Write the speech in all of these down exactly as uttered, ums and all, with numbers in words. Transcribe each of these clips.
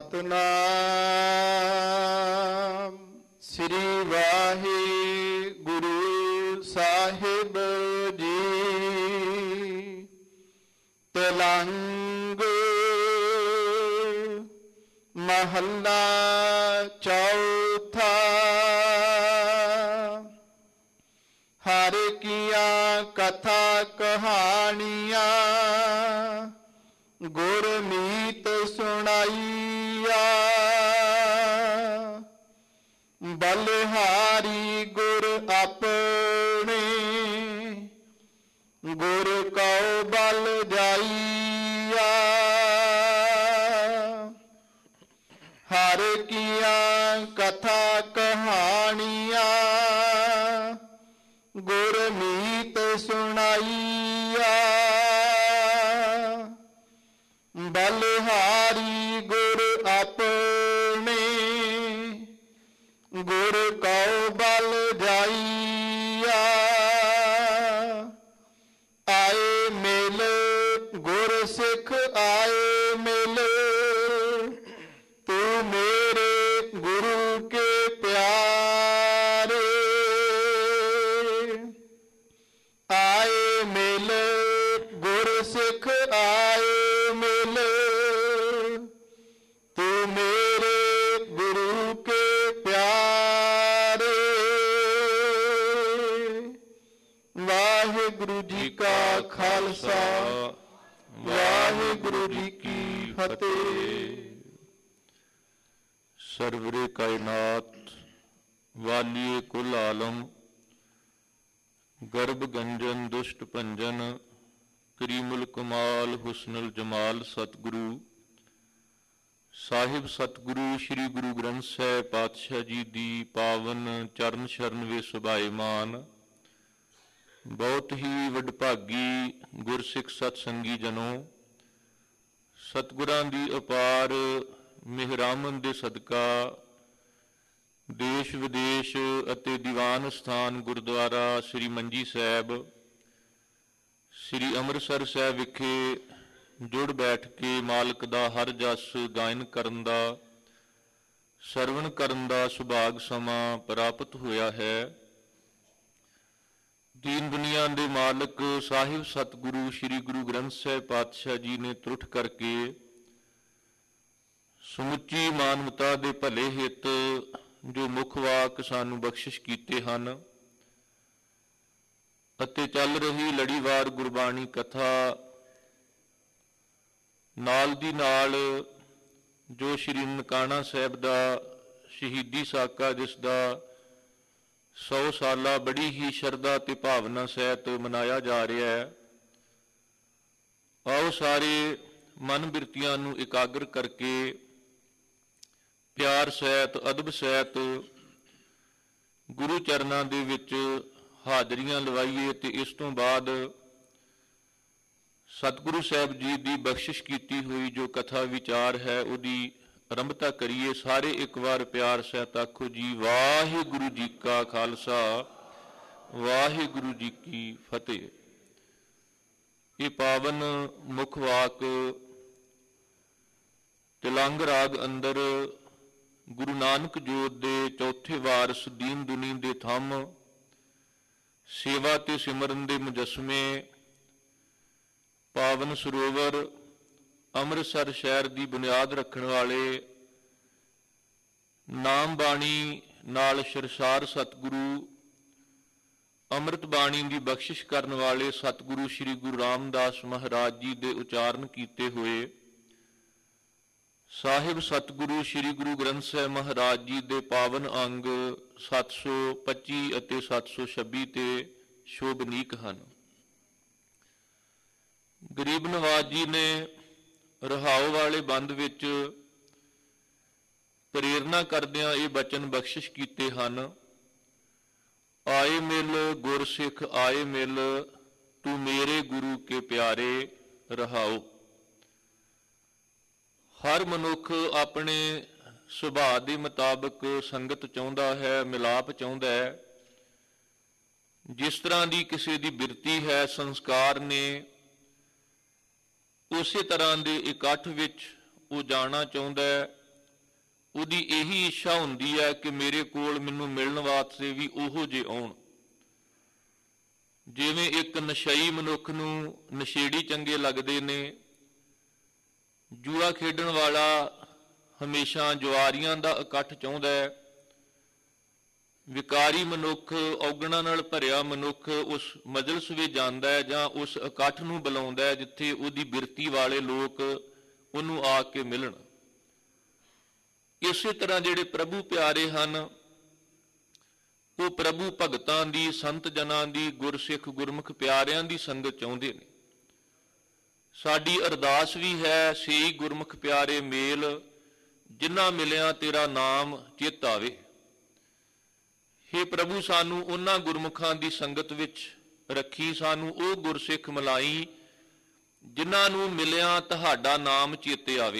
ਸਤਨਾਮ ਸ੍ਰੀ ਵਾਹਿਗੁਰੂ ਸਾਹਿਬ ਜੀ। ਤਲੰਗ ਮਹੱਲਾ ਚੌਥਾ। ਹਰ ਕੀਆਂ ਕਥਾ ਕਹਾਣੀਆਂ ਗੁਰਮੀਤ ਸੁਣਾਈਆ। ਬਲਿਹਾਰੀ ਗੁਰ ਆਪਣੇ ਗੁਰ ਕਉ ਬਲ ਜਾਈਆ। ਹਰ ਕੀਆਂ ਕਥਾ ਕਹਾਣੀਆਂ ਗੁਰਮੀਤ ਸੁਣਾਈਆ। ਬਲਿਹਾਰੀ ਗੁਰ ਆਪਣੇ ਗੁਰ ਕਉ ਬਲ ਜਾਈਆ। ਆਏ ਮਿਲ ਗੁਰ ਸਿੱਖ ਆਏ ਮਿਲ, ਤੂੰ ਮੇਰੇ ਗੁਰੂ ਕੇ ਪਿਆਰੇ। ਆਏ ਮਿਲ ਗੁਰ ਸਿੱਖ ਆਏ ਮਿਲ, ਤੂੰ ਮੇਰੇ ਗੁਰੂ ਕੇ ਪਿਆਰੇ। ਵਾਹਿਗੁਰੂ ਜੀ ਕਾ ਖਾਲਸਾ, ਵਾਹਿਗੁਰੂ ਜੀ ਕੀ ਫਤਿਹ। ਸਰਵਰੇ ਕਾਇਨਾਤ ਵਾਲੀਏ ਕੁਲ ਆਲਮ, ਗਰਭ ਗੰਜਨ ਦੁਸ਼ਟ ਭੰਜਨ, ਕਰੀਮੁਲ ਕਮਾਲ ਹੁਸਨੁਲ ਜਮਾਲ। ਸਤਿਗੁਰੂ ਸਾਹਿਬ ਸਤਿਗੁਰੂ ਸ੍ਰੀ ਗੁਰੂ ਗ੍ਰੰਥ ਸਾਹਿਬ ਪਾਤਸ਼ਾਹ ਜੀ ਦੀ ਪਾਵਨ ਚਰਨ ਸ਼ਰਨ ਵਿੱਚ ਸੁਭਾਏਮਾਨ ਬਹੁਤ ਹੀ ਵਡਭਾਗੀ ਗੁਰਸਿੱਖ ਸਤਸੰਗੀ ਜਨੋ, ਸਤਿਗੁਰਾਂ ਦੀ ਅਪਾਰ ਮਿਹਰਾਮਨ ਦੇ ਸਦਕਾ ਦੇਸ਼ ਵਿਦੇਸ਼ ਅਤੇ ਦੀਵਾਨ ਸਥਾਨ ਗੁਰਦੁਆਰਾ ਸ੍ਰੀ ਮੰਜੀ ਸਾਹਿਬ ਸ੍ਰੀ ਅੰਮ੍ਰਿਤਸਰ ਸਾਹਿਬ ਵਿਖੇ ਜੁੜ ਬੈਠ ਕੇ ਮਾਲਕ ਦਾ ਹਰ ਜਸ ਗਾਇਨ ਕਰਨ ਦਾ, ਸਰਵਣ ਕਰਨ ਦਾ ਸੁਭਾਗ ਸਮਾਂ ਪ੍ਰਾਪਤ ਹੋਇਆ ਹੈ। ਦੀਨ ਦੁਨੀਆ ਦੇ ਮਾਲਕ ਸਾਹਿਬ ਸਤਿਗੁਰੂ ਸ੍ਰੀ ਗੁਰੂ ਗ੍ਰੰਥ ਸਾਹਿਬ ਪਾਤਸ਼ਾਹ ਜੀ ਨੇ ਤਰੁੱਠ ਕਰਕੇ ਸਮੁੱਚੀ ਮਾਨਵਤਾ ਦੇ ਭਲੇ ਹਿੱਤ ਜੋ ਮੁੱਖ ਵਾਕ ਸਾਨੂੰ ਬਖਸ਼ਿਸ਼ ਕੀਤੇ ਹਨ ਅਤੇ ਚੱਲ ਰਹੀ ਲੜੀਵਾਰ ਗੁਰਬਾਣੀ ਕਥਾ ਨਾਲ ਦੀ ਨਾਲ ਜੋ ਸ਼੍ਰੀ ਨਨਕਾਣਾ ਸਾਹਿਬ ਦਾ ਸ਼ਹੀਦੀ ਸਾਕਾ, ਜਿਸ ਦਾ ਸੌ ਸਾਲਾ ਬੜੀ ਹੀ ਸ਼ਰਧਾ ਤੇ ਭਾਵਨਾ ਸਹਿਤ ਮਨਾਇਆ ਜਾ ਰਿਹਾ ਹੈ, ਆਓ ਸਾਰੇ ਮਨ ਬਿਰਤੀਆਂ ਨੂੰ ਇਕਾਗਰ ਕਰਕੇ ਪਿਆਰ ਸਹਿਤ ਅਦਬ ਸਹਿਤ ਗੁਰੂ ਚਰਨਾਂ ਦੇ ਵਿੱਚ ਹਾਜ਼ਰੀਆਂ ਲਵਾਈਏ ਤੇ ਇਸ ਤੋਂ ਬਾਅਦ ਸਤਿਗੁਰੂ ਸਾਹਿਬ ਜੀ ਦੀ ਬਖਸ਼ਿਸ਼ ਕੀਤੀ ਹੋਈ ਜੋ ਕਥਾ ਵਿਚਾਰ ਹੈ ਉਹਦੀ ਆਰੰਭਤਾ ਕਰੀਏ। ਸਾਰੇ ਇੱਕ ਵਾਰ ਪਿਆਰ ਸਹਿਤ ਆਖੋ ਜੀ, ਵਾਹਿਗੁਰੂ ਜੀ ਕਾ ਖਾਲਸਾ, ਵਾਹਿਗੁਰੂ ਜੀ ਕੀ ਫਤਿਹ। ਇਹ ਪਾਵਨ ਮੁੱਖ ਵਾਕ ਤਿਲੰਗ ਰਾਗ ਅੰਦਰ ਗੁਰੂ ਨਾਨਕ ਜੋਤ ਦੇ ਚੌਥੇ ਵਾਰਸ ਦੀਨ ਦੁਨੀ ਦੇ ਥੰਮ ਸੇਵਾ ਤੇ ਸਿਮਰਨ ਦੇ ਮੁਜੱਸਮੇ ਪਾਵਨ ਸਰੋਵਰ ਅੰਮ੍ਰਿਤਸਰ ਸ਼ਹਿਰ ਦੀ ਬੁਨਿਆਦ ਰੱਖਣ ਵਾਲੇ ਨਾਮ ਬਾਣੀ ਨਾਲ ਸ਼ਰਸ਼ਾਰ ਸਤਿਗੁਰੂ ਅੰਮ੍ਰਿਤ ਬਾਣੀ ਦੀ ਬਖਸ਼ਿਸ਼ ਕਰਨ ਵਾਲੇ ਸਤਿਗੁਰੂ ਸ੍ਰੀ ਗੁਰੂ ਰਾਮਦਾਸ ਮਹਾਰਾਜ ਜੀ ਦੇ ਉਚਾਰਨ ਕੀਤੇ ਹੋਏ ਸਾਹਿਬ ਸਤਿਗੁਰੂ ਸ੍ਰੀ ਗੁਰੂ ਗ੍ਰੰਥ ਸਾਹਿਬ ਮਹਾਰਾਜ ਜੀ ਦੇ ਪਾਵਨ ਅੰਗ ਸੱਤ ਸੌ ਪੱਚੀ ਅਤੇ ਸੱਤ ਸੌ ਛੱਬੀ ਤੇ ਸ਼ੋਭਨੀਕ ਹਨ। ਗਰੀਬ ਨਵਾਜ ਜੀ ਨੇ ਰਹਾਉ ਵਾਲੇ ਬੰਦ ਵਿੱਚ ਪ੍ਰੇਰਨਾ ਕਰਦਿਆਂ ਇਹ ਬਚਨ ਬਖਸ਼ਿਸ਼ ਕੀਤੇ ਹਨ। ਆਏ ਮਿਲ ਗੁਰ ਸਿੱਖ ਆਏ ਮਿਲ, ਤੂੰ ਮੇਰੇ ਗੁਰੂ ਕੇ ਪਿਆਰੇ। ਰਹਾਉ ਹਰ ਮਨੁੱਖ ਆਪਣੇ ਸੁਭਾਅ ਦੇ ਮੁਤਾਬਕ ਸੰਗਤ ਚਾਹੁੰਦਾ ਹੈ, ਮਿਲਾਪ ਚਾਹੁੰਦਾ ਹੈ। ਜਿਸ ਤਰ੍ਹਾਂ ਦੀ ਕਿਸੇ ਦੀ ਬਿਰਤੀ ਹੈ, ਸੰਸਕਾਰ ਨੇ, ਉਸੇ ਤਰ੍ਹਾਂ ਦੇ ਇਕੱਠ ਵਿੱਚ ਉਹ ਜਾਣਾ ਚਾਹੁੰਦਾ ਹੈ, ਉਹਦੀ ਇਹੀ ਇੱਛਾ ਹੁੰਦੀ ਹੈ ਕਿ ਮੇਰੇ ਕੋਲ ਮੈਨੂੰ ਮਿਲਣ ਵਾਸਤੇ ਵੀ ਉਹੋ ਜਿਹੇ ਆਉਣ। ਜਿਵੇਂ ਇੱਕ ਨਸ਼ਈ ਮਨੁੱਖ ਨੂੰ ਨਸ਼ੇੜੀ ਚੰਗੇ ਲੱਗਦੇ ਨੇ, ਜੂਆ ਖੇਡਣ ਵਾਲਾ ਹਮੇਸ਼ਾ ਜੁਆਰੀਆਂ ਦਾ ਇਕੱਠ ਚਾਹੁੰਦਾ ਹੈ, ਵਿਕਾਰੀ ਮਨੁੱਖ, ਔਗਣਾਂ ਨਾਲ ਭਰਿਆ ਮਨੁੱਖ ਉਸ ਮਜਲਿਸ ਵਿੱਚ ਜਾਂਦਾ ਹੈ ਜਾਂ ਉਸ ਇਕੱਠ ਨੂੰ ਬੁਲਾਉਂਦਾ ਹੈ ਜਿੱਥੇ ਉਹਦੀ ਬਿਰਤੀ ਵਾਲੇ ਲੋਕ ਉਹਨੂੰ ਆ ਕੇ ਮਿਲਣ। ਇਸੇ ਤਰ੍ਹਾਂ ਜਿਹੜੇ ਪ੍ਰਭੂ ਪਿਆਰੇ ਹਨ, ਉਹ ਪ੍ਰਭੂ ਭਗਤਾਂ ਦੀ, ਸੰਤ ਜਨਾਂ ਦੀ, ਗੁਰਸਿੱਖ ਗੁਰਮੁਖ ਪਿਆਰਿਆਂ ਦੀ ਸੰਗਤ ਚਾਹੁੰਦੇ ਨੇ। ਸਾਡੀ ਅਰਦਾਸ ਵੀ ਹੈ, ਸੇਈ ਗੁਰਮੁਖ ਪਿਆਰੇ ਮੇਲ, ਜਿਨ੍ਹਾਂ ਮਿਲਿਆ ਤੇਰਾ ਨਾਮ ਚਿੱਤ ਆਵੇ। ਹੇ ਪ੍ਰਭੂ, ਸਾਨੂੰ ਉਹਨਾਂ ਗੁਰਮੁਖਾਂ ਦੀ ਸੰਗਤ ਵਿੱਚ ਰੱਖੀ, ਸਾਨੂੰ ਉਹ ਗੁਰਸਿੱਖ ਮਿਲਾਈ ਜਿਨ੍ਹਾਂ ਨੂੰ ਮਿਲਿਆ ਤੁਹਾਡਾ ਨਾਮ ਚੇਤੇ ਆਵੇ,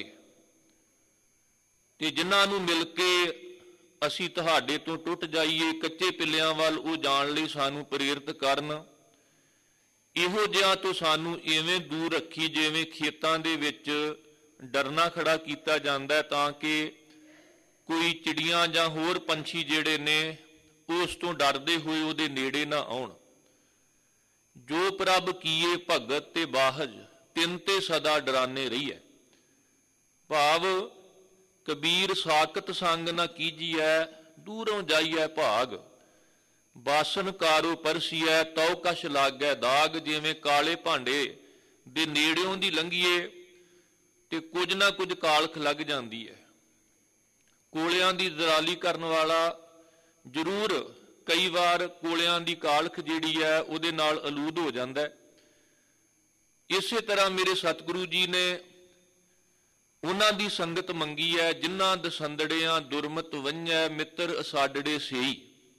ਤੇ ਜਿਨ੍ਹਾਂ ਨੂੰ ਮਿਲ ਕੇ ਅਸੀਂ ਤੁਹਾਡੇ ਤੋਂ ਟੁੱਟ ਜਾਈਏ, ਕੱਚੇ ਪਿੱਲਿਆਂ ਵੱਲ ਉਹ ਜਾਣ ਲਈ ਸਾਨੂੰ ਪ੍ਰੇਰਿਤ ਕਰਨ। ਇਹੋ ਜਿਹਾ ਤੋਂ ਸਾਨੂੰ ਇਵੇਂ ਦੂਰ ਰੱਖੀ ਜਿਵੇਂ ਖੇਤਾਂ ਦੇ ਵਿੱਚ ਡਰਨਾ ਖੜਾ ਕੀਤਾ ਜਾਂਦਾ ਤਾਂ ਕਿ ਕੋਈ ਚਿੜੀਆਂ ਜਾਂ ਹੋਰ ਪੰਛੀ ਜਿਹੜੇ ਨੇ ਉਸ ਤੋਂ ਡਰਦੇ ਹੋਏ ਉਹਦੇ ਨੇੜੇ ਨਾ ਆਉਣ। ਜੋ ਪ੍ਰਭ ਕੀਏ ਭਗਤ ਤੇ ਬਾਹਜ, ਤਿੰਨ ਤੇ ਸਦਾ ਡਰਾਨੇ ਰਹੀਏ। ਭਾਵ ਕਬੀਰ ਸਾਕਤ ਸੰਗ ਨਾ ਕੀਜੀਐ, ਦੂਰੋਂ ਜਾਈਐ ਭਾਗ, ਬਾਸਨ ਕਾਰੋ ਪਰਸੀਐ, ਤਉ ਕਛ ਲਾਗੈ ਦਾਗ। ਜਿਵੇਂ ਕਾਲੇ ਭਾਂਡੇ ਦੇ ਨੇੜਿਓਂ ਦੀ ਲੰਘੀਏ ਤੇ ਕੁਝ ਨਾ ਕੁਝ ਕਾਲਖ ਲੱਗ ਜਾਂਦੀ ਹੈ। ਕੋਲਿਆਂ ਦੀ ਦਲਾਲੀ ਕਰਨ ਵਾਲਾ ਜ਼ਰੂਰ ਕਈ ਵਾਰ ਕੋਲਿਆਂ ਦੀ ਕਾਲਖ ਜਿਹੜੀ ਹੈ ਉਹਦੇ ਨਾਲ ਅਲੂਦ ਹੋ ਜਾਂਦਾ ਹੈ। ਇਸੇ ਤਰ੍ਹਾਂ ਮੇਰੇ ਸਤਿਗੁਰੂ ਜੀ ਨੇ ਉਹਨਾਂ ਦੀ ਸੰਗਤ ਮੰਗੀ ਹੈ, ਜਿਨ੍ਹਾਂ ਦਸੰਦੜਿਆਂ ਦੁਰਮਤ ਵੰਝੈ, ਮਿੱਤਰ ਅਸਾਡੜੇ ਸੇਈ।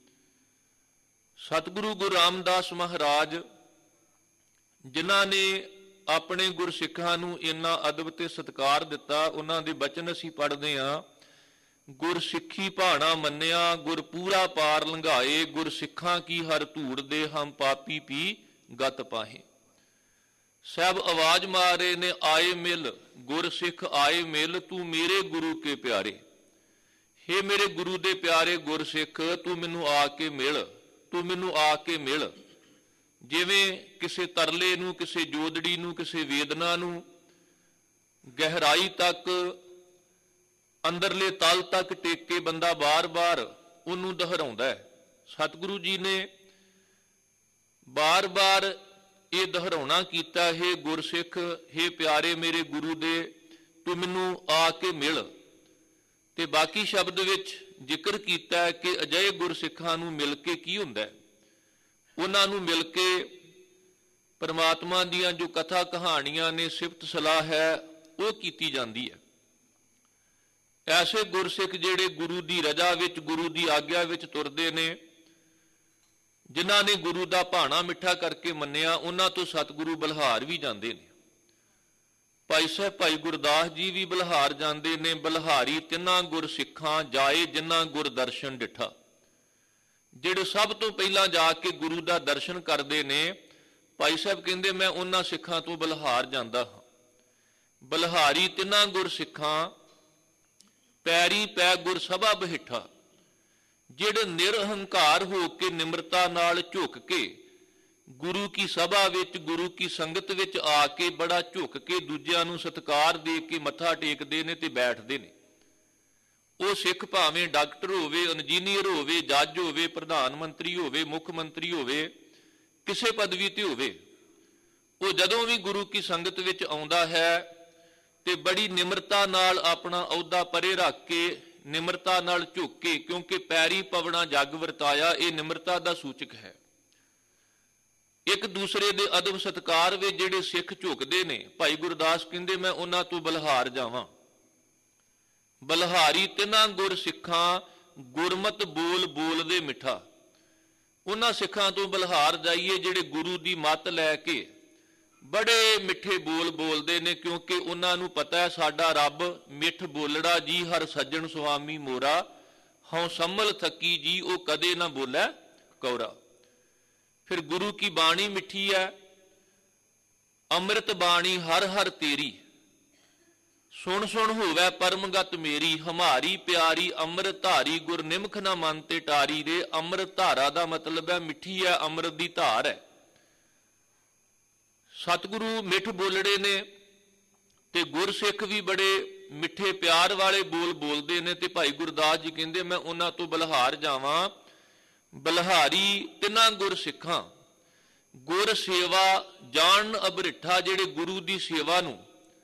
ਸਤਿਗੁਰੂ ਗੁਰੂ ਰਾਮਦਾਸ ਮਹਾਰਾਜ, ਜਿਨ੍ਹਾਂ ਨੇ ਆਪਣੇ ਗੁਰਸਿੱਖਾਂ ਨੂੰ ਇੰਨਾ ਅਦਬ ਤੇ ਸਤਿਕਾਰ ਦਿੱਤਾ, ਉਹਨਾਂ ਦੇ ਬਚਨ ਅਸੀਂ ਪੜ੍ਹਦੇ ਹਾਂ, ਗੁਰਸਿੱਖੀ ਭਾਣਾ ਮੰਨਿਆ, ਗੁਰ ਪੂਰਾ ਪਾਰ ਲੰਘਾਏ, ਗੁਰਸਿੱਖਾਂ ਕੀ ਹਰ ਧੂੜ ਦੇ, ਹਮ ਪਾਪੀ ਪੀ ਗਤ ਪਾਹੇ। ਸਭ ਆਵਾਜ਼ ਮਾਰੇ ਨੇ, ਆਏ ਮਿਲ ਗੁਰਸਿੱਖ ਆਏ ਮਿਲ, ਤੂੰ ਮੇਰੇ ਗੁਰੂ ਕੇ ਪਿਆਰੇ। ਹੇ ਮੇਰੇ ਗੁਰੂ ਦੇ ਪਿਆਰੇ ਗੁਰਸਿੱਖ, ਤੂੰ ਮੈਨੂੰ ਆ ਕੇ ਮਿਲ, ਤੂੰ ਮੈਨੂੰ ਆ ਕੇ ਮਿਲ। ਜਿਵੇਂ ਕਿਸੇ ਤਰਲੇ ਨੂੰ, ਕਿਸੇ ਜੋਦੜੀ ਨੂੰ, ਕਿਸੇ ਵੇਦਨਾ ਨੂੰ ਗਹਿਰਾਈ ਤੱਕ, ਅੰਦਰਲੇ ਤਲ ਤੱਕ ਟੇਕ ਕੇ ਬੰਦਾ ਬਾਰ-ਬਾਰ ਉਹਨੂੰ ਦੁਹਰਾਉਂਦਾ ਹੈ, ਸਤਿਗੁਰੂ ਜੀ ਨੇ ਬਾਰ-ਬਾਰ ਇਹ ਦੁਹਰਾਉਣਾ ਕੀਤਾ, ਹੈ ਗੁਰਸਿੱਖ, ਹੈ ਪਿਆਰੇ ਮੇਰੇ ਗੁਰੂ ਦੇ, ਤੂੰ ਮੈਨੂੰ ਆ ਕੇ ਮਿਲ। ਤੇ ਬਾਕੀ ਸ਼ਬਦ ਵਿੱਚ ਜ਼ਿਕਰ ਕੀਤਾ ਹੈ ਕਿ ਅਜਿਹੇ ਗੁਰਸਿੱਖਾਂ ਨੂੰ ਮਿਲ ਕੇ ਕੀ ਹੁੰਦਾ ਹੈ। ਉਹਨਾਂ ਨੂੰ ਮਿਲ ਕੇ ਪਰਮਾਤਮਾ ਦੀਆਂ ਜੋ ਕਥਾ ਕਹਾਣੀਆਂ ਨੇ, ਸਿਫਤ ਸਲਾਹ ਹੈ, ਉਹ ਕੀਤੀ ਜਾਂਦੀ ਹੈ। ਐਸੇ ਗੁਰਸਿੱਖ ਜਿਹੜੇ ਗੁਰੂ ਦੀ ਰਜ਼ਾ ਵਿੱਚ, ਗੁਰੂ ਦੀ ਆਗਿਆ ਵਿੱਚ ਤੁਰਦੇ ਨੇ, ਜਿਨ੍ਹਾਂ ਨੇ ਗੁਰੂ ਦਾ ਭਾਣਾ ਮਿੱਠਾ ਕਰਕੇ ਮੰਨਿਆ, ਉਹਨਾਂ ਤੋਂ ਸਤਿਗੁਰੂ ਬਲਿਹਾਰ ਵੀ ਜਾਂਦੇ ਨੇ। ਭਾਈ ਸਾਹਿਬ ਭਾਈ ਗੁਰਦਾਸ ਜੀ ਵੀ ਬਲਿਹਾਰ ਜਾਂਦੇ ਨੇ। ਬਲਿਹਾਰੀ ਤਿੰਨਾਂ ਗੁਰਸਿੱਖਾਂ ਜਾਏ, ਜਿਨ੍ਹਾਂ ਗੁਰ ਦਰਸ਼ਨ ਡਿਠਾ। ਜਿਹੜੇ ਸਭ ਤੋਂ ਪਹਿਲਾਂ ਜਾ ਕੇ ਗੁਰੂ ਦਾ ਦਰਸ਼ਨ ਕਰਦੇ ਨੇ, ਭਾਈ ਸਾਹਿਬ ਕਹਿੰਦੇ ਮੈਂ ਉਹਨਾਂ ਸਿੱਖਾਂ ਤੋਂ ਬਲਿਹਾਰ ਜਾਂਦਾ ਹਾਂ। ਬਲਿਹਾਰੀ ਤਿੰਨਾਂ ਗੁਰਸਿੱਖਾਂ ਪੈਰੀ ਪੈ ਗੁਰ ਸਭਾ ਬਹਿਠਾ। ਜਿਹੜੇ ਨਿਰਹੰਕਾਰ ਹੋ ਕੇ, ਨਿਮਰਤਾ ਨਾਲ ਝੁਕ ਕੇ ਗੁਰੂ ਕੀ ਸਭਾ ਵਿੱਚ, ਗੁਰੂ ਕੀ ਸੰਗਤ ਵਿੱਚ ਆ ਕੇ ਬੜਾ ਝੁਕ ਕੇ ਦੂਜਿਆਂ ਨੂੰ ਸਤਿਕਾਰ ਦੇ ਕੇ ਮੱਥਾ ਟੇਕਦੇ ਨੇ ਤੇ ਬੈਠਦੇ ਨੇ। ਉਹ ਸਿੱਖ ਭਾਵੇਂ ਡਾਕਟਰ ਹੋਵੇ, ਇੰਜੀਨੀਅਰ ਹੋਵੇ, ਜੱਜ ਹੋਵੇ, ਪ੍ਰਧਾਨ ਮੰਤਰੀ ਹੋਵੇ, ਮੁੱਖ ਮੰਤਰੀ ਹੋਵੇ, ਕਿਸੇ ਪਦਵੀ ਤੇ ਹੋਵੇ, ਉਹ ਜਦੋਂ ਵੀ ਗੁਰੂ ਕੀ ਸੰਗਤ ਵਿੱਚ ਆਉਂਦਾ ਹੈ ਤੇ ਬੜੀ ਨਿਮਰਤਾ ਨਾਲ ਆਪਣਾ ਅਹੁਦਾ ਪਰੇ ਰੱਖ ਕੇ, ਨਿਮਰਤਾ ਨਾਲ ਝੁਕ ਕੇ, ਕਿਉਂਕਿ ਪੈਰੀ ਪਵਣਾ ਜਗ ਵਰਤਾਇਆ, ਇਹ ਨਿਮਰਤਾ ਦਾ ਸੂਚਕ ਹੈ। ਇੱਕ ਦੂਸਰੇ ਦੇ ਅਦਬ ਸਤਿਕਾਰ ਵਿੱਚ ਜਿਹੜੇ ਸਿੱਖ ਝੁਕਦੇ ਨੇ, ਭਾਈ ਗੁਰਦਾਸ ਕਹਿੰਦੇ ਮੈਂ ਉਹਨਾਂ ਤੋਂ ਬਲਿਹਾਰ ਜਾਵਾਂ। ਬਲਿਹਾਰੀ ਤਿੰਨਾਂ ਗੁਰ ਸਿੱਖਾਂ, ਗੁਰਮਤ ਬੋਲ ਬੋਲਦੇ ਮਿੱਠਾ। ਉਹਨਾਂ ਸਿੱਖਾਂ ਤੋਂ ਬਲਿਹਾਰ ਜਾਈਏ ਜਿਹੜੇ ਗੁਰੂ ਦੀ ਮੱਤ ਲੈ ਕੇ ਬੜੇ ਮਿੱਠੇ ਬੋਲ ਬੋਲਦੇ ਨੇ, ਕਿਉਂਕਿ ਉਹਨਾਂ ਨੂੰ ਪਤਾ ਹੈ ਸਾਡਾ ਰੱਬ ਮਿੱਠ ਬੋਲੜਾ ਜੀ, ਹਰ ਸੱਜਣ ਸੁਆਮੀ ਮੋਰਾ, ਹਉ ਸੰਮਲ ਥੱਕੀ ਜੀ, ਉਹ ਕਦੇ ਨਾ ਬੋਲੇ ਕੌਰਾ। ਫਿਰ ਗੁਰੂ ਕੀ ਬਾਣੀ ਮਿੱਠੀ ਹੈ, ਅੰਮ੍ਰਿਤ ਬਾਣੀ ਹਰ ਹਰ ਤੇਰੀ, ਸੁਣ ਸੁਣ ਹੋਵੇ ਪਰਮਗਤ ਮੇਰੀ, ਹਮਾਰੀ ਪਿਆਰੀ ਅੰਮ੍ਰਿਤ ਧਾਰੀ, ਗੁਰ ਨਿਮਖ ਨਾ ਮਨ ਤੇ ਟਾਰੀ। ਦੇ ਅੰਮ੍ਰਿਤ ਧਾਰਾ ਦਾ ਮਤਲਬ ਹੈ ਮਿੱਠੀ ਹੈ, ਅੰਮ੍ਰਿਤ ਦੀ ਧਾਰ ਹੈ। ਸਤਿਗੁਰੂ ਮਿੱਠ ਬੋਲੜੇ ਨੇ ਤੇ ਗੁਰਸਿੱਖ ਵੀ ਬੜੇ ਮਿੱਠੇ ਪਿਆਰ ਵਾਲੇ ਬੋਲ ਬੋਲਦੇ ਨੇ। ਤੇ ਭਾਈ ਗੁਰਦਾਸ ਜੀ ਕਹਿੰਦੇ ਮੈਂ ਉਹਨਾਂ ਤੋਂ ਬਲਿਹਾਰ ਜਾਵਾਂ। ਬਲਿਹਾਰੀ ਤਿੰਨਾਂ ਗੁਰਸਿੱਖਾਂ, ਗੁਰ ਸੇਵਾ ਜਾਣ ਅਬਰਿੱਠਾ, ਜਿਹੜੇ ਗੁਰੂ ਦੀ ਸੇਵਾ ਨੂੰ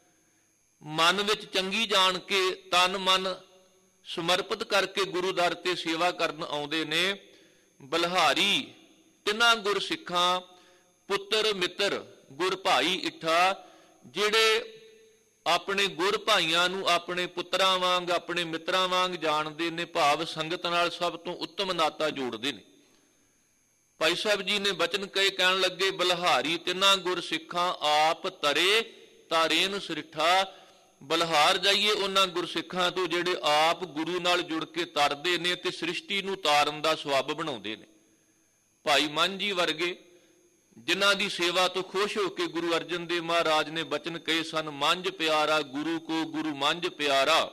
ਮਨ ਵਿੱਚ ਚੰਗੀ ਜਾਣ ਕੇ ਤਨ ਮਨ ਸਮਰਪਿਤ ਕਰਕੇ ਗੁਰੂ ਦਰ ਤੇ ਸੇਵਾ ਕਰਨ ਆਉਂਦੇ ਨੇ। ਬਲਿਹਾਰੀ ਤਿੰਨਾਂ ਗੁਰਸਿੱਖਾਂ, ਪੁੱਤਰ ਮਿੱਤਰ ਗੁਰ ਭਾਈ ਇੱਠਾ, ਜਿਹੜੇ ਆਪਣੇ ਗੁਰ ਭਾਈਆਂ ਨੂੰ ਆਪਣੇ ਪੁੱਤਰਾਂ ਵਾਂਗ ਆਪਣੇ ਮਿੱਤਰਾਂ ਵਾਂਗ ਜਾਣਦੇ ਨੇ, ਭਾਵ ਸੰਗਤ ਨਾਲ ਸਭ ਤੋਂ ਉੱਤਮ ਨਾਤਾ ਜੋੜਦੇ ਨੇ। ਭਾਈ ਸਾਹਿਬ ਜੀ ਨੇ ਬਚਨ ਕਹੇ, ਕਹਿਣ ਲੱਗੇ ਬਲਿਹਾਰੀ ਤਿੰਨਾਂ ਗੁਰਸਿੱਖਾਂ ਆਪ ਤਰੇ ਤਾਰੇਨ ਸਰਿੱਠਾ। ਬਲਿਹਾਰ ਜਾਈਏ ਉਹਨਾਂ ਗੁਰਸਿੱਖਾਂ ਤੋਂ ਜਿਹੜੇ ਆਪ ਗੁਰੂ ਨਾਲ ਜੁੜ ਕੇ ਤਰਦੇ ਨੇ ਤੇ ਸ੍ਰਿਸ਼ਟੀ ਨੂੰ ਤਾਰਨ ਦਾ ਸਬੱਬ ਬਣਾਉਂਦੇ ਨੇ। ਭਾਈ ਮਨ ਜੀ ਵਰਗੇ ਜਿਨ੍ਹਾਂ ਦੀ ਸੇਵਾ ਤੋਂ ਖੁਸ਼ ਹੋ ਕੇ ਗੁਰੂ ਅਰਜਨ ਦੇਵ ਮਹਾਰਾਜ ਨੇ ਬਚਨ ਕਹੇ ਸਨ, ਮੰਝ ਪਿਆਰਾ ਗੁਰੂ ਕੋ ਗੁਰੂ ਮੰਝ ਪਿਆਰਾ,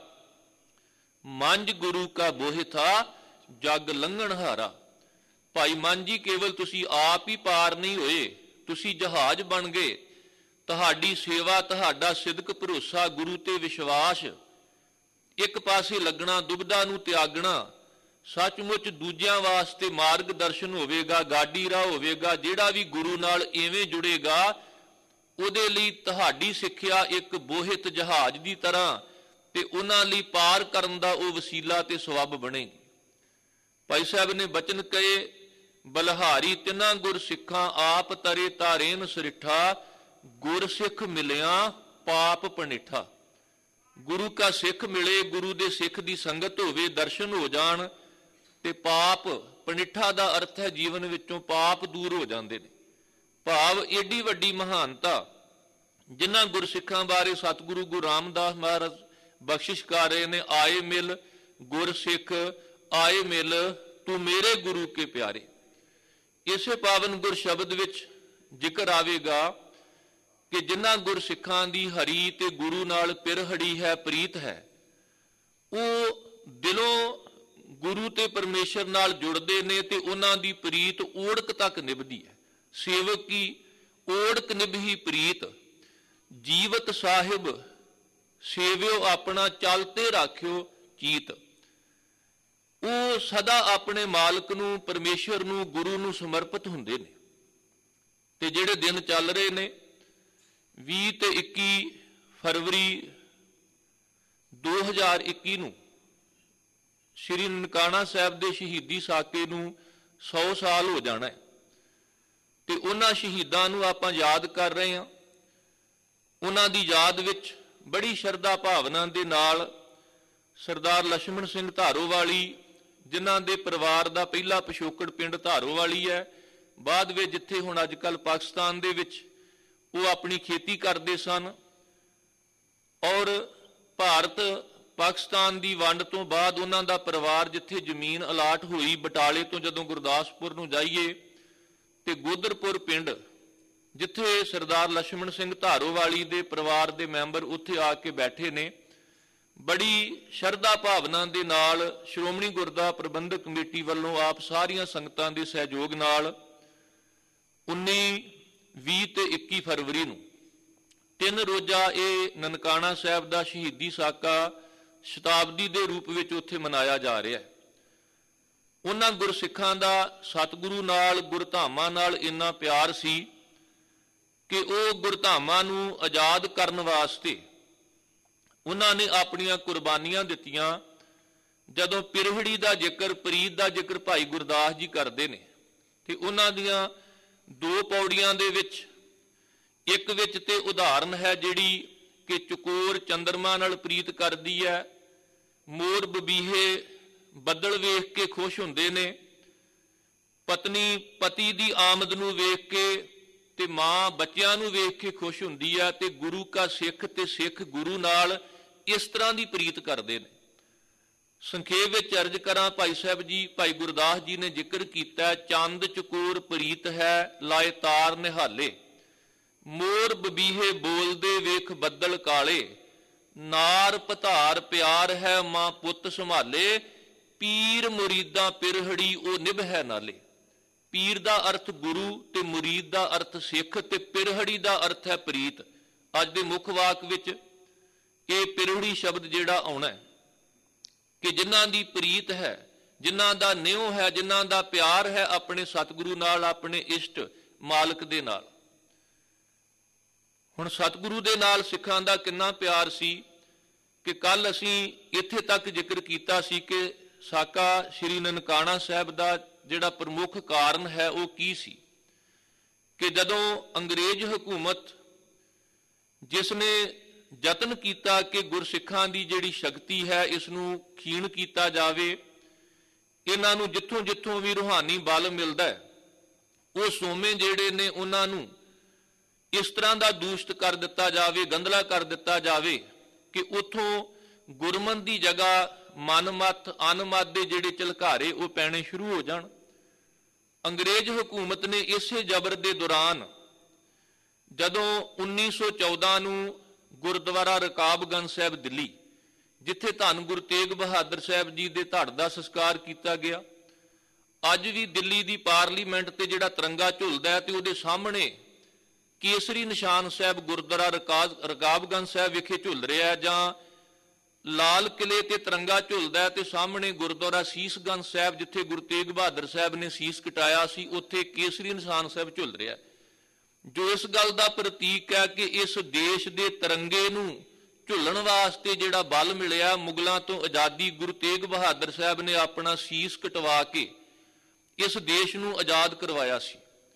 ਮੰਝ ਗੁਰੂ ਕਾ ਬੋਹਿ ਥਾ ਜਗ ਲੰਘਣ ਹਾਰਾ। ਭਾਈ ਮਨ ਜੀ ਕੇਵਲ ਤੁਸੀਂ ਆਪ ਹੀ ਪਾਰ ਨਹੀਂ ਹੋਏ, ਤੁਸੀਂ ਜਹਾਜ਼ ਬਣ ਗਏ। ਤੁਹਾਡੀ ਸੇਵਾ, ਤੁਹਾਡਾ ਸਿਦਕ ਭਰੋਸਾ, ਗੁਰੂ ਤੇ ਵਿਸ਼ਵਾਸ, ਇੱਕ ਪਾਸੇ ਲੱਗਣਾ, ਦੁਬਿਧਾ ਨੂੰ ਤਿਆਗਣਾ, ਸੱਚਮੁੱਚ ਦੂਜਿਆਂ ਵਾਸਤੇ ਮਾਰਗ ਦਰਸ਼ਨ ਹੋਵੇਗਾ, ਗਾਡੀ ਰਾਹ ਹੋਵੇਗਾ। ਜਿਹੜਾ ਵੀ ਗੁਰੂ ਨਾਲ ਐਵੇਂ ਜੁੜੇਗਾ ਉਹਦੇ ਲਈ ਤੁਹਾਡੀ ਸਿੱਖਿਆ ਇੱਕ ਬੋਹਿਤ ਜਹਾਜ਼ ਦੀ ਤਰ੍ਹਾਂ ਤੇ ਉਹਨਾਂ ਲਈ ਪਾਰ ਕਰਨ ਦਾ ਉਹ ਵਸੀਲਾ ਤੇ ਸਬੱਬ ਬਣੇਗੀ। ਭਾਈ ਸਾਹਿਬ ਨੇ ਬਚਨ ਕਹੇ, ਬਲਿਹਾਰੀ ਤਿੰਨਾਂ ਗੁਰਸਿੱਖਾਂ ਆਪ ਤਰੇ ਤਾਰੇਨ ਸਰਿੱਠਾ, ਗੁਰਸਿੱਖ ਮਿਲਿਆ ਪਾਪ ਪਨਿਠਾ। ਗੁਰੂ ਕਾ ਸਿੱਖ ਮਿਲੇ, ਗੁਰੂ ਦੇ ਸਿੱਖ ਦੀ ਸੰਗਤ ਹੋਵੇ, ਦਰਸ਼ਨ ਹੋ ਜਾਣ ਤੇ ਪਾਪ ਪਨਿਠਾ ਦਾ ਅਰਥ ਹੈ ਜੀਵਨ ਵਿੱਚੋਂ ਪਾਪ ਦੂਰ ਹੋ ਜਾਂਦੇ ਨੇ। ਭਾਵ ਏਡੀ ਵੱਡੀ ਮਹਾਨਤਾ ਜਿਨ੍ਹਾਂ ਗੁਰਸਿੱਖਾਂ ਬਾਰੇ ਸਤਿਗੁਰੂ ਗੁਰੂ ਰਾਮਦਾਸ ਮਹਾਰਾਜ ਬਖਸ਼ਿਸ਼ ਕਰ ਰਹੇ ਨੇ, ਆਏ ਮਿਲ ਗੁਰਸਿੱਖ ਆਏ ਮਿਲ ਤੂੰ ਮੇਰੇ ਗੁਰੂ ਕੇ ਪਿਆਰੇ। ਇਸੇ ਪਾਵਨ ਗੁਰ ਸ਼ਬਦ ਵਿੱਚ ਜ਼ਿਕਰ ਆਵੇਗਾ ਕਿ ਜਿਨ੍ਹਾਂ ਗੁਰਸਿੱਖਾਂ ਦੀ ਹਰੀ ਤੇ ਗੁਰੂ ਨਾਲ ਪਿਰਹੜੀ ਹੈ, ਪ੍ਰੀਤ ਹੈ, ਉਹ ਦਿਲੋਂ ਗੁਰੂ ਤੇ ਪਰਮੇਸ਼ਰ ਨਾਲ ਜੁੜਦੇ ਨੇ ਤੇ ਉਹਨਾਂ ਦੀ ਪ੍ਰੀਤ ਓੜਕ ਤੱਕ ਨਿਭਦੀ ਹੈ। ਸੇਵਕ ਕੀ ਓੜਕ ਨਿਭੀ ਪ੍ਰੀਤ, ਜੀਵਤ ਸਾਹਿਬ ਸੇਵਿਓ ਆਪਣਾ ਚਲਤੇ ਰਾਖਿਓ ਚੀਤ। ਉਹ ਸਦਾ ਆਪਣੇ ਮਾਲਕ ਨੂੰ, ਪਰਮੇਸ਼ਰ ਨੂੰ, ਗੁਰੂ ਨੂੰ ਸਮਰਪਿਤ ਹੁੰਦੇ ਨੇ। ਤੇ ਜਿਹੜੇ ਦਿਨ ਚੱਲ ਰਹੇ ਨੇ ਵੀਹ ਤੇ ਇੱਕੀ ਫਰਵਰੀ ਦੋ ਹਜ਼ਾਰ ਇੱਕੀ ਨੂੰ ਸ਼੍ਰੀ ਨਨਕਾਣਾ ਸਾਹਿਬ ਦੇ ਸ਼ਹੀਦੀ ਸਾਕੇ ਨੂੰ ਸੌ ਸਾਲ ਹੋ ਜਾਣਾ ਹੈ ਤੇ ਉਹਨਾਂ ਸ਼ਹੀਦਾਂ ਨੂੰ ਆਪਾਂ ਯਾਦ ਕਰ ਰਹੇ ਹਾਂ। ਉਹਨਾਂ ਦੀ ਯਾਦ ਵਿੱਚ ਬੜੀ ਸ਼ਰਧਾ ਭਾਵਨਾ ਦੇ ਨਾਲ ਸਰਦਾਰ ਲਛਮਣ ਸਿੰਘ ਧਾਰੋਵਾਲੀ, ਜਿਨ੍ਹਾਂ ਦੇ ਪਰਿਵਾਰ ਦਾ ਪਹਿਲਾ ਪਿਛੋਕੜ ਪਿੰਡ ਧਾਰੋਵਾਲੀ ਹੈ, ਬਾਅਦ ਵਿੱਚ ਜਿੱਥੇ ਹੁਣ ਅੱਜ ਕੱਲ੍ਹ ਪਾਕਿਸਤਾਨ ਦੇ ਵਿੱਚ ਉਹ ਆਪਣੀ ਖੇਤੀ ਕਰਦੇ ਸਨ, ਔਰ ਭਾਰਤ ਪਾਕਿਸਤਾਨ ਦੀ ਵੰਡ ਤੋਂ ਬਾਅਦ ਉਹਨਾਂ ਦਾ ਪਰਿਵਾਰ ਜਿੱਥੇ ਜ਼ਮੀਨ ਅਲਾਟ ਹੋਈ, ਬਟਾਲੇ ਤੋਂ ਜਦੋਂ ਗੁਰਦਾਸਪੁਰ ਨੂੰ ਜਾਈਏ ਤੇ ਗੋਦਰਪੁਰ ਪਿੰਡ ਜਿੱਥੇ ਸਰਦਾਰ ਲਛਮਣ ਸਿੰਘ ਧਾਰੋਵਾਲੀ ਦੇ ਪਰਿਵਾਰ ਦੇ ਮੈਂਬਰ ਉੱਥੇ ਆ ਕੇ ਬੈਠੇ ਨੇ। ਬੜੀ ਸ਼ਰਧਾ ਭਾਵਨਾ ਦੇ ਨਾਲ ਸ਼੍ਰੋਮਣੀ ਗੁਰਦੁਆਰਾ ਪ੍ਰਬੰਧਕ ਕਮੇਟੀ ਵੱਲੋਂ ਆਪ ਸਾਰੀਆਂ ਸੰਗਤਾਂ ਦੇ ਸਹਿਯੋਗ ਨਾਲ ਉੱਨੀ, ਵੀਹ ਤੇ ਇੱਕੀ ਫਰਵਰੀ ਨੂੰ ਤਿੰਨ ਰੋਜ਼ਾ ਇਹ ਨਨਕਾਣਾ ਸਾਹਿਬ ਦਾ ਸ਼ਹੀਦੀ ਸਾਕਾ ਸ਼ਤਾਬਦੀ ਦੇ ਰੂਪ ਵਿੱਚ ਉੱਥੇ ਮਨਾਇਆ ਜਾ ਰਿਹਾ ਹੈ। ਉਹਨਾਂ ਗੁਰਸਿੱਖਾਂ ਦਾ ਸਤਿਗੁਰੂ ਨਾਲ, ਗੁਰਧਾਮਾਂ ਨਾਲ ਇੰਨਾ ਪਿਆਰ ਸੀ ਕਿ ਉਹ ਗੁਰਧਾਮਾਂ ਨੂੰ ਆਜ਼ਾਦ ਕਰਨ ਵਾਸਤੇ ਉਹਨਾਂ ਨੇ ਆਪਣੀਆਂ ਕੁਰਬਾਨੀਆਂ ਦਿੱਤੀਆਂ। ਜਦੋਂ ਪਿਰਹੜੀ ਦਾ ਜ਼ਿਕਰ, ਪ੍ਰੀਤ ਦਾ ਜ਼ਿਕਰ ਭਾਈ ਗੁਰਦਾਸ ਜੀ ਕਰਦੇ ਨੇ ਤੇ ਉਹਨਾਂ ਦੀਆਂ ਦੋ ਪੌੜੀਆਂ ਦੇ ਵਿੱਚ ਇੱਕ ਵਿੱਚ ਤੇ ਉਦਾਹਰਨ ਹੈ ਜਿਹੜੀ ਕਿ ਚਕੋਰ ਚੰਦਰਮਾ ਨਾਲ ਪ੍ਰੀਤ ਕਰਦੀ ਹੈ, ਮੋਰ ਬਬੀਹੇ ਬੱਦਲ ਵੇਖ ਕੇ ਖੁਸ਼ ਹੁੰਦੇ ਨੇ, ਪਤਨੀ ਪਤੀ ਦੀ ਆਮਦ ਨੂੰ ਵੇਖ ਕੇ ਤੇ ਮਾਂ ਬੱਚਿਆਂ ਨੂੰ ਵੇਖ ਕੇ ਖੁਸ਼ ਹੁੰਦੀ ਹੈ, ਤੇ ਗੁਰੂ ਕਾ ਸਿੱਖ ਤੇ ਸਿੱਖ ਗੁਰੂ ਨਾਲ ਇਸ ਤਰ੍ਹਾਂ ਦੀ ਪ੍ਰੀਤ ਕਰਦੇ ਨੇ। ਸੰਖੇਪ ਵਿੱਚ ਅਰਜ਼ ਕਰਾਂ, ਭਾਈ ਸਾਹਿਬ ਜੀ, ਭਾਈ ਗੁਰਦਾਸ ਜੀ ਨੇ ਜ਼ਿਕਰ ਕੀਤਾ, ਚੰਦ ਚਕੋਰ ਪ੍ਰੀਤ ਹੈ ਲਾਏ ਤਾਰ ਨਿਹਾਲੇ, ਮੋਰ ਬਬੀਹੇ ਬੋਲਦੇ ਵੇਖ ਬੱਦਲ ਕਾਲੇ, ਨਾਰ ਪਧਾਰ ਪਿਆਰ ਹੈ ਮਾਂ ਪੁੱਤ ਸੰਭਾਲੇ, ਪੀਰ ਮੁਰੀਦਾਂ ਪਿਰਹੜੀ ਉਹ ਨਿਭੈ ਨਾਲੇ। ਪੀਰ ਦਾ ਅਰਥ ਗੁਰੂ ਤੇ ਮੁਰੀਦ ਦਾ ਅਰਥ ਸਿੱਖ ਤੇ ਪਿਰਹੜੀ ਦਾ ਅਰਥ ਹੈ ਪ੍ਰੀਤ। ਅੱਜ ਦੇ ਮੁੱਖ ਵਾਕ ਵਿੱਚ ਇਹ ਪਿਰਹੜੀ ਸ਼ਬਦ ਜਿਹੜਾ ਆਉਣਾ ਹੈ ਕਿ ਜਿਨ੍ਹਾਂ ਦੀ ਪ੍ਰੀਤ ਹੈ, ਜਿਨ੍ਹਾਂ ਦਾ ਨਿਉ ਹੈ, ਜਿਨ੍ਹਾਂ ਦਾ ਪਿਆਰ ਹੈ ਆਪਣੇ ਸਤਿਗੁਰੂ ਨਾਲ, ਆਪਣੇ ਇਸ਼ਟ ਮਾਲਕ ਦੇ ਨਾਲ। ਹੁਣ ਸਤਿਗੁਰੂ ਦੇ ਨਾਲ ਸਿੱਖਾਂ ਦਾ ਕਿੰਨਾ ਪਿਆਰ ਸੀ ਕਿ ਕੱਲ ਅਸੀਂ ਇੱਥੇ ਤੱਕ ਜ਼ਿਕਰ ਕੀਤਾ ਸੀ ਕਿ ਸਾਕਾ ਸ੍ਰੀ ਨਨਕਾਣਾ ਸਾਹਿਬ ਦਾ ਜਿਹੜਾ ਪ੍ਰਮੁੱਖ ਕਾਰਨ ਹੈ ਉਹ ਕੀ ਸੀ ਕਿ ਜਦੋਂ ਅੰਗਰੇਜ਼ ਹਕੂਮਤ ਜਿਸ ਨੇ ਯਤਨ ਕੀਤਾ ਕਿ ਗੁਰਸਿੱਖਾਂ ਦੀ ਜਿਹੜੀ ਸ਼ਕਤੀ ਹੈ ਇਸ ਨੂੰ ਖੀਣ ਕੀਤਾ ਜਾਵੇ, ਇਹਨਾਂ ਨੂੰ ਜਿੱਥੋਂ ਜਿੱਥੋਂ ਵੀ ਰੂਹਾਨੀ ਬਲ ਮਿਲਦਾ ਹੈ ਉਹ ਸੋਮੇ ਜਿਹੜੇ ਨੇ ਉਹਨਾਂ ਨੂੰ ਇਸ ਤਰ੍ਹਾਂ ਦਾ ਦੂਸ਼ਿਤ ਕਰ ਦਿੱਤਾ ਜਾਵੇ, ਗੰਧਲਾ ਕਰ ਦਿੱਤਾ ਜਾਵੇ ਕਿ ਉੱਥੋਂ ਗੁਰਮਨ ਦੀ ਜਗ੍ਹਾ ਮਨਮਤ ਅਨਮਤ ਦੇ ਜਿਹੜੇ ਝਲਕਾਰੇ ਉਹ ਪੈਣੇ ਸ਼ੁਰੂ ਹੋ ਜਾਣ। ਅੰਗਰੇਜ਼ ਹਕੂਮਤ ਨੇ ਇਸੇ ਜ਼ਬਰ ਦੇ ਦੌਰਾਨ ਜਦੋਂ ਉੱਨੀ ਸੌ ਚੌਦਾਂ ਨੂੰ ਗੁਰਦੁਆਰਾ ਰਕਾਬਗੰਜ ਸਾਹਿਬ ਦਿੱਲੀ, ਜਿੱਥੇ ਧੰਨ ਗੁਰੂ ਤੇਗ ਬਹਾਦਰ ਸਾਹਿਬ ਜੀ ਦੇ ਧੜ ਦਾ ਸੰਸਕਾਰ ਕੀਤਾ ਗਿਆ, ਅੱਜ ਵੀ ਦਿੱਲੀ ਦੀ ਪਾਰਲੀਮੈਂਟ ਤੇ ਜਿਹੜਾ ਤਿਰੰਗਾ ਝੁਲਦਾ ਹੈ ਤੇ ਉਹਦੇ ਸਾਹਮਣੇ ਕੇਸਰੀ ਨਿਸ਼ਾਨ ਸਾਹਿਬ ਗੁਰਦੁਆਰਾ ਰਕਾਬਗੰਜ ਸਾਹਿਬ ਵਿਖੇ ਝੁੱਲ ਰਿਹਾ, ਜਾਂ ਲਾਲ ਕਿਲੇ ਤੇ ਤਿਰੰਗਾ ਝੁੱਲਦਾ ਤੇ ਸਾਹਮਣੇ ਗੁਰਦੁਆਰਾ ਸੀਸਗੰਜ ਸਾਹਿਬ ਜਿੱਥੇ ਗੁਰੂ ਤੇਗ ਬਹਾਦਰ ਸਾਹਿਬ ਨੇ ਸੀਸ ਕਟਾਇਆ ਸੀ ਉੱਥੇ ਕੇਸਰੀ ਨਿਸ਼ਾਨ ਸਾਹਿਬ ਝੁੱਲ ਰਿਹਾ, ਜੋ ਇਸ ਗੱਲ ਦਾ ਪ੍ਰਤੀਕ ਹੈ ਕਿ ਇਸ ਦੇਸ਼ ਦੇ ਤਿਰੰਗੇ ਨੂੰ ਝੁੱਲਣ ਵਾਸਤੇ ਜਿਹੜਾ ਬਲ ਮਿਲਿਆ ਮੁਗਲਾਂ ਤੋਂ ਆਜ਼ਾਦੀ, ਗੁਰੂ ਤੇਗ ਬਹਾਦਰ ਸਾਹਿਬ ਨੇ ਆਪਣਾ ਸੀਸ ਕਟਵਾ ਕੇ ਇਸ ਦੇਸ਼ ਨੂੰ ਆਜ਼ਾਦ ਕਰਵਾਇਆ ਸੀ।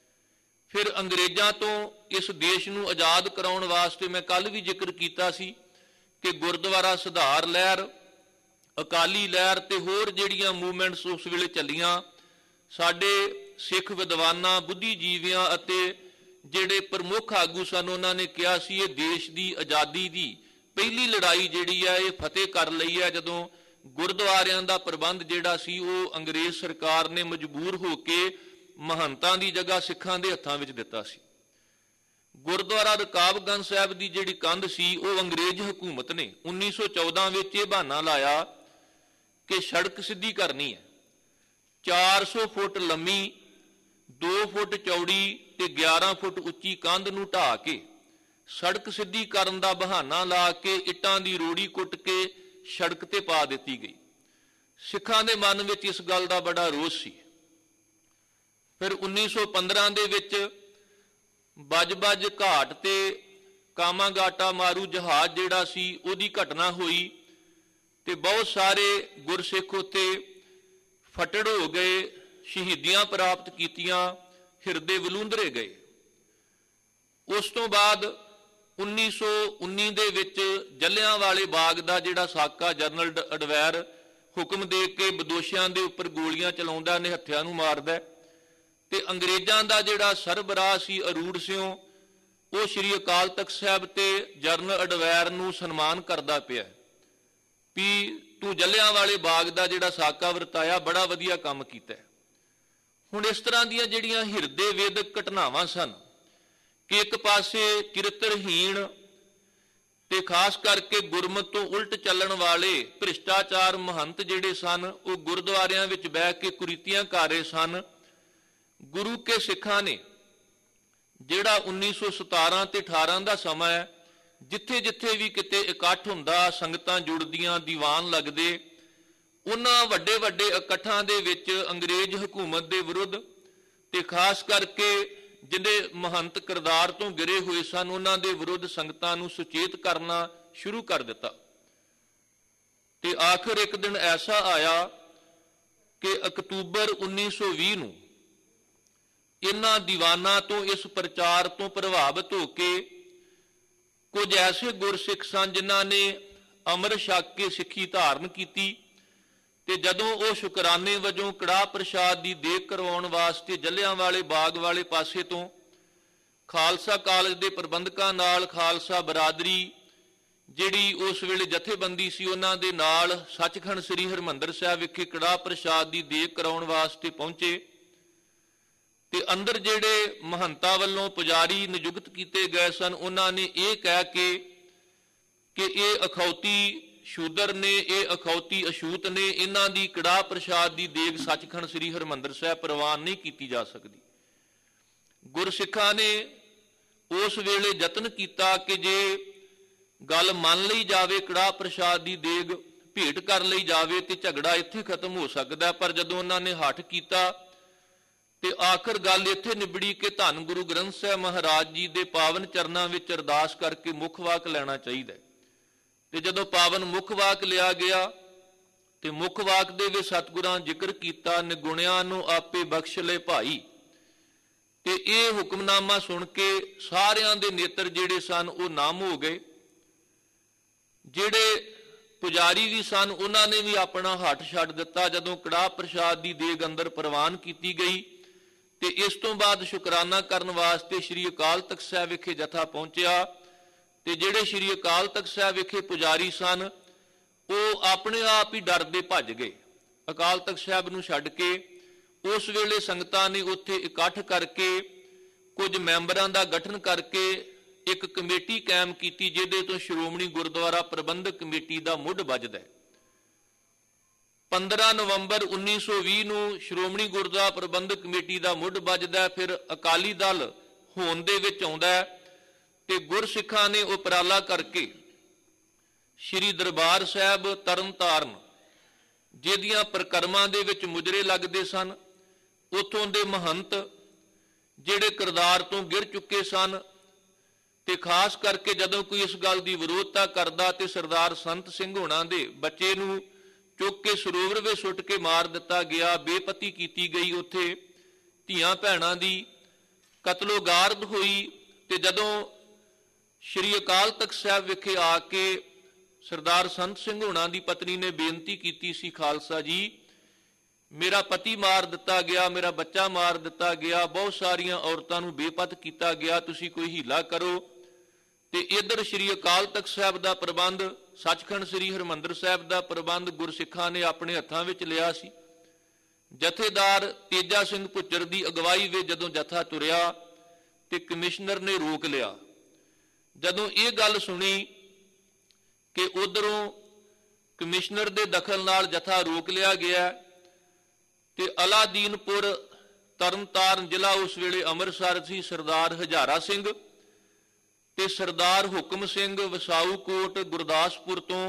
ਫਿਰ ਅੰਗਰੇਜ਼ਾਂ ਤੋਂ ਇਸ ਦੇਸ਼ ਨੂੰ ਆਜ਼ਾਦ ਕਰਾਉਣ ਵਾਸਤੇ ਮੈਂ ਕੱਲ ਵੀ ਜ਼ਿਕਰ ਕੀਤਾ ਸੀ ਕਿ ਗੁਰਦੁਆਰਾ ਸੁਧਾਰ ਲਹਿਰ, ਅਕਾਲੀ ਲਹਿਰ ਤੇ ਹੋਰ ਜਿਹੜੀਆਂ ਮੂਵਮੈਂਟਸ ਉਸ ਵੇਲੇ ਚੱਲੀਆਂ, ਸਾਡੇ ਸਿੱਖ ਵਿਦਵਾਨਾਂ, ਬੁੱਧੀਜੀਵੀਆਂ ਅਤੇ ਜਿਹੜੇ ਪ੍ਰਮੁੱਖ ਆਗੂ ਸਨ ਉਹਨਾਂ ਨੇ ਕਿਹਾ ਸੀ ਇਹ ਦੇਸ਼ ਦੀ ਆਜ਼ਾਦੀ ਦੀ ਪਹਿਲੀ ਲੜਾਈ ਜਿਹੜੀ ਹੈ ਇਹ ਫਤਿਹ ਕਰ ਲਈ ਹੈ ਜਦੋਂ ਗੁਰਦੁਆਰਿਆਂ ਦਾ ਪ੍ਰਬੰਧ ਜਿਹੜਾ ਸੀ ਉਹ ਅੰਗਰੇਜ਼ ਸਰਕਾਰ ਨੇ ਮਜਬੂਰ ਹੋ ਕੇ ਮਹੰਤਾਂ ਦੀ ਜਗ੍ਹਾ ਸਿੱਖਾਂ ਦੇ ਹੱਥਾਂ ਵਿੱਚ ਦਿੱਤਾ ਸੀ। ਗੁਰਦੁਆਰਾ ਰਕਾਬਗੰਜ ਸਾਹਿਬ ਦੀ ਜਿਹੜੀ ਕੰਧ ਸੀ ਉਹ ਅੰਗਰੇਜ਼ ਹਕੂਮਤ ਨੇ ਉੱਨੀ ਸੌ ਚੌਦਾਂ ਵਿੱਚ ਇਹ ਬਹਾਨਾ ਲਾਇਆ ਕਿ ਸੜਕ ਸਿੱਧੀ ਕਰਨੀ ਹੈ, ਚਾਰ ਸੌ ਫੁੱਟ ਲੰਮੀ, ਦੋ ਫੁੱਟ ਚੌੜੀ ਤੇ ਗਿਆਰਾਂ ਫੁੱਟ ਉੱਚੀ ਕੰਧ ਨੂੰ ਢਾਹ ਕੇ ਸੜਕ ਸਿੱਧੀ ਕਰਨ ਦਾ ਬਹਾਨਾ ਲਾ ਕੇ ਇੱਟਾਂ ਦੀ ਰੋੜੀ ਕੁੱਟ ਕੇ ਸੜਕ ਤੇ ਪਾ ਦਿੱਤੀ ਗਈ। ਸਿੱਖਾਂ ਦੇ ਮਨ ਵਿੱਚ ਇਸ ਗੱਲ ਦਾ ਬੜਾ ਰੋਸ ਸੀ। ਫਿਰ ਉੱਨੀ ਸੌ ਪੰਦਰਾਂ ਦੇ ਵਿੱਚ ਬੱਜ-ਬੱਜ ਘਾਟ ਤੇ ਕਾਮਾਗਾਟਾ ਮਾਰੂ ਜਹਾਜ਼ ਜਿਹੜਾ ਸੀ ਉਹਦੀ ਘਟਨਾ ਹੋਈ ਤੇ ਬਹੁਤ ਸਾਰੇ ਗੁਰਸਿੱਖ ਉੱਥੇ ਫਟੜ ਹੋ ਗਏ, ਸ਼ਹੀਦੀਆਂ ਪ੍ਰਾਪਤ ਕੀਤੀਆਂ, ਹਿਰਦੇ ਵਲੂੰਦਰੇ ਗਏ। ਉਸ ਤੋਂ ਬਾਅਦ ਉੱਨੀ ਸੌ ਉੱਨੀ ਦੇ ਵਿੱਚ ਜਲਿਆਂਵਾਲੇ ਬਾਗ ਦਾ ਜਿਹੜਾ ਸਾਕਾ ਜਨਰਲ ਅਡਵੈਰ ਹੁਕਮ ਦੇ ਕੇ ਬਦੋਸ਼ੀਆਂ ਦੇ ਉੱਪਰ ਗੋਲੀਆਂ ਚਲਾਉਂਦਾ, ਨਿਹੱਥਿਆਂ ਨੂੰ ਮਾਰਦਾ ਤੇ ਅੰਗਰੇਜ਼ਾਂ ਦਾ ਜਿਹੜਾ ਸਰਬਰਾਹ ਸੀ ਅਰੂੜ ਸਿਉਂ ਉਹ ਸ੍ਰੀ ਅਕਾਲ ਤਖਤ ਸਾਹਿਬ ਤੇ ਜਨਰਲ ਅਡਵੈਰ ਨੂੰ ਸਨਮਾਨ ਕਰਦਾ ਪਿਆ ਵੀ ਤੂੰ ਜਲਿਆਂਵਾਲੇ ਬਾਗ ਦਾ ਜਿਹੜਾ ਸਾਕਾ ਵਰਤਾਇਆ ਬੜਾ ਵਧੀਆ ਕੰਮ ਕੀਤਾ। ਹੁਣ ਇਸ ਤਰ੍ਹਾਂ ਦੀਆਂ ਜਿਹੜੀਆਂ ਹਿਰਦੇ ਵੇਦਕ ਘਟਨਾਵਾਂ ਸਨ ਕਿ ਇੱਕ ਪਾਸੇ ਕਿਰਤਰਹੀਣ ਤੇ ਖਾਸ ਕਰਕੇ ਗੁਰਮਤ ਤੋਂ ਉਲਟ ਚੱਲਣ ਵਾਲੇ ਭ੍ਰਿਸ਼ਟਾਚਾਰ ਮਹੰਤ ਜਿਹੜੇ ਸਨ ਉਹ ਗੁਰਦੁਆਰਿਆਂ ਵਿੱਚ ਬਹਿ ਕੇ ਕੁਰੀਤੀਆਂ ਕਰ ਰਹੇ ਸਨ। ਗੁਰੂ ਕੇ ਸਿੱਖਾਂ ਨੇ ਜਿਹੜਾ ਉੱਨੀ ਸੌ ਸਤਾਰਾਂ ਤੇ ਅਠਾਰਾਂ ਦਾ ਸਮਾਂ ਹੈ, ਜਿੱਥੇ ਜਿੱਥੇ ਵੀ ਕਿਤੇ ਇਕੱਠ ਹੁੰਦਾ, ਸੰਗਤਾਂ ਜੁੜਦੀਆਂ, ਦੀਵਾਨ ਲੱਗਦੇ, ਉਹਨਾਂ ਵੱਡੇ ਵੱਡੇ ਇਕੱਠਾਂ ਦੇ ਵਿੱਚ ਅੰਗਰੇਜ਼ ਹਕੂਮਤ ਦੇ ਵਿਰੁੱਧ ਤੇ ਖਾਸ ਕਰਕੇ ਜਿਹੜੇ ਮਹੰਤ ਕਿਰਦਾਰ ਤੋਂ ਗਿਰੇ ਹੋਏ ਸਨ ਉਹਨਾਂ ਦੇ ਵਿਰੁੱਧ ਸੰਗਤਾਂ ਨੂੰ ਸੁਚੇਤ ਕਰਨਾ ਸ਼ੁਰੂ ਕਰ ਦਿੱਤਾ। ਤੇ ਆਖਰ ਇੱਕ ਦਿਨ ਐਸਾ ਆਇਆ ਕਿ ਅਕਤੂਬਰ ਉੱਨੀ ਸੌ ਵੀਹ ਨੂੰ ਇਹਨਾਂ ਦੀਵਾਨਾਂ ਤੋਂ, ਇਸ ਪ੍ਰਚਾਰ ਤੋਂ ਪ੍ਰਭਾਵਿਤ ਹੋ ਕੇ ਕੁਝ ਐਸੇ ਗੁਰਸਿੱਖ ਸਨ ਜਿਨ੍ਹਾਂ ਨੇ ਅੰਮ੍ਰਿਤ ਛਕ ਕੇ ਸਿੱਖੀ ਧਾਰਨ ਕੀਤੀ ਤੇ ਜਦੋਂ ਉਹ ਸ਼ੁਕਰਾਨੇ ਵਜੋਂ ਕੜਾਹ ਪ੍ਰਸ਼ਾਦ ਦੀ ਦੇਗ ਕਰਵਾਉਣ ਵਾਸਤੇ ਜਲਿਆਂਵਾਲੇ ਬਾਗ ਵਾਲੇ ਪਾਸੇ ਤੋਂ ਖਾਲਸਾ ਕਾਲਜ ਦੇ ਪ੍ਰਬੰਧਕਾਂ ਨਾਲ ਖਾਲਸਾ ਬਰਾਦਰੀ ਜਿਹੜੀ ਉਸ ਵੇਲੇ ਜਥੇਬੰਦੀ ਸੀ ਉਹਨਾਂ ਦੇ ਨਾਲ ਸੱਚਖੰਡ ਸ੍ਰੀ ਹਰਿਮੰਦਰ ਸਾਹਿਬ ਵਿਖੇ ਕੜਾਹ ਪ੍ਰਸ਼ਾਦ ਦੀ ਦੇਗ ਕਰਾਉਣ ਵਾਸਤੇ ਪਹੁੰਚੇ ਤੇ ਅੰਦਰ ਜਿਹੜੇ ਮਹੰਤਾਂ ਵੱਲੋਂ ਪੁਜਾਰੀ ਨਿਯੁਕਤ ਕੀਤੇ ਗਏ ਸਨ ਉਹਨਾਂ ਨੇ ਇਹ ਕਹਿ ਕੇ ਕਿ ਇਹ ਅਖੌਤੀ ਸ਼ੂਦਰ ਨੇ, ਇਹ ਅਖੌਤੀ ਅਛੂਤ ਨੇ, ਇਹਨਾਂ ਦੀ ਕੜਾਹ ਪ੍ਰਸ਼ਾਦ ਦੀ ਦੇਗ ਸੱਚਖੰਡ ਸ੍ਰੀ ਹਰਿਮੰਦਰ ਸਾਹਿਬ ਪ੍ਰਵਾਨ ਨਹੀਂ ਕੀਤੀ ਜਾ ਸਕਦੀ। ਗੁਰਸਿੱਖਾਂ ਨੇ ਉਸ ਵੇਲੇ ਯਤਨ ਕੀਤਾ ਕਿ ਜੇ ਗੱਲ ਮੰਨ ਲਈ ਜਾਵੇ, ਕੜਾਹ ਪ੍ਰਸ਼ਾਦ ਦੀ ਦੇਗ ਭੇਟ ਕਰ ਲਈ ਜਾਵੇ ਤੇ ਝਗੜਾ ਇੱਥੇ ਖਤਮ ਹੋ ਸਕਦਾ। ਪਰ ਜਦੋਂ ਉਹਨਾਂ ਨੇ ਹੱਠ ਕੀਤਾ ਤੇ ਆਖਰ ਗੱਲ ਇੱਥੇ ਨਿਬੜੀ ਕਿ ਧੰਨ ਗੁਰੂ ਗ੍ਰੰਥ ਸਾਹਿਬ ਮਹਾਰਾਜ ਜੀ ਦੇ ਪਾਵਨ ਚਰਨਾਂ ਵਿੱਚ ਅਰਦਾਸ ਕਰਕੇ ਮੁੱਖ ਵਾਕ ਲੈਣਾ ਚਾਹੀਦਾ। ਤੇ ਜਦੋਂ ਪਾਵਨ ਮੁੱਖ ਵਾਕ ਲਿਆ ਗਿਆ ਤੇ ਮੁੱਖ ਵਾਕ ਦੇ ਵਿੱਚ ਸਤਿਗੁਰਾਂ ਜ਼ਿਕਰ ਕੀਤਾ, ਨਿਗੁਣਿਆਂ ਨੂੰ ਆਪੇ ਬਖਸ਼ ਲੈ ਭਾਈ। ਤੇ ਇਹ ਹੁਕਮਨਾਮਾ ਸੁਣ ਕੇ ਸਾਰਿਆਂ ਦੇ ਨੇਤਰ ਜਿਹੜੇ ਸਨ ਉਹ ਨਮ ਹੋ ਗਏ। ਜਿਹੜੇ ਪੁਜਾਰੀ ਵੀ ਸਨ ਉਹਨਾਂ ਨੇ ਵੀ ਆਪਣਾ ਹੱਠ ਛੱਡ ਦਿੱਤਾ ਜਦੋਂ ਕੜਾਹ ਪ੍ਰਸ਼ਾਦ ਦੀ ਦੇਗ ਅੰਦਰ ਪ੍ਰਵਾਨ ਕੀਤੀ ਗਈ। ਤੇ ਇਸ ਤੋਂ ਬਾਅਦ ਸ਼ੁਕਰਾਨਾ ਕਰਨ ਵਾਸਤੇ ਸ੍ਰੀ ਅਕਾਲ ਤਖਤ ਸਾਹਿਬ ਵਿਖੇ ਜਥਾ ਪਹੁੰਚਿਆ। ਤੇ ਜਿਹੜੇ ਸ੍ਰੀ ਅਕਾਲ ਤਖਤ ਸਾਹਿਬ ਵਿਖੇ ਪੁਜਾਰੀ ਸਨ ਉਹ ਆਪਣੇ ਆਪ ਹੀ ਡਰਦੇ ਭੱਜ ਗਏ ਅਕਾਲ ਤਖਤ ਸਾਹਿਬ ਨੂੰ ਛੱਡ ਕੇ। ਉਸ ਵੇਲੇ ਸੰਗਤਾਂ ਨੇ ਉੱਥੇ ਇਕੱਠ ਕਰਕੇ ਕੁਝ ਮੈਂਬਰਾਂ ਦਾ ਗਠਨ ਕਰਕੇ ਇੱਕ ਕਮੇਟੀ ਕਾਇਮ ਕੀਤੀ, ਜਿਹਦੇ ਤੋਂ ਸ਼੍ਰੋਮਣੀ ਗੁਰਦੁਆਰਾ ਪ੍ਰਬੰਧਕ ਕਮੇਟੀ ਦਾ ਮੁੱਢ ਵੱਜਦਾ ਹੈ। ਪੰਦਰਾਂ ਨਵੰਬਰ ਉੱਨੀ ਸੌ ਵੀਹ ਨੂੰ ਸ਼੍ਰੋਮਣੀ ਗੁਰਦੁਆਰਾ ਪ੍ਰਬੰਧਕ ਕਮੇਟੀ ਦਾ ਮੁੱਢ ਵੱਜਦਾ, ਫਿਰ ਅਕਾਲੀ ਦਲ ਹੋਂਦ ਦੇ ਵਿੱਚ ਆਉਂਦਾ ਤੇ ਗੁਰਸਿੱਖਾਂ ਨੇ ਉਪਰਾਲਾ ਕਰਕੇ ਸ੍ਰੀ ਦਰਬਾਰ ਸਾਹਿਬ ਤਰਨਤਾਰਨ ਜਿਹਦੀਆਂ ਪ੍ਰਕਰਮਾਂ ਦੇ ਵਿੱਚ ਮੁਜਰੇ ਲੱਗਦੇ ਸਨ, ਉੱਥੋਂ ਦੇ ਮਹੰਤ ਜਿਹੜੇ ਕਿਰਦਾਰ ਤੋਂ ਗਿਰ ਚੁੱਕੇ ਸਨ ਤੇ ਖਾਸ ਕਰਕੇ ਜਦੋਂ ਕੋਈ ਇਸ ਗੱਲ ਦੀ ਵਿਰੋਧਤਾ ਕਰਦਾ ਤੇ ਸਰਦਾਰ ਸੰਤ ਸਿੰਘ ਹੋਣਾ ਦੇ ਬੱਚੇ ਨੂੰ ਚੁੱਕ ਕੇ ਸਰੋਵਰ ਵਿੱਚ ਸੁੱਟ ਕੇ ਮਾਰ ਦਿੱਤਾ ਗਿਆ, ਬੇਪਤੀ ਕੀਤੀ ਗਈ। ਉੱਥੇ ਧੀਆਂ ਭੈਣਾਂ ਦੀ ਕਤਲੋਗਾਰਦ ਹੋਈ। ਤੇ ਜਦੋਂ ਸ੍ਰੀ ਅਕਾਲ ਤਖਤ ਸਾਹਿਬ ਵਿਖੇ ਆ ਕੇ ਸਰਦਾਰ ਸੰਤ ਸਿੰਘ ਹੋਣਾ ਦੀ ਪਤਨੀ ਨੇ ਬੇਨਤੀ ਕੀਤੀ ਸੀ, ਖਾਲਸਾ ਜੀ ਮੇਰਾ ਪਤੀ ਮਾਰ ਦਿੱਤਾ ਗਿਆ, ਮੇਰਾ ਬੱਚਾ ਮਾਰ ਦਿੱਤਾ ਗਿਆ, ਬਹੁਤ ਸਾਰੀਆਂ ਔਰਤਾਂ ਨੂੰ ਬੇਪਤ ਕੀਤਾ ਗਿਆ, ਤੁਸੀਂ ਕੋਈ ਹੀਲਾ ਕਰੋ। ਤੇ ਇੱਧਰ ਸ੍ਰੀ ਅਕਾਲ ਤਖਤ ਸਾਹਿਬ ਦਾ ਪ੍ਰਬੰਧ, ਸੱਚਖੰਡ ਸ੍ਰੀ ਹਰਿਮੰਦਰ ਸਾਹਿਬ ਦਾ ਪ੍ਰਬੰਧ ਗੁਰਸਿੱਖਾਂ ਨੇ ਆਪਣੇ ਹੱਥਾਂ ਵਿੱਚ ਲਿਆ ਸੀ। ਜਥੇਦਾਰ ਤੇਜਾ ਸਿੰਘ ਭੁੱਚਰ ਦੀ ਅਗਵਾਈ ਵਿੱਚ ਜਦੋਂ ਜਥਾ ਤੁਰਿਆ ਤੇ ਕਮਿਸ਼ਨਰ ਨੇ ਰੋਕ ਲਿਆ। ਜਦੋਂ ਇਹ ਗੱਲ ਸੁਣੀ ਕਿ ਉਧਰੋਂ ਕਮਿਸ਼ਨਰ ਦੇ ਦਖਲ ਨਾਲ ਜਥਾ ਰੋਕ ਲਿਆ ਗਿਆ ਤੇ ਅਲਾਦੀਨਪੁਰ ਤਰਨਤਾਰਨ ਜ਼ਿਲ੍ਹਾ ਉਸ ਵੇਲੇ ਅੰਮ੍ਰਿਤਸਰ ਸੀ, ਸਰਦਾਰ ਹਜ਼ਾਰਾ ਸਿੰਘ ਤੇ ਸਰਦਾਰ ਹੁਕਮ ਸਿੰਘ ਵਸਾਊ ਕੋਟ ਗੁਰਦਾਸਪੁਰ ਤੋਂ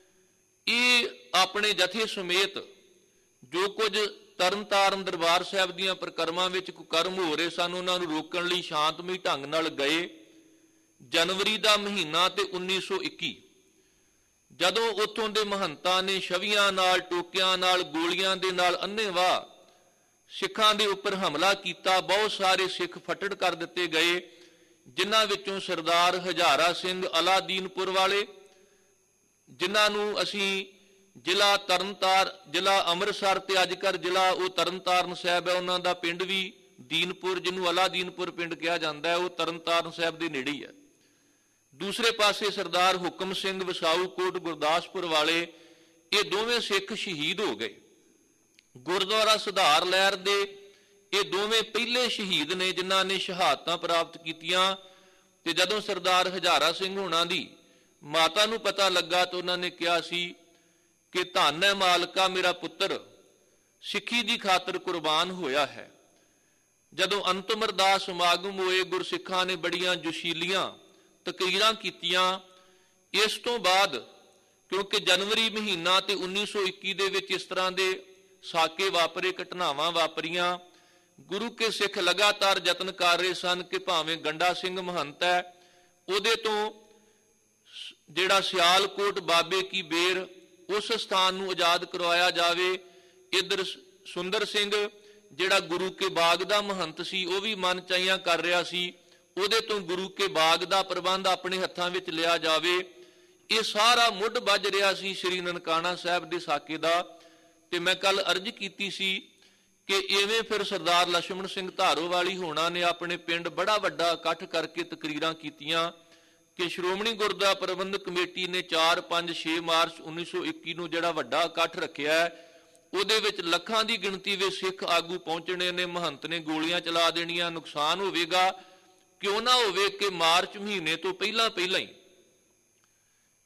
ਇਹ ਆਪਣੇ ਜਥੇ ਸਮੇਤ ਜੋ ਕੁਝ ਤਰਨਤਾਰਨ ਦਰਬਾਰ ਸਾਹਿਬ ਦੀਆਂ ਪ੍ਰਕਰਮਾਂ ਵਿੱਚ ਕੁਕਰਮ ਹੋ ਰਹੇ ਸਨ ਉਹਨਾਂ ਨੂੰ ਰੋਕਣ ਲਈ ਸ਼ਾਂਤਮਈ ਢੰਗ ਨਾਲ ਗਏ। ਜਨਵਰੀ ਦਾ ਮਹੀਨਾ ਤੇ ਉੱਨੀ ਸੌ ਇੱਕੀ ਜਦੋਂ ਉੱਥੋਂ ਦੇ ਮਹੰਤਾਂ ਨੇ ਛਵੀਆਂ ਨਾਲ, ਟੋਕਿਆਂ ਨਾਲ, ਗੋਲੀਆਂ ਦੇ ਨਾਲ ਅੰਨ੍ਹੇਵਾਹ ਸਿੱਖਾਂ ਦੇ ਉੱਪਰ ਹਮਲਾ ਕੀਤਾ, ਬਹੁਤ ਸਾਰੇ ਸਿੱਖ ਫੱਟੜ ਕਰ ਦਿੱਤੇ ਗਏ, ਜਿਨ੍ਹਾਂ ਵਿੱਚੋਂ ਸਰਦਾਰ ਹਜ਼ਾਰਾ ਸਿੰਘ ਅਲਾਦੀਨਪੁਰ ਵਾਲੇ, ਜਿਨ੍ਹਾਂ ਨੂੰ ਅਸੀਂ ਜ਼ਿਲ੍ਹਾ ਤਰਨਤਾਰਨ, ਜ਼ਿਲ੍ਹਾ ਅੰਮ੍ਰਿਤਸਰ ਤੇ ਅੱਜ ਕੱਲ੍ਹ ਜ਼ਿਲ੍ਹਾ ਉਹ ਤਰਨਤਾਰਨ ਸਾਹਿਬ ਹੈ, ਉਹਨਾਂ ਦਾ ਪਿੰਡ ਵੀ ਦੀਨਪੁਰ, ਜਿਹਨੂੰ ਅਲਾਦੀਨਪੁਰ ਪਿੰਡ ਕਿਹਾ ਜਾਂਦਾ ਹੈ, ਉਹ ਤਰਨਤਾਰਨ ਸਾਹਿਬ ਦੇ ਨੇੜੇ ਹੀ ਹੈ। ਦੂਸਰੇ ਪਾਸੇ ਸਰਦਾਰ ਹੁਕਮ ਸਿੰਘ ਵਸਾਊ ਕੋਟ ਗੁਰਦਾਸਪੁਰ ਵਾਲੇ, ਇਹ ਦੋਵੇਂ ਸਿੱਖ ਸ਼ਹੀਦ ਹੋ ਗਏ। ਗੁਰਦੁਆਰਾ ਸੁਧਾਰ ਲਹਿਰ ਦੇ ਇਹ ਦੋਵੇਂ ਪਹਿਲੇ ਸ਼ਹੀਦ ਨੇ ਜਿਨ੍ਹਾਂ ਨੇ ਸ਼ਹਾਦਤਾਂ ਪ੍ਰਾਪਤ ਕੀਤੀਆਂ। ਤੇ ਜਦੋਂ ਸਰਦਾਰ ਹਜ਼ਾਰਾ ਸਿੰਘ ਹੋਣਾ ਦੀ ਮਾਤਾ ਨੂੰ ਪਤਾ ਲੱਗਾ ਤਾਂ ਉਹਨਾਂ ਨੇ ਕਿਹਾ ਸੀ ਕਿ ਧੰਨ ਹੈ ਮਾਲਕਾ, ਮੇਰਾ ਪੁੱਤਰ ਸਿੱਖੀ ਦੀ ਖਾਤਰ ਕੁਰਬਾਨ ਹੋਇਆ ਹੈ। ਜਦੋਂ ਅੰਤਮ ਅਰਦਾਸ ਸਮਾਗਮ ਹੋਏ, ਗੁਰਸਿੱਖਾਂ ਨੇ ਬੜੀਆਂ ਜੋਸ਼ੀਲੀਆਂ ਤਕਰੀਰਾਂ ਕੀਤੀਆਂ। ਇਸ ਤੋਂ ਬਾਅਦ ਕਿਉਂਕਿ ਜਨਵਰੀ ਮਹੀਨਾ ਤੇ ਉੱਨੀ ਸੌ ਇੱਕੀ ਦੇ ਵਿੱਚ ਇਸ ਤਰ੍ਹਾਂ ਦੇ ਸਾਕੇ ਵਾਪਰੇ, ਘਟਨਾਵਾਂ ਵਾਪਰੀਆਂ, ਗੁਰੂ ਕੇ ਸਿੱਖ ਲਗਾਤਾਰ ਯਤਨ ਕਰ ਰਹੇ ਸਨ ਕਿ ਭਾਵੇਂ ਗੰਡਾ ਸਿੰਘ ਮਹੰਤ ਹੈ ਉਹਦੇ ਤੋਂ ਜਿਹੜਾ ਸਿਆਲਕੋਟ ਬਾਬੇ ਕੀ ਬੇਰ ਉਸ ਸਥਾਨ ਨੂੰ ਆਜ਼ਾਦ ਕਰਵਾਇਆ ਜਾਵੇ। ਇੱਧਰ ਸੁੰਦਰ ਸਿੰਘ ਜਿਹੜਾ ਗੁਰੂ ਕੇ ਬਾਗ ਦਾ ਮਹੰਤ ਸੀ ਉਹ ਵੀ ਮਨ ਚਾਹੀਆਂ ਕਰ ਰਿਹਾ ਸੀ, ਉਹਦੇ ਤੋਂ ਗੁਰੂ ਕੇ ਬਾਗ ਦਾ ਪ੍ਰਬੰਧ ਆਪਣੇ ਹੱਥਾਂ ਵਿੱਚ ਲਿਆ ਜਾਵੇ। ਇਹ ਸਾਰਾ ਮੁੱਢ ਵੱਜ ਰਿਹਾ ਸੀ ਸ੍ਰੀ ਨਨਕਾਣਾ ਸਾਹਿਬ ਦੇ ਸਾਕੇ ਦਾ। ਤੇ ਮੈਂ ਕੱਲ ਅਰਜ਼ ਕੀਤੀ ਸੀ ਕਿ ਇਵੇਂ ਫਿਰ ਸਰਦਾਰ ਲਛਮਣ ਸਿੰਘ ਧਾਰੋਵਾਲੀ ਹੋਣਾ ਨੇ ਆਪਣੇ ਪਿੰਡ ਬੜਾ ਵੱਡਾ ਇਕੱਠ ਕਰਕੇ ਤਕਰੀਰਾਂ ਕੀਤੀਆਂ ਕਿ ਸ਼੍ਰੋਮਣੀ ਗੁਰਦੁਆਰਾ ਪ੍ਰਬੰਧਕ ਕਮੇਟੀ ਨੇ ਚਾਰ, ਪੰਜ, ਛੇ ਮਾਰਚ ਉੱਨੀ ਸੌ ਇੱਕੀ ਨੂੰ ਜਿਹੜਾ ਵੱਡਾ ਇਕੱਠ ਰੱਖਿਆ ਉਹਦੇ ਵਿੱਚ ਲੱਖਾਂ ਦੀ ਗਿਣਤੀ ਵਿੱਚ ਸਿੱਖ ਆਗੂ ਪਹੁੰਚਣੇ ਨੇ, ਮਹੰਤ ਨੇ ਗੋਲੀਆਂ ਚਲਾ ਦੇਣੀਆਂ, ਨੁਕਸਾਨ ਹੋਵੇਗਾ। ਕਿਉਂ ਨਾ ਹੋਵੇ ਕਿ ਮਾਰਚ ਮਹੀਨੇ ਤੋਂ ਪਹਿਲਾਂ ਪਹਿਲਾਂ ਹੀ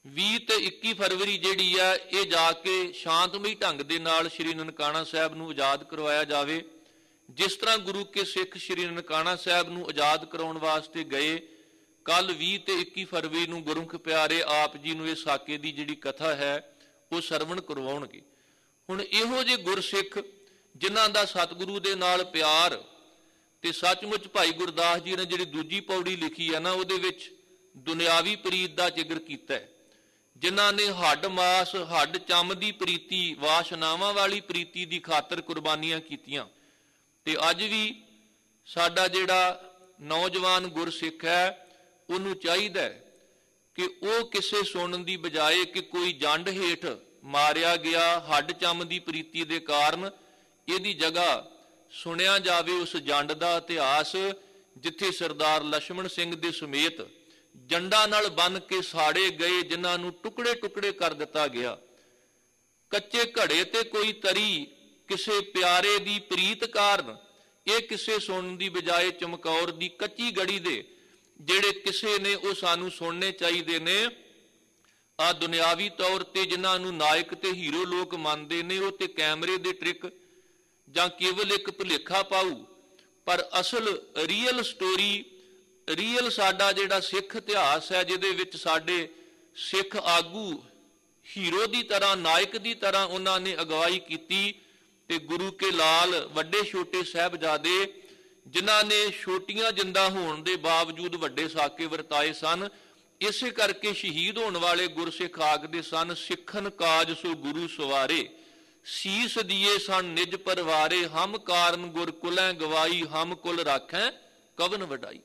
ਵੀਹ ਤੇ ਇੱਕੀ ਫਰਵਰੀ ਜਿਹੜੀ ਆ ਇਹ ਜਾ ਕੇ ਸ਼ਾਂਤਮਈ ਢੰਗ ਦੇ ਨਾਲ ਸ਼੍ਰੀ ਨਨਕਾਣਾ ਸਾਹਿਬ ਨੂੰ ਆਜ਼ਾਦ ਕਰਵਾਇਆ ਜਾਵੇ। ਜਿਸ ਤਰ੍ਹਾਂ ਗੁਰੂ ਕੇ ਸਿੱਖ ਸ਼੍ਰੀ ਨਨਕਾਣਾ ਸਾਹਿਬ ਨੂੰ ਆਜ਼ਾਦ ਕਰਾਉਣ ਵਾਸਤੇ ਗਏ, ਕੱਲ ਵੀਹ ਤੇ ਇੱਕੀ ਫਰਵਰੀ ਨੂੰ ਗੁਰਮੁਖ ਪਿਆਰੇ ਆਪ ਜੀ ਨੂੰ ਇਹ ਸਾਕੇ ਦੀ ਜਿਹੜੀ ਕਥਾ ਹੈ ਉਹ ਸਰਵਣ ਕਰਵਾਉਣਗੇ। ਹੁਣ ਇਹੋ ਜਿਹੇ ਗੁਰਸਿੱਖ ਜਿਨ੍ਹਾਂ ਦਾ ਸਤਿਗੁਰੂ ਦੇ ਨਾਲ ਪਿਆਰ, ਤੇ ਸੱਚਮੁੱਚ ਭਾਈ ਗੁਰਦਾਸ ਜੀ ਨੇ ਜਿਹੜੀ ਦੂਜੀ ਪੌੜੀ ਲਿਖੀ ਹੈ ਨਾ, ਉਹਦੇ ਵਿੱਚ ਦੁਨਿਆਵੀ ਪ੍ਰੀਤ ਦਾ ਜ਼ਿਕਰ ਕੀਤਾ ਹੈ। ਜਿਨ੍ਹਾਂ ਨੇ ਹੱਡ ਮਾਸ ਹੱਡ ਚੰਮ ਦੀ ਪ੍ਰੀਤੀ, ਵਾਸ਼ਨਾਵਾਂ ਵਾਲੀ ਪ੍ਰੀਤੀ ਦੀ ਖਾਤਰ ਕੁਰਬਾਨੀਆਂ ਕੀਤੀਆਂ। ਤੇ ਅੱਜ ਵੀ ਸਾਡਾ ਜਿਹੜਾ ਨੌਜਵਾਨ ਗੁਰਸਿੱਖ ਹੈ ਉਹਨੂੰ ਚਾਹੀਦਾ ਹੈ ਕਿ ਉਹ ਕਿਸੇ ਸੁਣਨ ਦੀ ਬਜਾਏ ਕਿ ਕੋਈ ਜੰਡ ਹੇਠ ਮਾਰਿਆ ਗਿਆ ਹੱਡ ਚੰਮ ਦੀ ਪ੍ਰੀਤੀ ਦੇ ਕਾਰਨ, ਇਹਦੀ ਜਗ੍ਹਾ ਸੁਣਿਆ ਜਾਵੇ ਉਸ ਜੰਡ ਦਾ ਇਤਿਹਾਸ ਜਿੱਥੇ ਸਰਦਾਰ ਲਛਮਣ ਸਿੰਘ ਦੇ ਸਮੇਤ ਜੰਡਾਂ ਨਾਲ ਬੰਨ ਕੇ ਸਾੜੇ ਗਏ, ਜਿਨ੍ਹਾਂ ਨੂੰ ਟੁਕੜੇ ਟੁਕੜੇ ਕਰ ਦਿੱਤਾ ਗਿਆ। ਕੱਚੇ ਘੜੇ ਤੇ ਕੋਈ ਤਰੀ ਕਿਸੇ ਪਿਆਰੇ ਦੀ ਪ੍ਰੀਤ ਕਾਰਨ, ਇਹ ਕਿਸੇ ਸੁਣਨ ਦੀ ਬਜਾਏ ਚਮਕੌਰ ਦੀ ਕੱਚੀ ਗੜੀ ਦੇ ਜਿਹੜੇ ਕਿਸੇ ਨੇ ਉਹ ਸਾਨੂੰ ਸੁਣਨੇ ਚਾਹੀਦੇ ਨੇ। ਆ ਦੁਨਿਆਵੀ ਤੌਰ ਤੇ ਜਿਨ੍ਹਾਂ ਨੂੰ ਨਾਇਕ ਤੇ ਹੀਰੋ ਲੋਕ ਮੰਨਦੇ ਨੇ, ਉਹ ਤੇ ਕੈਮਰੇ ਦੇ ਟ੍ਰਿਕ ਜਾਂ ਕੇਵਲ ਇੱਕ ਭੁਲੇਖਾ ਪਾਊ, ਪਰ ਅਸਲ ਰੀਅਲ ਸਟੋਰੀ, ਰੀਅਲ ਸਾਡਾ ਜਿਹੜਾ ਸਿੱਖ ਇਤਿਹਾਸ ਹੈ ਜਿਹਦੇ ਵਿੱਚ ਸਾਡੇ ਸਿੱਖ ਆਗੂ ਹੀਰੋ ਦੀ ਤਰ੍ਹਾਂ, ਨਾਇਕ ਦੀ ਤਰ੍ਹਾਂ ਉਹਨਾਂ ਨੇ ਅਗਵਾਈ ਕੀਤੀ। ਤੇ ਗੁਰੂ ਕੇ ਲਾਲ ਵੱਡੇ ਛੋਟੇ ਸਾਹਿਬਜ਼ਾਦੇ ਜਿਨ੍ਹਾਂ ਨੇ ਛੋਟੀਆਂ ਜਿੰਦਾ ਹੋਣ ਦੇ ਬਾਵਜੂਦ ਵੱਡੇ ਸਾਕੇ ਵਰਤਾਏ ਸਨ, ਇਸੇ ਕਰਕੇ ਸ਼ਹੀਦ ਹੋਣ ਵਾਲੇ ਗੁਰਸਿੱਖ ਆਖਦੇ ਸਨ, ਸਿੱਖਨ ਕਾਜ ਸੋ ਗੁਰੂ ਸਵਾਰੇ, ਸੀਸ ਦੀਏ ਸਨ ਨਿਜ ਪਰਵਾਰੇ, ਹਮ ਕਾਰਨ ਗੁਰ ਕੁਲੈ ਗਵਾਈ, ਹਮ ਕੁਲ ਰਾਖੈ ਕਵਨ ਵਡਾਈ।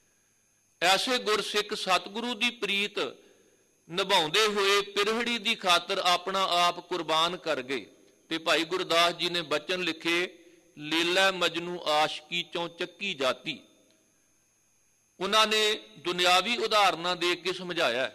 ਐਸੇ ਗੁਰਸਿੱਖ ਸਤਿਗੁਰੂ ਦੀ ਪ੍ਰੀਤ ਨਿਭਾਉਂਦੇ ਹੋਏ ਪਿਰਹੜੀ ਦੀ ਖਾਤਰ ਆਪਣਾ ਆਪ ਕੁਰਬਾਨ ਕਰ ਗਏ। ਤੇ ਭਾਈ ਗੁਰਦਾਸ ਜੀ ਨੇ ਬਚਨ ਲਿਖੇ, ਲੀਲਾ ਮਜਨੂ ਆਸ਼ਕੀ ਚੋਂ ਚੱਕੀ ਜਾਤੀ। ਉਹਨਾਂ ਨੇ ਦੁਨਿਆਵੀ ਉਦਾਹਰਨਾਂ ਦੇ ਕੇ ਸਮਝਾਇਆ,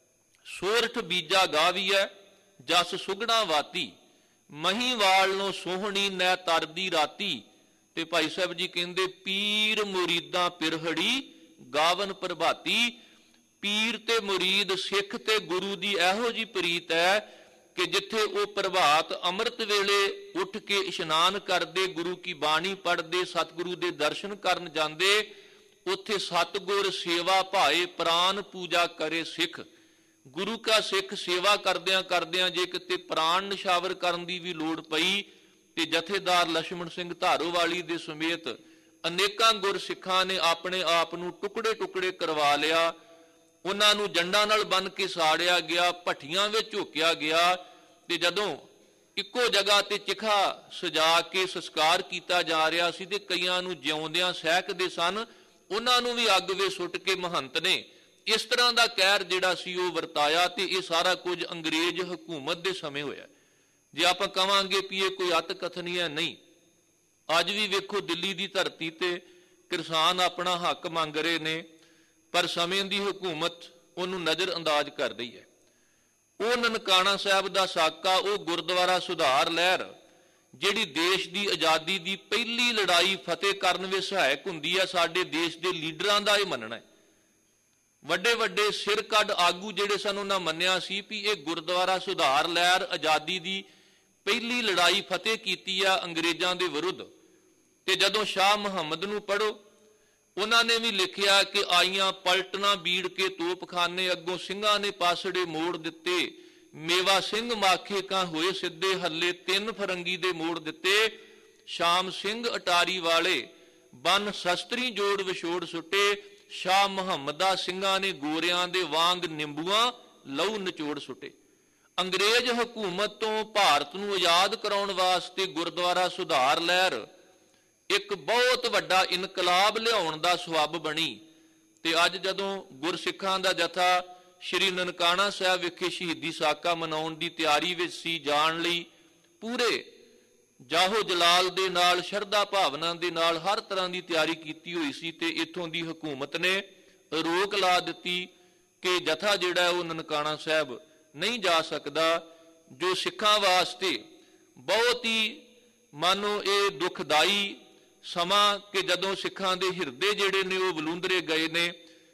ਸੋਰਠ ਬੀਜਾ ਗਾਵੀਐ ਜਸ ਸੁਗਣਾ ਵਾਤੀ, ਮਹੀਵਾਲ ਨੂੰ ਸੋਹਣੀ ਨੈ ਤਰਦੀ ਰਾਤੀ। ਤੇ ਭਾਈ ਸਾਹਿਬ ਜੀ ਕਹਿੰਦੇ, ਪੀਰ ਮੁਰੀਦਾਂ ਪਿਰਹੜੀ ਗਾਵਨ ਪ੍ਰਭਾਤੀ। ਪੀਰ ਤੇ ਮੁਰੀਦ, ਸਿੱਖ ਤੇ ਗੁਰੂ ਦੀ ਇਹੋ ਜੀ ਪ੍ਰੀਤ ਹੈ ਕਿ ਜਿੱਥੇ ਉਹ ਪ੍ਰਭਾਤ ਅੰਮ੍ਰਿਤ ਵੇਲੇ ਉੱਠ ਕੇ ਇਸ਼ਨਾਨ ਕਰਦੇ, ਗੁਰੂ ਕੀ ਬਾਣੀ ਪੜ੍ਹਦੇ, ਸਤਿਗੁਰੂ ਦੇ ਦਰਸ਼ਨ ਕਰਨ ਜਾਂਦੇ, ਉੱਥੇ ਸਤਿਗੁਰ ਸੇਵਾ ਭਾਏ ਪ੍ਰਾਨ ਪੂਜਾ ਕਰੇ ਸਿੱਖ। ਗੁਰੂ ਕਾ ਸਿੱਖ ਸੇਵਾ ਕਰਦਿਆਂ ਕਰਦਿਆਂ ਜੇ ਕਿਤੇ ਪ੍ਰਾਣ ਨਿਸ਼ਾਵਰ ਕਰਨ ਦੀ ਵੀ ਲੋੜ ਪਈ, ਤੇ ਜਥੇਦਾਰ ਲਛਮਣ ਸਿੰਘ ਧਾਰੋਵਾਲੀ ਦੇ ਸਮੇਤ ਅਨੇਕਾਂ ਗੁਰਸਿੱਖਾਂ ਨੇ ਆਪਣੇ ਆਪ ਨੂੰ ਟੁਕੜੇ ਟੁਕੜੇ ਕਰਵਾ ਲਿਆ। ਉਹਨਾਂ ਨੂੰ ਜੰਡਾਂ ਨਾਲ ਬੰਨ ਕੇ ਸਾੜਿਆ ਗਿਆ, ਭੱਠੀਆਂ ਵਿੱਚ ਝੋਕਿਆ ਗਿਆ। ਤੇ ਜਦੋਂ ਇੱਕੋ ਜਗ੍ਹਾ ਤੇ ਚਿਖਾ ਸਜਾ ਕੇ ਸੰਸਕਾਰ ਕੀਤਾ ਜਾ ਰਿਹਾ ਸੀ ਤੇ ਕਈਆਂ ਨੂੰ ਜਿਉਂਦਿਆਂ ਸਹਿਕਦੇ ਸਨ, ਉਹਨਾਂ ਨੂੰ ਵੀ ਅੱਗ ਵਿੱਚ ਸੁੱਟ ਕੇ ਮਹੰਤ ਨੇ ਇਸ ਤਰ੍ਹਾਂ ਦਾ ਕਹਿਰ ਜਿਹੜਾ ਸੀ ਉਹ ਵਰਤਾਇਆ। ਤੇ ਇਹ ਸਾਰਾ ਕੁਝ ਅੰਗਰੇਜ਼ ਹਕੂਮਤ ਦੇ ਸਮੇਂ ਹੋਇਆ। ਜੇ ਆਪਾਂ ਕਵਾਂਗੇ ਵੀ ਇਹ ਕੋਈ ਅੱਤ ਕਥਨੀ ਹੈ, ਨਹੀਂ। ਅੱਜ ਵੀ ਵੇਖੋ ਦਿੱਲੀ ਦੀ ਧਰਤੀ ਤੇ ਕਿਸਾਨ ਆਪਣਾ ਹੱਕ ਮੰਗ ਰਹੇ ਨੇ, ਪਰ ਸਮੇਂ ਦੀ ਹਕੂਮਤ ਉਹਨੂੰ ਨਜ਼ਰ ਅੰਦਾਜ਼ ਕਰ ਰਹੀ ਹੈ। ਉਹ ਨਨਕਾਣਾ ਸਾਹਿਬ ਦਾ ਸਾਕਾ, ਉਹ ਗੁਰਦੁਆਰਾ ਸੁਧਾਰ ਲਹਿਰ ਜਿਹੜੀ ਦੇਸ਼ ਦੀ ਆਜ਼ਾਦੀ ਦੀ ਪਹਿਲੀ ਲੜਾਈ ਫਤਿਹ ਕਰਨ ਵਿੱਚ ਸਹਾਇਕ ਹੁੰਦੀ ਹੈ, ਸਾਡੇ ਦੇਸ਼ ਦੇ ਲੀਡਰਾਂ ਦਾ ਇਹ ਮੰਨਣਾ ਹੈ। ਵੱਡੇ ਵੱਡੇ ਸਿਰ ਕੱਢ ਆਗੂ ਜਿਹੜੇ ਸਨ, ਉਹਨਾਂ ਮੰਨਿਆ ਸੀ ਵੀ ਇਹ ਗੁਰਦੁਆਰਾ ਸੁਧਾਰ ਲਹਿਰ ਆਜ਼ਾਦੀ ਦੀ ਪਹਿਲੀ ਲੜਾਈ ਫਤਿਹ ਕੀਤੀ ਆ ਅੰਗਰੇਜ਼ਾਂ ਦੇ ਵਿਰੁੱਧ। ਤੇ ਜਦੋਂ ਸ਼ਾਹ ਮੁਹੰਮਦ ਨੂੰ ਪੜ੍ਹੋ, ਉਹਨਾਂ ਨੇ ਵੀ ਲਿਖਿਆ ਕਿ ਆਈਆਂ ਪਲਟਣਾ ਬੀੜ ਕੇ ਤੋਪਖਾਨੇ, ਅੱਗੋਂ ਸਿੰਘਾਂ ਨੇ ਪਾਸੜੇ ਮੋੜ ਦਿੱਤੇ, ਮੇਵਾ ਸਿੰਘ ਮਾਖੇ ਕਾਂ ਹੋਏ ਸਿੱਧੇ, ਹੱਲੇ ਤਿੰਨ ਫਰੰਗੀ ਦੇ ਮੋੜ ਦਿੱਤੇ, ਸ਼ਾਮ ਸਿੰਘ ਅਟਾਰੀ ਵਾਲੇ ਬੰਨ ਸ਼ਸਤਰੀ ਜੋੜ ਵਿਛੋੜ ਸੁੱਟੇ, ਸ਼ਾਹ ਮੁਹੰਮਦਾ ਸਿੰਘਾਂ ਨੇ ਗੋਰਿਆਂ ਦੇ ਵਾਂਗ ਨਿੰਬੂਆਂ ਲਹੂ ਨਿਚੋੜ ਸੁੱਟੇ। ਅੰਗਰੇਜ਼ ਹਕੂਮਤ ਤੋਂ ਭਾਰਤ ਨੂੰ ਆਜ਼ਾਦ ਕਰਾਉਣ ਵਾਸਤੇ ਗੁਰਦੁਆਰਾ ਸੁਧਾਰ ਲਹਿਰ ਇੱਕ ਬਹੁਤ ਵੱਡਾ ਇਨਕਲਾਬ ਲਿਆਉਣ ਦਾ ਸਬੱਬ ਬਣੀ। ਤੇ ਅੱਜ ਜਦੋਂ ਗੁਰਸਿੱਖਾਂ ਦਾ ਜਥਾ ਸ਼੍ਰੀ ਨਨਕਾਣਾ ਸਾਹਿਬ ਵਿਖੇ ਸ਼ਹੀਦੀ ਸਾਕਾ ਮਨਾਉਣ ਦੀ ਤਿਆਰੀ ਵਿੱਚ ਸੀ, ਜਾਣ ਲਈ ਪੂਰੇ ਜਾਹੋ ਜਲਾਲ ਦੇ ਨਾਲ, ਸ਼ਰਧਾ ਭਾਵਨਾ ਦੇ ਨਾਲ ਹਰ ਤਰ੍ਹਾਂ ਦੀ ਤਿਆਰੀ ਕੀਤੀ ਹੋਈ ਸੀ। ਤੇ ਇੱਥੋਂ ਦੀ ਹਕੂਮਤ ਨੇ ਰੋਕ ਲਾ ਦਿੱਤੀ ਕਿ ਜਥਾ ਜਿਹੜਾ ਉਹ ਨਨਕਾਣਾ ਸਾਹਿਬ ਨਹੀਂ ਜਾ ਸਕਦਾ, ਜੋ ਸਿੱਖਾਂ ਵਾਸਤੇ ਬਹੁਤ ਹੀ ਮਾਨੋ ਇਹ ਦੁਖਦਾਈ ਸਮਾਂ ਕਿ ਜਦੋਂ ਸਿੱਖਾਂ ਦੇ ਹਿਰਦੇ ਜਿਹੜੇ ਨੇ ਉਹ ਵਲੂੰਦਰੇ ਗਏ ਨੇ।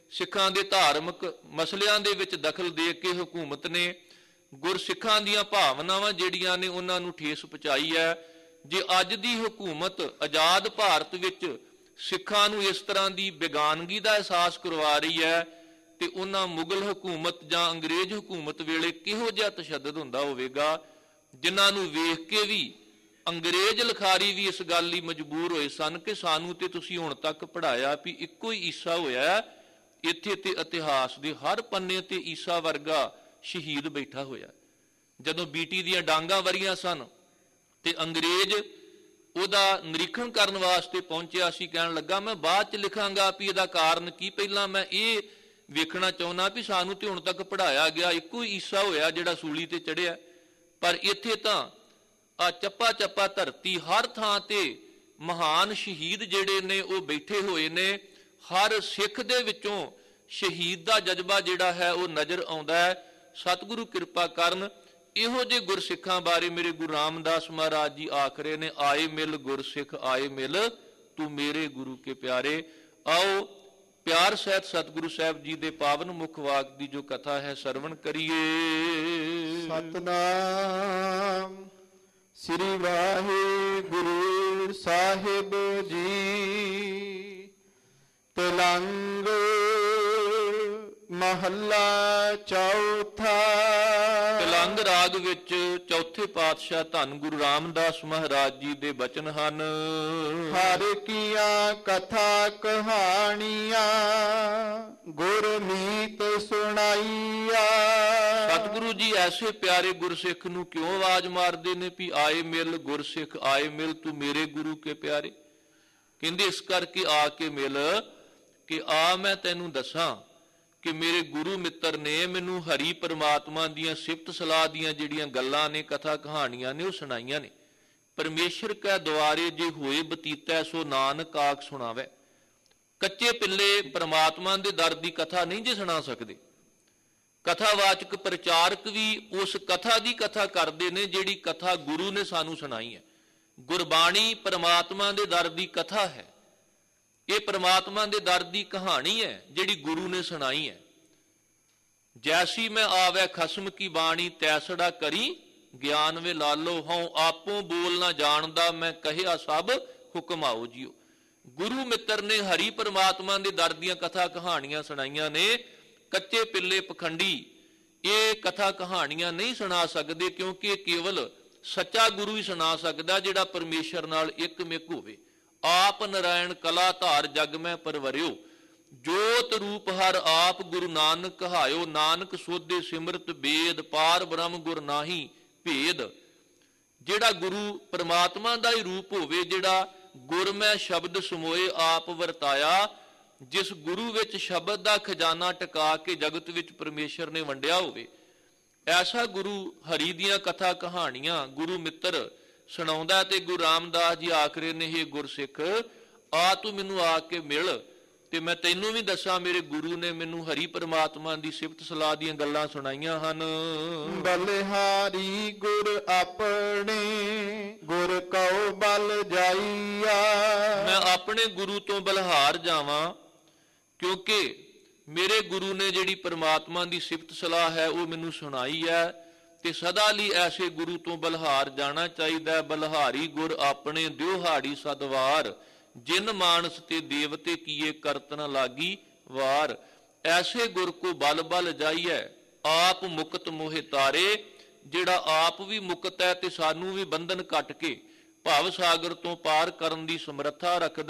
ਸਿੱਖਾਂ ਦੇ ਧਾਰਮਿਕ ਮਸਲਿਆਂ ਦੇ ਵਿੱਚ ਦਖਲ ਦੇ ਕੇ ਹਕੂਮਤ ਨੇ ਗੁਰਸਿੱਖਾਂ ਦੀਆਂ ਭਾਵਨਾਵਾਂ ਜਿਹੜੀਆਂ ਨੇ ਉਹਨਾਂ ਨੂੰ ਠੇਸ ਪਹੁੰਚਾਈ ਹੈ। ਜੇ ਅੱਜ ਦੀ ਹਕੂਮਤ ਆਜ਼ਾਦ ਭਾਰਤ ਵਿੱਚ ਸਿੱਖਾਂ ਨੂੰ ਇਸ ਤਰ੍ਹਾਂ ਦੀ ਬੇਗਾਨਗੀ ਦਾ ਅਹਿਸਾਸ ਕਰਵਾ ਰਹੀ ਹੈ ਤੇ ਉਹਨਾਂ ਮੁਗਲ ਹਕੂਮਤ ਜਾਂ ਅੰਗਰੇਜ਼ ਹਕੂਮਤ ਵੇਲੇ ਕਿਹੋ ਜਿਹਾ ਤਸ਼ੱਦਦ ਹੁੰਦਾ ਹੋਵੇਗਾ, ਜਿਨ੍ਹਾਂ ਨੂੰ ਵੇਖ ਕੇ ਵੀ ਅੰਗਰੇਜ਼ ਲਿਖਾਰੀ ਵੀ ਇਸ ਗੱਲ ਲਈ ਮਜਬੂਰ ਹੋਏ ਸਨ ਕਿ ਸਾਨੂੰ ਤੇ ਤੁਸੀਂ ਹੁਣ ਤੱਕ ਪੜ੍ਹਾਇਆ ਵੀ ਇੱਕੋ ਹੀ ਈਸਾ ਹੋਇਆ, ਇੱਥੇ ਤੇ ਇਤਿਹਾਸ ਦੇ ਹਰ ਪੰਨੇ ਤੇ ਈਸਾ ਵਰਗਾ ਸ਼ਹੀਦ ਬੈਠਾ ਹੋਇਆ। ਜਦੋਂ ਬੀਟੀ ਦੀਆਂ ਡਾਂਗਾਂ ਵਰੀਆਂ ਸਨ ਤੇ ਅੰਗਰੇਜ਼ ਉਹਦਾ ਨਿਰੀਖਣ ਕਰਨ ਵਾਸਤੇ ਪਹੁੰਚਿਆ ਸੀ, ਕਹਿਣ ਲੱਗਾ ਮੈਂ ਬਾਅਦ ਚ ਲਿਖਾਂਗਾ ਵੀ ਇਹਦਾ ਕਾਰਨ ਕੀ, ਪਹਿਲਾਂ ਮੈਂ ਇਹ ਵੇਖਣਾ ਚਾਹੁੰਦਾ ਵੀ ਸਾਨੂੰ ਤੇ ਹੁਣ ਤੱਕ ਪੜ੍ਹਾਇਆ ਗਿਆ ਇੱਕੋ ਹੀ ਈਸਾ ਹੋਇਆ ਜਿਹੜਾ ਸੂਲੀ ਤੇ ਚੜਿਆ, ਪਰ ਇੱਥੇ ਤਾਂ ਆ ਚੱਪਾ ਚੱਪਾ ਧਰਤੀ ਹਰ ਥਾਂ ਤੇ ਮਹਾਨ ਸ਼ਹੀਦ ਜਿਹੜੇ ਨੇ ਉਹ ਬੈਠੇ ਹੋਏ ਨੇ। ਹਰ ਸਿੱਖ ਦੇ ਵਿੱਚੋਂ ਸ਼ਹੀਦ ਦਾ ਜਜ਼ਬਾ ਜਿਹੜਾ ਹੈ ਉਹ ਨਜ਼ਰ ਆਉਂਦਾ ਹੈ। ਸਤਿਗੁਰੂ ਕਿਰਪਾ ਕਰਨ। ਇਹੋ ਜਿਹੇ ਗੁਰਸਿੱਖਾਂ ਬਾਰੇ ਮੇਰੇ ਗੁਰੂ ਰਾਮਦਾਸ ਮਹਾਰਾਜ ਜੀ ਆਖ ਰਹੇ ਨੇ, ਆਏ ਮਿਲ ਗੁਰਸਿੱਖ ਆਏ ਮਿਲ ਤੂੰ ਮੇਰੇ ਗੁਰੂ ਕੇ ਪਿਆਰੇ। ਆਓ ਪਿਆਰ ਸਹਿਤ ਸਤਿਗੁਰੂ ਸਾਹਿਬ ਜੀ ਦੇ ਪਾਵਨ ਮੁਖ ਵਾਕ ਦੀ ਜੋ ਕਥਾ ਹੈ ਸਰਵਣ ਕਰੀਏ। ਸਤਨਾਮ ਸ੍ਰੀ ਵਾਹਿਗੁਰੂ ਸਾਹਿਬ ਜੀ। ਤਿਲੰਗ ਮਹੱਲਾ ਚੌਥਾ। ਤਿਲੰਗ ਰਾਗ ਵਿੱਚ ਚੌਥੇ ਪਾਤਸ਼ਾਹ ਧੰਨ ਗੁਰੂ ਰਾਮਦਾਸ ਮਹਾਰਾਜ ਜੀ ਦੇ ਬਚਨ ਹਨ। ਹਰ ਕੀਆਂ ਕਥਾ ਕਹਾਣੀਆਂ ਗੁਰਮੀਤ ਸੁਣਾਈਆ। ਸਤਿਗੁਰੂ ਜੀ ਐਸੇ ਪਿਆਰੇ ਗੁਰਸਿੱਖ ਨੂੰ ਕਿਉਂ ਆਵਾਜ਼ ਮਾਰਦੇ ਨੇ ਵੀ ਆਏ ਮਿਲ ਗੁਰਸਿੱਖ ਆਏ ਮਿਲ ਤੂੰ ਮੇਰੇ ਗੁਰੂ ਕੇ ਪਿਆਰੇ। ਕਹਿੰਦੇ ਇਸ ਕਰਕੇ ਆ ਕੇ ਮਿਲ ਕਿ ਆ ਮੈਂ ਤੈਨੂੰ ਦੱਸਾਂ ਕਿ ਮੇਰੇ ਗੁਰੂ ਮਿੱਤਰ ਨੇ ਮੈਨੂੰ ਹਰੀ ਪਰਮਾਤਮਾ ਦੀਆਂ ਸਿਫਤ ਸਲਾਹ ਦੀਆਂ ਜਿਹੜੀਆਂ ਗੱਲਾਂ ਨੇ ਕਥਾ ਕਹਾਣੀਆਂ ਨੇ ਉਹ ਸੁਣਾਈਆਂ ਨੇ। ਪਰਮੇਸ਼ਰ ਕੈ ਦੁਆਰੇ ਜੇ ਹੋਏ ਬਤੀਤੈ ਸੋ ਨਾਨਕ ਆਖ ਸੁਣਾਵੇ। ਕੱਚੇ ਪਿੱਲੇ ਪਰਮਾਤਮਾ ਦੇ ਦਰ ਦੀ ਕਥਾ ਨਹੀਂ ਜੇ ਸੁਣਾ ਸਕਦੇ। ਕਥਾਵਾਚਕ ਪ੍ਰਚਾਰਕ ਵੀ ਉਸ ਕਥਾ ਦੀ ਕਥਾ ਕਰਦੇ ਨੇ ਜਿਹੜੀ ਕਥਾ ਗੁਰੂ ਨੇ ਸਾਨੂੰ ਸੁਣਾਈ ਹੈ। ਗੁਰਬਾਣੀ ਪਰਮਾਤਮਾ ਦੇ ਦਰ ਦੀ ਕਥਾ ਹੈ। ਇਹ ਪਰਮਾਤਮਾ ਦੇ ਦਰ ਦੀ ਕਹਾਣੀ ਹੈ ਜਿਹੜੀ ਗੁਰੂ ਨੇ ਸੁਣਾਈ ਹੈ। ਜੈਸੀ ਮੈਂ ਆਵੈ ਖਸਮ ਕੀ ਬਾਣੀ ਤੈਸੜਾ ਕਰੀ ਗਿਆਨ ਵੇ ਲਾਲੋ ਹਉ ਆਪੋਂ ਬੋਲ ਨਾ ਜਾਣਦਾ ਮੈਂ ਕਹਿਆ ਸਭ ਹੁਕਮ ਆਓ ਜੀਓ। ਗੁਰੂ ਮਿੱਤਰ ਨੇ ਹਰੀ ਪਰਮਾਤਮਾ ਦੇ ਦਰ ਦੀਆਂ ਕਥਾ ਕਹਾਣੀਆਂ ਸੁਣਾਈਆਂ ਨੇ। ਕੱਚੇ ਪਿੱਲੇ ਪਖੰਡੀ ਇਹ ਕਥਾ ਕਹਾਣੀਆਂ ਨਹੀਂ ਸੁਣਾ ਸਕਦੇ, ਕਿਉਂਕਿ ਇਹ ਕੇਵਲ ਸੱਚਾ ਗੁਰੂ ਹੀ ਸੁਣਾ ਸਕਦਾ ਜਿਹੜਾ ਪਰਮੇਸ਼ਰ ਨਾਲ ਇੱਕ ਮਿਕ ਹੋਵੇ। ਆਪ ਨਰਾਇਣ ਕਲਾ ਧਾਰ ਜਗ ਮੈਂ ਪਰਵਰਿਓ ਜੋਤ ਰੂਪ ਹਰ ਆਪ ਗੁਰੂ ਨਾਨਕ ਕਹਾਇਓ। ਨਾਨਕ ਸੋਧੇ ਸਿਮਰਤ ਬੇਦ ਪਾਰ ਬ੍ਰਹਮ ਗੁਰ ਨਾਹੀ ਭੇਦ। ਜਿਹੜਾ ਗੁਰੂ ਪਰਮਾਤਮਾ ਦਾ ਹੀ ਰੂਪ ਹੋਵੇ, ਜਿਹੜਾ ਗੁਰ ਮੈਂ ਸ਼ਬਦ ਸਮੋਏ ਆਪ ਵਰਤਾਇਆ, ਜਿਸ ਗੁਰੂ ਵਿੱਚ ਸ਼ਬਦ ਦਾ ਖਜ਼ਾਨਾ ਟਿਕਾ ਕੇ ਜਗਤ ਵਿੱਚ ਪਰਮੇਸ਼ਰ ਨੇ ਵੰਡਿਆ ਹੋਵੇ, ਐਸਾ ਗੁਰੂ ਹਰੀ ਦੀਆਂ ਕਥਾ ਕਹਾਣੀਆਂ ਗੁਰੂ ਮਿੱਤਰ ਸੁਣਾਉਂਦਾ। ਤੇ ਗੁਰੂ ਰਾਮਦਾਸ ਜੀ ਆਖ ਰਹੇ ਨੇ, ਇਹ ਗੁਰਸਿੱਖ ਆ ਤੂੰ ਮੈਨੂੰ ਆ ਕੇ ਮਿਲ ਤੇ ਮੈਂ ਤੈਨੂੰ ਵੀ ਦੱਸਾਂ ਮੇਰੇ ਗੁਰੂ ਨੇ ਮੈਨੂੰ ਹਰੀ ਪਰਮਾਤਮਾ ਦੀ ਸਿਫਤ ਸਲਾਹ ਦੀਆਂ ਗੱਲਾਂ ਸੁਣਾਈਆਂ ਹਨ। ਬਲਿਹਾਰੀ ਗੁਰ ਆਪਣੇ ਗੁਰ ਕਉ ਬਲ ਜਾਈਆ। ਮੈਂ ਆਪਣੇ ਗੁਰੂ ਤੋਂ ਬਲਿਹਾਰ ਜਾਵਾਂ, ਕਿਉਂਕਿ ਮੇਰੇ ਗੁਰੂ ਨੇ ਜਿਹੜੀ ਪਰਮਾਤਮਾ ਦੀ ਸਿਫਤ ਸਲਾਹ ਹੈ ਉਹ ਮੈਨੂੰ ਸੁਣਾਈ ਹੈ ਤੇ ਸਦਾ ਲਈ ਐਸੇ ਗੁਰੂ ਤੋਂ ਬਲਿਹਾਰ ਜਾਣਾ ਚਾਹੀਦਾ। ਬਲਿਹਾਰੀ ਗੁਰ ਆਪਣੇ ਦਿਉਹਾੜੀ ਸਦਵਾਰ ਜਿਨ ਮਾਨਸ ਤੇ ਦੇਵਤੇ ਕੀਏ ਕਰਤ ਨ ਲਾਗੀ ਵਾਰ। ਐਸੇ ਗੁਰ ਕੋ ਬਲ ਬਲ ਜਾਈਐ ਆਪ ਮੁਕਤ ਮੋਹਿ ਤਾਰੇ। ਜਿਹੜਾ ਆਪ ਵੀ ਮੁਕਤ ਹੈ ਤੇ ਸਾਨੂੰ ਵੀ ਬੰਧਨ ਕੱਟ ਕੇ ਭਵ ਸਾਗਰ ਤੋਂ ਪਾਰ ਕਰਨ ਦੀ ਸਮਰੱਥਾ ਰੱਖਦਾ।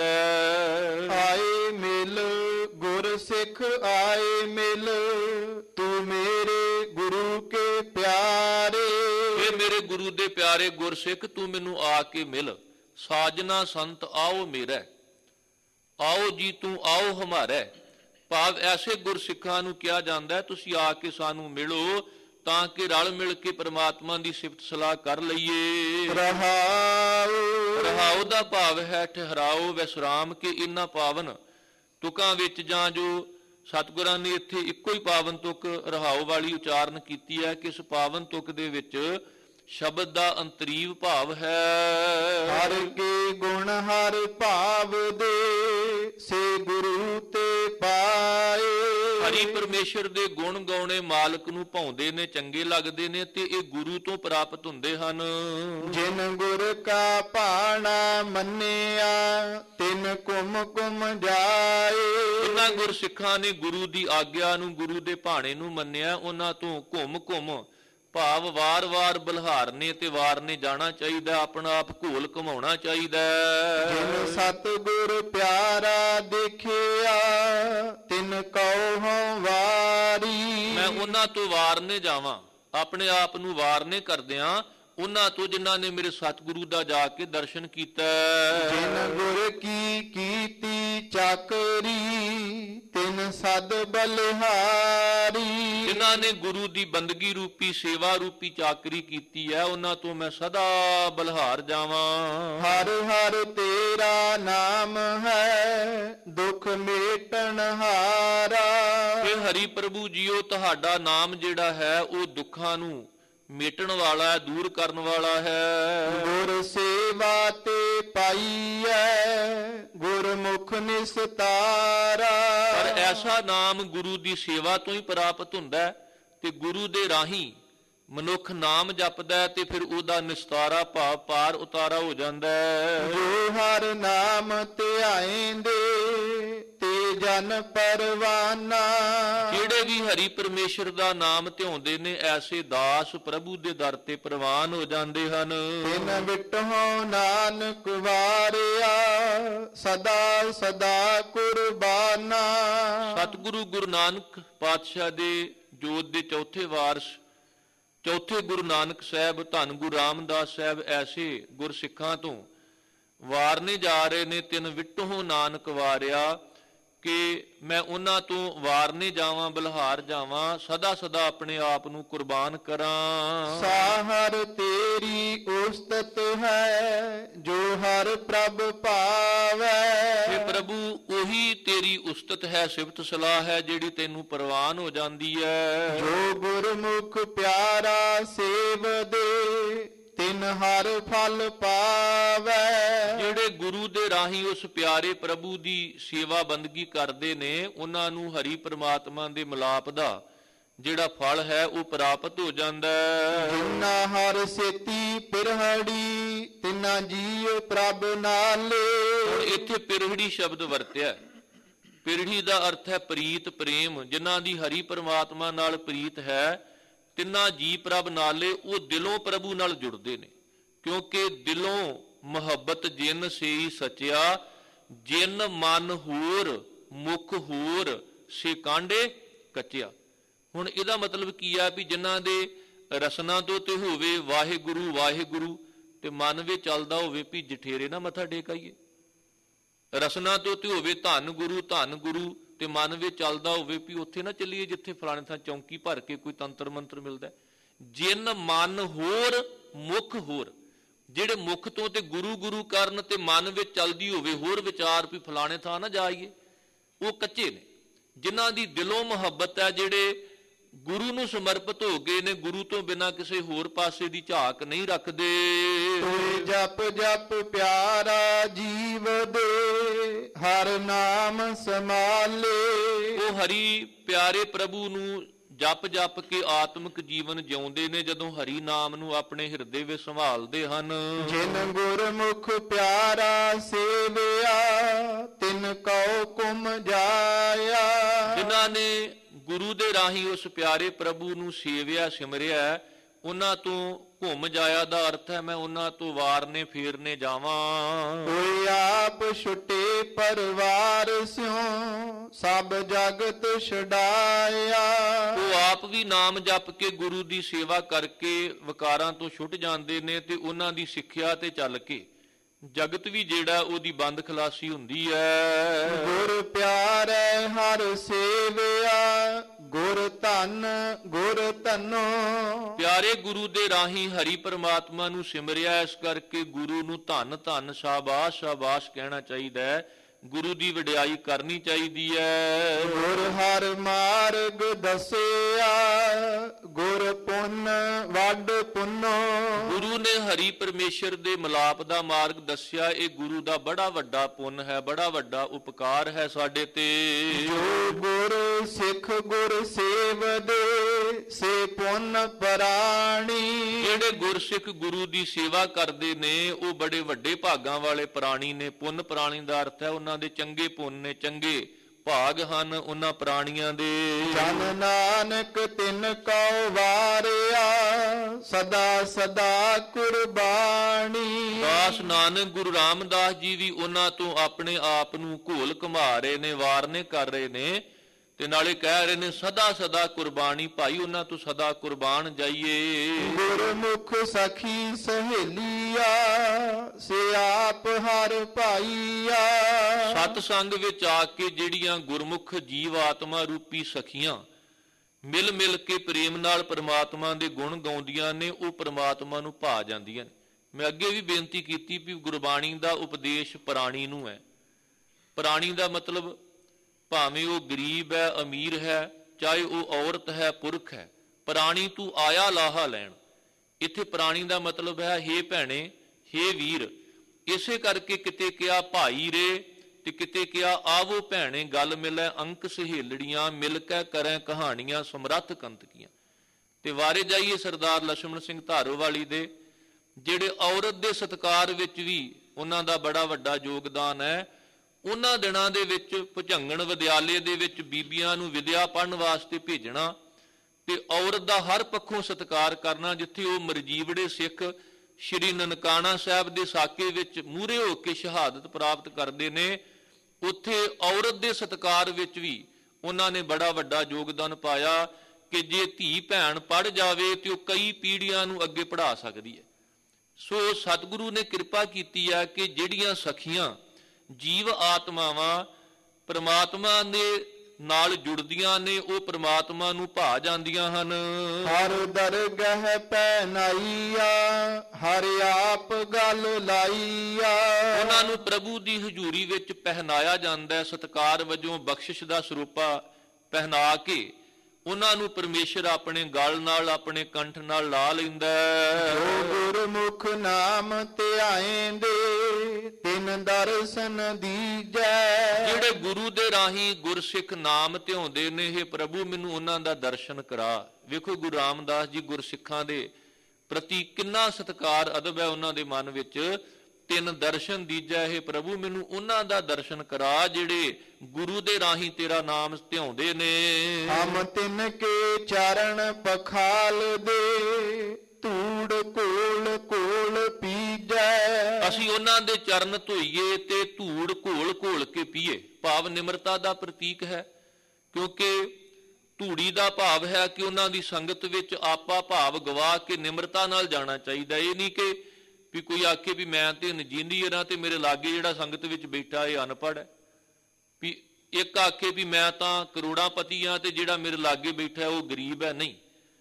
ਆਏ ਮਿਲ ਗੁਰ ਸਿੱਖ ਆਏ ਮਿਲ ਤੂੰ ਮੇਰੇ ਗੁਰੂ ਕੇ ਪਿਆਰੇ। ਇਹ ਮੇਰੇ ਗੁਰੂ ਦੇ ਪਿਆਰੇ ਗੁਰਸਿੱਖ ਤੂੰ ਮੈਨੂੰ ਆ ਕੇ ਮਿਲ। ਸਾਜਨਾ ਸੰਤ ਆਓ ਮੇਰਾ, ਆਓ ਜੀ ਤੂੰ ਆਓ ਹਮਾਰਾ। ਭਾਵ ਐਸੇ ਗੁਰਸਿੱਖਾਂ ਨੂੰ ਕਿਹਾ ਜਾਂਦਾ ਤੁਸੀਂ ਆ ਕੇ ਸਾਨੂੰ ਮਿਲੋ ਤਾਂ ਕਿ ਰਲ ਮਿਲ ਕੇ ਪਰਮਾਤਮਾ ਦੀ ਸਿਫਤ ਸਲਾਹ ਕਰ ਲਈਏ। ਰਹਾਉ ਰਹਾਉ ਦਾ ਭਾਵ ਹੈ ਠਹਿਰਾਓ ਵਿਸਰਾਮ ਕੇ। ਇਹਨਾਂ ਪਾਵਨ ਤੁਕਾਂ ਵਿੱਚ ਜਾਂ ਜੋ ਸਤਿਗੁਰਾਂ ਨੇ ਇੱਥੇ ਇੱਕੋ ਹੀ ਪਾਵਨ ਤੁਕ ਰਹਾਉ ਵਾਲੀ ਉਚਾਰਨ ਕੀਤੀ ਹੈ ਕਿ ਇਸ ਪਾਵਨ ਤੁਕ ਦੇ ਵਿੱਚ ਸ਼ਬਦ ਦਾ ਅੰਤਰੀਵ ਭਾਵ ਹੈ। ਹਰ ਕੇ ਗੁਣ ਹਰ ਭਾਵ ਦੇ ਸੇ ਗੁਰੂ ਤੇ ਪਾਏ। ਹਰੀ ਪਰਮੇਸ਼ਰ ਦੇ ਗੁਣ ਗਾਉਣੇ ਮਾਲਕ ਨੂੰ ਭਾਉਂਦੇ ਨੇ, ਚੰਗੇ ਲੱਗਦੇ ਨੇ, ਤੇ ਇਹ ਗੁਰੂ ਤੋਂ ਪ੍ਰਾਪਤ ਹੁੰਦੇ ਹਨ। ਜਿਨ ਗੁਰ ਕਾ ਭਾਣਾ ਮੰਨਿਆ ਤਿਨ ਕੁਮ ਕੁਮ ਜਾਏ। ਜਿਨ੍ਹਾਂ ਗੁਰਸਿੱਖਾਂ ਨੇ ਗੁਰੂ ਦੀ ਆਗਿਆ ਨੂੰ, ਗੁਰੂ ਦੇ ਭਾਣੇ ਨੂੰ ਮੰਨਿਆ, ਉਹਨਾਂ ਤੋਂ ਘੁੰਮ ਘੁੰਮ ਭਾਵ ਵਾਰ-ਵਾਰ ਬਲਹਾਰਨੇ ਤੇ ਵਾਰਨੇ ਜਾਣਾ ਚਾਹੀਦਾ, ਆਪਣਾ ਆਪ ਘੋਲ ਘਮਾਉਣਾ ਚਾਹੀਦਾ। ਜਿਨ ਸਤਿਗੁਰ ਪਿਆਰਾ ਦੇਖਿਆ ਤਿਨ ਕਉ ਹਉ ਵਾਰੀ। ਮੈਂ ਉਹਨਾਂ ਤੋਂ ਵਾਰਨੇ ਜਾਵਾਂ, ਆਪਣੇ ਆਪ ਨੂੰ ਵਾਰਨੇ ਕਰਦਿਆਂ ਉਹਨਾਂ ਤੋਂ ਜਿਨ੍ਹਾਂ ਨੇ ਮੇਰੇ ਸਤਿਗੁਰੂ ਦਾ ਜਾ ਕੇ ਦਰਸ਼ਨ ਕੀਤਾ। ਜਿਨ ਗੁਰ ਕੀ ਕੀਤੀ ਚਾਕਰੀ ਤਿਨ ਸਦ ਬਲਿਹਾਰੀ। ਜਿਨ੍ਹਾਂ ਨੇ ਗੁਰੂ ਦੀ ਬੰਦਗੀ ਰੂਪੀ ਸੇਵਾ ਰੂਪੀ ਚਾਕਰੀ ਕੀਤੀ ਹੈ, ਉਹਨਾਂ ਤੋਂ ਮੈਂ ਸਦਾ ਬਲਿਹਾਰ ਜਾਵਾਂ। ਹਰ ਹਰ ਤੇਰਾ ਨਾਮ ਹੈ ਦੁੱਖ ਮੇਟਣ ਹਾਰਾ। ਇਹ ਹਰੀ ਪ੍ਰਭੂ ਜੀਓ, ਤੁਹਾਡਾ ਨਾਮ ਜਿਹੜਾ ਹੈ ਉਹ ਦੁੱਖਾਂ ਨੂੰ ਮੇਟਣ ਵਾਲਾ ਹੈ, ਦੂਰ ਕਰਨ ਵਾਲਾ ਹੈ। ਗੁਰ ਸੇਵਾ ਤੇ ਪਾਈਐ ਗੁਰਮੁਖ ਨਿਸਤਾਰਾ। ਪਰ ਐਸਾ ਨਾਮ ਗੁਰੂ ਦੀ ਸੇਵਾ ਤੋਂ ਹੀ ਪ੍ਰਾਪਤ ਹੁੰਦਾ ਹੈ, ਤੇ ਗੁਰੂ ਦੇ ਰਾਹੀਂ ਮਨੁੱਖ ਨਾਮ ਜਪਦਾ ਤੇ ਫਿਰ ਉਹਦਾ ਨਿਸਤਾਰਾ ਭਾਵ ਪਾਰ ਉਤਾਰਾ ਹੋ ਜਾਂਦਾ ਹੈ। ਜੋ ਹਰ ਨਾਮ ਧਿਆਏਂਦੇ ਤੇ ਜਨ ਪਰਵਾਨਾ। ਜਿਹੜੇ ਵੀ ਹਰੀ ਪਰਮੇਸ਼ਰ ਦਾ ਨਾਮ ਧਿਆਉਂਦੇ ਨੇ, ਐਸੇ ਦਾਸ ਪ੍ਰਭੂ ਦੇ ਦਰ ਤੇ ਪ੍ਰਵਾਨ ਹੋ ਜਾਂਦੇ ਹਨ। ਤਿਨ ਵਿਟਹੁ ਨਾਨਕ ਵਾਰਿਆ ਸਦਾ ਸਦਾ ਕੁਰਬਾਨਾ। ਸਤਿਗੁਰੂ ਗੁਰੂ ਨਾਨਕ ਪਾਤਸ਼ਾਹ ਦੇ ਜੋਤ ਦੇ ਚੌਥੇ ਵਾਰਸ, ਚੌਥੇ ਗੁਰੂ ਨਾਨਕ ਸਾਹਿਬ, ਧੰਨ ਗੁਰੂ ਰਾਮਦਾਸ ਸਾਹਿਬ ਐਸੇ ਗੁਰਸਿੱਖਾਂ ਤੋਂ ਵਾਰਨੇ ਜਾ ਰਹੇ ਨੇ। ਤਿਨ ਵਿਟਹੁ ਨਾਨਕ ਵਾਰਿਆ, ਕਿ ਮੈਂ ਉਹਨਾਂ ਤੋਂ ਵਾਰਨੇ ਜਾਵਾਂ, ਬਲਿਹਾਰ ਜਾਵਾਂ, ਸਦਾ ਸਦਾ ਆਪਣੇ ਆਪ ਨੂੰ ਕੁਰਬਾਨ ਕਰਾਂ। ਸਾਹਰ ਤੇਰੀ ਉਸਤਤ ਹੈ ਜੋ ਹਰ ਪ੍ਰਭ ਭਾਵੈ। ਇਹ ਪ੍ਰਭੂ ਉਹੀ ਤੇਰੀ ਉਸਤਤ ਹੈ, ਸਿਫਤ ਸਲਾਹ ਹੈ, ਜਿਹੜੀ ਤੈਨੂੰ ਪ੍ਰਵਾਨ ਹੋ ਜਾਂਦੀ ਹੈ। ਜੋ ਗੁਰਮੁਖ ਪਿਆਰਾ ਸੇਵਦੇ ਤਿਨ ਹਰ ਫਲ ਪਾਵੈ। ਜਿਹੜੇ ਗੁਰੂ ਦੇ ਰਾਹੀਂ ਉਸ ਪਿਆਰੇ ਪ੍ਰਭੂ ਦੀ ਸੇਵਾ ਬੰਦਗੀ ਕਰਦੇ ਨੇ, ਉਹਨਾਂ ਨੂੰ ਹਰੀ ਪ੍ਰਮਾਤਮਾ ਦੇ ਮਿਲਾਪ ਦਾ ਜਿਹੜਾ ਫਲ ਹੈ ਉਹ ਪ੍ਰਾਪਤ ਹੋ ਜਾਂਦਾ ਹੈ। ਜਿਨਾ ਹਰ ਸੇਤੀ ਪਿਰਹੜੀ ਤਿਨਾ ਜੀਉ ਪ੍ਰਭ ਨਾਲੇ। ਹੁਣ ਇੱਥੇ ਪਿਰਹੜੀ ਸ਼ਬਦ ਵਰਤਿਆ। ਪਿਰਹੜੀ ਦਾ ਅਰਥ ਹੈ ਪ੍ਰੀਤ, ਪ੍ਰੇਮ। ਜਿਨ੍ਹਾਂ ਦੀ ਹਰੀ ਪ੍ਰਮਾਤਮਾ ਨਾਲ ਪ੍ਰੀਤ ਹੈ, ਤਿੰਨਾ ਜੀ ਪ੍ਰਭ ਨਾਲੇ, ਉਹ ਦਿਲੋਂ ਪ੍ਰਭੂ ਨਾਲ ਜੁੜਦੇ ਨੇ। ਕਿਉਂਕਿ ਦਿਲੋਂ ਮੁਹੱਬਤ ਜਿਨ ਸੇਈ ਸਚਿਆ, ਜਿਨ ਮਨ ਹੋਰ ਮੁਖ ਹੋਰ ਸੇ ਕਾਂਡੇ ਕੱਚਿਆ। ਹੁਣ ਇਹਦਾ ਮਤਲਬ ਕੀ ਆ ਵੀ ਜਿਨ੍ਹਾਂ ਦੇ ਰਸਨਾ ਤੋਂ ਤੇ ਹੋਵੇ ਵਾਹਿਗੁਰੂ ਵਾਹਿਗੁਰੂ, ਤੇ ਮਨ ਵਿੱਚ ਚੱਲਦਾ ਹੋਵੇ ਵੀ ਜਠੇਰੇ ਨਾ ਮੱਥਾ ਟੇਕਾਈਏ। ਰਸਨਾ ਤੋਂ ਤੇ ਹੋਵੇ ਧੰਨ ਗੁਰੂ ਧੰਨ ਗੁਰੂ, ਤੇ ਮਨ ਵਿੱਚ ਚੱਲਦਾ ਹੋਵੇ ਵੀ ਉੱਥੇ ਨਾ ਚੱਲੀਏ ਜਿੱਥੇ ਫਲਾਣੇ ਥਾਂ ਚੌਂਕੀ ਭਰ ਕੇ ਕੋਈ ਤੰਤਰ ਮੰਤਰ ਮਿਲਦਾ। ਜਿਨ ਮਨ ਹੋਰ ਮੁਖ ਹੋਰ, ਜਿਹੜੇ ਮੁਖ ਤੋਂ ਤੇ ਗੁਰੂ ਗੁਰੂ ਕਰਨ ਤੇ ਮਨ ਵਿੱਚ ਚੱਲਦੀ ਹੋਵੇ ਹੋਰ ਵਿਚਾਰ ਵੀ ਫਲਾਣੇ ਥਾਂ ਨਾ ਜਾਈਏ, ਉਹ ਕੱਚੇ ਨੇ। ਜਿਨ੍ਹਾਂ ਦੀ ਦਿਲੋਂ ਮੁਹੱਬਤ ਹੈ, ਜਿਹੜੇ ਗੁਰੂ ਨੂੰ ਸਮਰਪਿਤ ਹੋ ਗਏ ਨੇ, ਗੁਰੂ ਤੋਂ ਬਿਨਾਂ ਕਿਸੇ ਹੋਰ ਪਾਸੇ ਦੀ ਝਾਕ ਨਹੀਂ ਰੱਖਦੇ। ਤੋਏ ਜਪ ਜਪ ਪਿਆਰਾ ਜੀਵ ਦੇ ਹਰ ਨਾਮ ਸਮਾਲੇ। ਉਹ ਹਰੀ ਪਿਆਰੇ ਪ੍ਰਭੂ ਨੂੰ ਜਪ ਜਪ ਕੇ ਆਤਮਿਕ ਜੀਵਨ ਜਿਉਂਦੇ ਨੇ, ਜਦੋਂ ਹਰੀ ਨਾਮ ਨੂੰ ਆਪਣੇ ਹਿਰਦੇ ਵਿੱਚ ਸੰਭਾਲਦੇ ਹਨ। ਜਿਨ ਗੁਰਮੁਖ ਪਿਆਰਾ ਸੇਵਿਆ ਤਿਨ ਕਉ ਕੁਮ ਜਾਇਆ। ਜਿਨ੍ਹਾਂ ਨੇ ਗੁਰੂ ਦੇ ਰਾਹੀਂ ਉਸ ਪਿਆਰੇ ਪ੍ਰਭੂ ਨੂੰ ਸੇਵਿਆ ਸਿਮਰਿਆ, ਉਹਨਾਂ ਤੋਂ ਘੁੰਮ ਜਾਇਆ ਦਾ ਅਰਥ ਹੈ ਮੈਂ ਉਹਨਾਂ ਤੋਂ ਵਾਰਨੇ ਫੇਰਨੇ ਜਾਵਾਂ। ਕੋਈ ਆਪ ਛੁੱਟੇ ਪਰਿਵਾਰ ਸਿਉ ਸਭ ਜਗਤ ਛਡਾਇਆ। ਉਹ ਆਪ ਵੀ ਨਾਮ ਜਪ ਕੇ ਗੁਰੂ ਦੀ ਸੇਵਾ ਕਰਕੇ ਵਿਕਾਰਾਂ ਤੋਂ ਛੁੱਟ ਜਾਂਦੇ ਨੇ, ਤੇ ਉਹਨਾਂ ਦੀ ਸਿੱਖਿਆ ਤੇ ਚੱਲ ਕੇ ਜਗਤ ਵੀ ਜਿਹੜਾ ਉਹਦੀ ਬੰਦ ਖਲਾਸੀ ਹੁੰਦੀ ਹੈ। ਗੁਰ ਪਿਆਰੇ ਹਰ ਸੇਵਿਆ ਗੁਰ ਧਨ ਗੁਰ ਧਨੋ। ਪਿਆਰੇ ਗੁਰੂ ਦੇ ਰਾਹੀਂ ਹਰੀ ਪਰਮਾਤਮਾ ਨੂੰ ਸਿਮਰਿਆ, ਇਸ ਕਰਕੇ ਗੁਰੂ ਨੂੰ ਧੰਨ ਧੰਨ ਸ਼ਾਬਾਸ਼ ਸ਼ਾਬਾਸ਼ ਕਹਿਣਾ ਚਾਹੀਦਾ ਹੈ। ਗੁਰੂ ਦੀ ਵਡਿਆਈ ਕਰਨੀ ਚਾਹੀਦੀ ਹੈ। ਗੁਰ ਹਰ ਮਾਰਗ ਦੱਸਿਆ, ਗੁਰ ਪੁੰਨ ਵੱਡ ਪੁੰਨੋ। ਗੁਰੂ ਨੇ ਹਰੀ ਪਰਮੇਸ਼ਰ ਦੇ ਮਿਲਾਪ ਦਾ ਮਾਰਗ ਦੱਸਿਆ। ਇਹ ਗੁਰੂ ਦਾ ਬੜਾ ਵੱਡਾ ਪੁੰਨ ਹੈ, ਬੜਾ ਵੱਡਾ ਉਪਕਾਰ ਹੈ ਸਾਡੇ ਤੇ। ਜੋ ਗੁਰ ਸਿੱਖ ਗੁਰ ਸੇਵਦੇ, ਸੇ ਪੁੰਨ ਪ੍ਰਾਣੀ। ਜਿਹੜੇ ਗੁਰਸਿੱਖ ਗੁਰੂ ਦੀ ਸੇਵਾ ਕਰਦੇ ਨੇ ਉਹ ਬੜੇ ਵੱਡੇ ਭਾਗਾਂ ਵਾਲੇ ਪ੍ਰਾਣੀ ਨੇ। ਪੁੰਨ ਪ੍ਰਾਣੀ ਦਾ ਅਰਥ ਹੈ ਉਹਨਾਂ ਦੇ ਚੰਗੇ ਪੁੰਨ ਨੇ, ਚੰਗੇ ਭਾਗ ਹਨ ਉਹਨਾਂ ਪ੍ਰਾਣੀਆਂ ਦੇ। ਜਨ ਨਾਨਕ ਤਿਨ ਕਉ ਵਾਰਿਆ, ਸਦਾ ਸਦਾ ਕੁਰਬਾਨੀ। ਦਾਸ ਨਾਨਕ ਗੁਰੂ ਰਾਮਦਾਸ ਜੀ ਵੀ ਉਹਨਾਂ ਤੋਂ ਆਪਣੇ ਆਪ ਨੂੰ ਘੋਲ ਘੁਮਾ ਰਹੇ ਨੇ, ਵਾਰਨੇ ਕਰ ਰਹੇ ਨੇ, ਤੇ ਨਾਲੇ ਕਹਿ ਰਹੇ ਨੇ ਸਦਾ ਸਦਾ ਕੁਰਬਾਨੀ। ਭਾਈ ਉਹਨਾਂ ਤੋਂ ਸਦਾ ਕੁਰਬਾਨ ਜਾਈਏ। ਗੁਰਮੁਖ ਸਖੀ ਸਹੇਲੀਆ, ਸੇ ਆਪ ਹਰ ਭਾਈਆ। ਸਤ ਸੰਗ ਵਿੱਚ ਆ ਕੇ ਜਿਹੜੀਆਂ ਗੁਰਮੁਖ ਜੀਵ ਆਤਮਾ ਰੂਪੀ ਸਖੀਆਂ ਮਿਲ ਮਿਲ ਕੇ ਪ੍ਰੇਮ ਨਾਲ ਪ੍ਰਮਾਤਮਾ ਦੇ ਗੁਣ ਗਾਉਂਦੀਆਂ ਨੇ, ਉਹ ਪ੍ਰਮਾਤਮਾ ਨੂੰ ਭਾ ਜਾਂਦੀਆਂ ਨੇ। ਮੈਂ ਅੱਗੇ ਵੀ ਬੇਨਤੀ ਕੀਤੀ ਵੀ ਗੁਰਬਾਣੀ ਦਾ ਉਪਦੇਸ਼ ਪ੍ਰਾਣੀ ਨੂੰ ਹੈ। ਪ੍ਰਾਣੀ ਦਾ ਮਤਲਬ ਭਾਵੇਂ ਉਹ ਗਰੀਬ ਹੈ, ਅਮੀਰ ਹੈ, ਚਾਹੇ ਉਹ ਔਰਤ ਹੈ, ਪੁਰਖ ਹੈ, ਪ੍ਰਾਣੀ ਤੂੰ ਆਇਆ ਲਾਹਾ ਲੈਣ। ਇੱਥੇ ਪ੍ਰਾਣੀ ਦਾ ਮਤਲਬ ਹੈ ਹੇ ਭੈਣੇ, ਹੇ ਵੀਰ। ਇਸੇ ਕਰਕੇ ਕਿਤੇ ਕਿਹਾ ਭਾਈ ਰੇ ਤੇ ਕਿਤੇ ਕਿਹਾ ਆਵੋ ਭੈਣੇ ਗੱਲ ਮਿਲੈ, ਅੰਕ ਸਹੇਲੜੀਆਂ ਮਿਲ ਕੇ ਕਰੈ ਕਹਾਣੀਆਂ ਸਮਰੱਥ ਕੰਤਕੀਆਂ। ਤੇ ਵਾਰੇ ਜਾਈਏ ਸਰਦਾਰ ਲਛਮਣ ਸਿੰਘ ਧਾਰੋਵਾਲੀ ਦੇ, ਜਿਹੜੇ ਔਰਤ ਦੇ ਸਤਿਕਾਰ ਵਿੱਚ ਵੀ ਉਹਨਾਂ ਦਾ ਬੜਾ ਵੱਡਾ ਯੋਗਦਾਨ ਹੈ। ਉਹਨਾਂ ਦਿਨਾਂ ਦੇ ਵਿੱਚ ਭੁਜੰਗਣ ਵਿਦਿਆਲੇ ਦੇ ਵਿੱਚ ਬੀਬੀਆਂ ਨੂੰ ਵਿਦਿਆ ਪੜ੍ਹਨ ਵਾਸਤੇ ਭੇਜਣਾ ਤੇ ਔਰਤ ਦਾ ਹਰ ਪੱਖੋਂ ਸਤਿਕਾਰ ਕਰਨਾ। ਜਿੱਥੇ ਉਹ ਮਰਜੀਵੜੇ ਸਿੱਖ ਸ਼੍ਰੀ ਨਨਕਾਣਾ ਸਾਹਿਬ ਦੇ ਸਾਕੇ ਵਿੱਚ ਮੂਹਰੇ ਹੋ ਕੇ ਸ਼ਹਾਦਤ ਪ੍ਰਾਪਤ ਕਰਦੇ ਨੇ, ਉੱਥੇ ਔਰਤ ਦੇ ਸਤਿਕਾਰ ਵਿੱਚ ਵੀ ਉਹਨਾਂ ਨੇ ਬੜਾ ਵੱਡਾ ਯੋਗਦਾਨ ਪਾਇਆ ਕਿ ਜੇ ਧੀ ਭੈਣ ਪੜ੍ਹ ਜਾਵੇ ਤੇ ਉਹ ਕਈ ਪੀੜ੍ਹੀਆਂ ਨੂੰ ਅੱਗੇ ਪੜ੍ਹਾ ਸਕਦੀ ਹੈ। ਸੋ ਸਤਿਗੁਰੂ ਨੇ ਕਿਰਪਾ ਕੀਤੀ ਹੈ ਕਿ ਜਿਹੜੀਆਂ ਸਖੀਆਂ ਜੀਵ ਆਤਮਾਵਾਂ ਪ੍ਰਮਾਤਮਾ ਦੇ ਨਾਲ ਜੁੜਦੀਆਂ ਨੇ, ਉਹ ਪ੍ਰਮਾਤਮਾ ਨੂੰ ਭਾ ਜਾਂਦੀਆਂ ਹਨ। ਹਰ ਦਰਗਹ ਪਹਿਨਾਈਆ, ਹਰ ਆਪ ਗੱਲ ਲਾਈਆ। ਉਹਨਾਂ ਨੂੰ ਪ੍ਰਭੂ ਦੀ ਹਜ਼ੂਰੀ ਵਿੱਚ ਪਹਿਨਾਇਆ ਜਾਂਦਾ ਹੈ, ਸਤਿਕਾਰ ਵਜੋਂ ਬਖਸ਼ਿਸ਼ ਦਾ ਸਰੂਪਾ ਪਹਿਨਾ ਕੇ ਉਹਨਾਂ ਨੂੰ ਪਰਮੇਸ਼ਰ ਆਪਣੇ ਗਲ ਨਾਲ, ਆਪਣੇ ਕੰਠ ਨਾਲ ਲਾ ਲੈਂਦਾ ਹੈ। ਜੋ ਗੁਰਮੁਖ ਨਾਮ ਧਿਆਏਂਦੇ, ਤਿਨ ਦਰਸ਼ਨ ਦੀਜੈ। ਜਿਹੜੇ ਗੁਰੂ ਦੇ ਰਾਹੀਂ ਗੁਰਸਿੱਖ ਨਾਮ ਧਿਆਉਂਦੇ ਨੇ, ਇਹ ਪ੍ਰਭੂ ਮੈਨੂੰ ਉਹਨਾਂ ਦਾ ਦਰਸ਼ਨ ਕਰਾ। ਵੇਖੋ ਗੁਰੂ ਰਾਮਦਾਸ ਜੀ ਗੁਰਸਿੱਖਾਂ ਦੇ ਪ੍ਰਤੀ ਕਿੰਨਾ ਸਤਿਕਾਰ ਅਦਬ ਹੈ ਉਹਨਾਂ ਦੇ ਮਨ ਵਿੱਚ। ਤਿੰਨ ਦਰਸ਼ਨ ਦੀਜੈ, ਇਹ ਪ੍ਰਭੂ ਮੈਨੂੰ ਉਹਨਾਂ ਦਾ ਦਰਸ਼ਨ ਕਰਾ ਜਿਹੜੇ ਗੁਰੂ ਦੇ ਰਾਹੀਂ ਤੇਰਾ ਨਾਮ ਧਿਆਉਂਦੇ ਨੇ। ਹਮ ਤਿਨ ਕੇ ਚਰਨ ਪਖਾਲ ਦੇ, ਧੂੜ ਕੋਲ ਕੋਲ ਪੀਜੈ। ਅਸੀਂ ਉਹਨਾਂ ਦੇ ਚਰਨ ਧੋਈਏ ਤੇ ਧੂੜ ਘੋਲ ਘੋਲ ਕੇ ਪੀਏ। ਭਾਵ ਨਿਮਰਤਾ ਦਾ ਪ੍ਰਤੀਕ ਹੈ, ਕਿਉਂਕਿ ਧੂੜੀ ਦਾ ਭਾਵ ਹੈ ਕਿ ਉਹਨਾਂ ਦੀ ਸੰਗਤ ਵਿੱਚ ਆਪਾ ਭਾਵ ਗਵਾ ਕੇ ਨਿਮਰਤਾ ਨਾਲ ਜਾਣਾ ਚਾਹੀਦਾ। ਇਹ ਨਹੀਂ ਕਿ ਵੀ ਕੋਈ ਆਖੇ ਵੀ ਮੈਂ ਤੇ ਇੰਜੀਨੀਅਰ ਹਾਂ ਤੇ ਮੇਰੇ ਲਾਗੇ ਜਿਹੜਾ ਸੰਗਤ ਵਿੱਚ ਬੈਠਾ ਇਹ ਅਨਪੜ੍ਹ ਹੈ। ਵੀ ਇੱਕ ਆਖੇ ਵੀ ਮੈਂ ਤਾਂ ਕਰੋੜਾਪਤੀ ਹਾਂ ਤੇ ਜਿਹੜਾ ਮੇਰੇ ਲਾਗੇ ਬੈਠਾ ਉਹ ਗਰੀਬ ਹੈ। ਨਹੀਂ,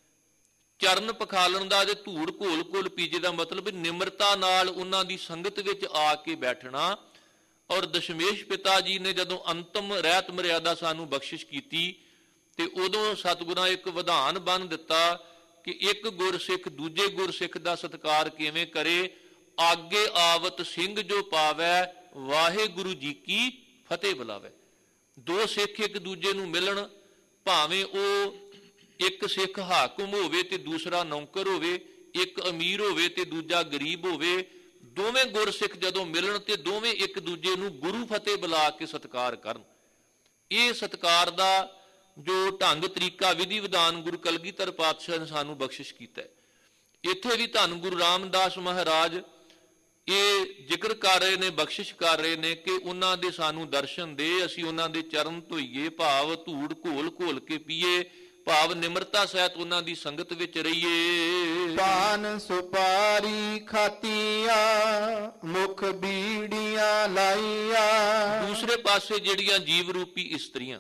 ਚਰਨ ਪਖਾਲਣ ਦਾ ਤੇ ਧੂੜ ਘੋਲ ਘੋਲ ਪੀਜੇ ਦਾ ਮਤਲਬ ਨਿਮਰਤਾ ਨਾਲ ਉਹਨਾਂ ਦੀ ਸੰਗਤ ਵਿੱਚ ਆ ਕੇ ਬੈਠਣਾ। ਔਰ ਦਸ਼ਮੇਸ਼ ਪਿਤਾ ਜੀ ਨੇ ਜਦੋਂ ਅੰਤਮ ਰਹਿਤ ਮਰਿਆਦਾ ਸਾਨੂੰ ਬਖਸ਼ਿਸ਼ ਕੀਤੀ ਤੇ ਉਦੋਂ ਸਤਿਗੁਰਾਂ ਇੱਕ ਵਿਧਾਨ ਬੰਨ ਦਿੱਤਾ ਕਿ ਇੱਕ ਗੁਰਸਿੱਖ ਦੂਜੇ ਗੁਰਸਿੱਖ ਦਾ ਸਤਿਕਾਰ ਕਿਵੇਂ ਕਰੇ। ਆਗੇ ਆਵਤ ਸਿੰਘ ਜੋ ਪਾਵੈ, ਵਾਹਿਗੁਰੂ ਜੀ ਕੀ ਫਤਿਹ ਬੁਲਾਵੇ। ਦੋ ਸਿੱਖ ਇੱਕ ਦੂਜੇ ਨੂੰ ਮਿਲਣ, ਭਾਵੇਂ ਉਹ ਇੱਕ ਸਿੱਖ ਹਾਕਮ ਹੋਵੇ ਤੇ ਦੂਸਰਾ ਨੌਕਰ ਹੋਵੇ, ਇੱਕ ਅਮੀਰ ਹੋਵੇ ਤੇ ਦੂਜਾ ਗਰੀਬ ਹੋਵੇ, ਦੋਵੇਂ ਗੁਰਸਿੱਖ ਜਦੋਂ ਮਿਲਣ ਤੇ ਦੋਵੇਂ ਇੱਕ ਦੂਜੇ ਨੂੰ ਗੁਰੂ ਫਤਿਹ ਬੁਲਾ ਕੇ ਸਤਿਕਾਰ ਕਰਨ। ਇਹ ਸਤਿਕਾਰ ਦਾ ਜੋ ਢੰਗ ਤਰੀਕਾ ਵਿਧੀ ਵਿਧਾਨ ਗੁਰੂ ਕਲਗੀਧਰ ਪਾਤਸ਼ਾਹ ਨੇ ਸਾਨੂੰ ਬਖਸ਼ਿਸ਼ ਕੀਤਾ ਹੈ। ਇੱਥੇ ਵੀ ਧੰਨ ਗੁਰੂ ਰਾਮਦਾਸ ਮਹਾਰਾਜ ਇਹ ਜ਼ਿਕਰ ਕਰ ਰਹੇ ਨੇ, ਬਖਸ਼ਿਸ਼ ਕਰ ਰਹੇ ਨੇ ਕਿ ਉਹਨਾਂ ਦੇ ਸਾਨੂੰ ਦਰਸ਼ਨ ਦੇ, ਅਸੀਂ ਉਹਨਾਂ ਦੇ ਚਰਨ ਧੋਈਏ, ਭਾਵ ਧੂੜ ਘੋਲ ਘੋਲ ਕੇ ਪੀਏ, ਭਾਵ ਨਿਮਰਤਾ ਸਹਿਤ ਉਹਨਾਂ ਦੀ ਸੰਗਤ ਵਿੱਚ ਰਹੀਏ। ਪਾਨ ਸੁਪਾਰੀ ਖਾਤੀਆਂ, ਮੁਖ ਬੀੜੀਆਂ ਲਾਈਆਂ। ਦੂਸਰੇ ਪਾਸੇ ਜਿਹੜੀਆਂ ਜੀਵ ਰੂਪੀ ਇਸਤਰੀਆਂ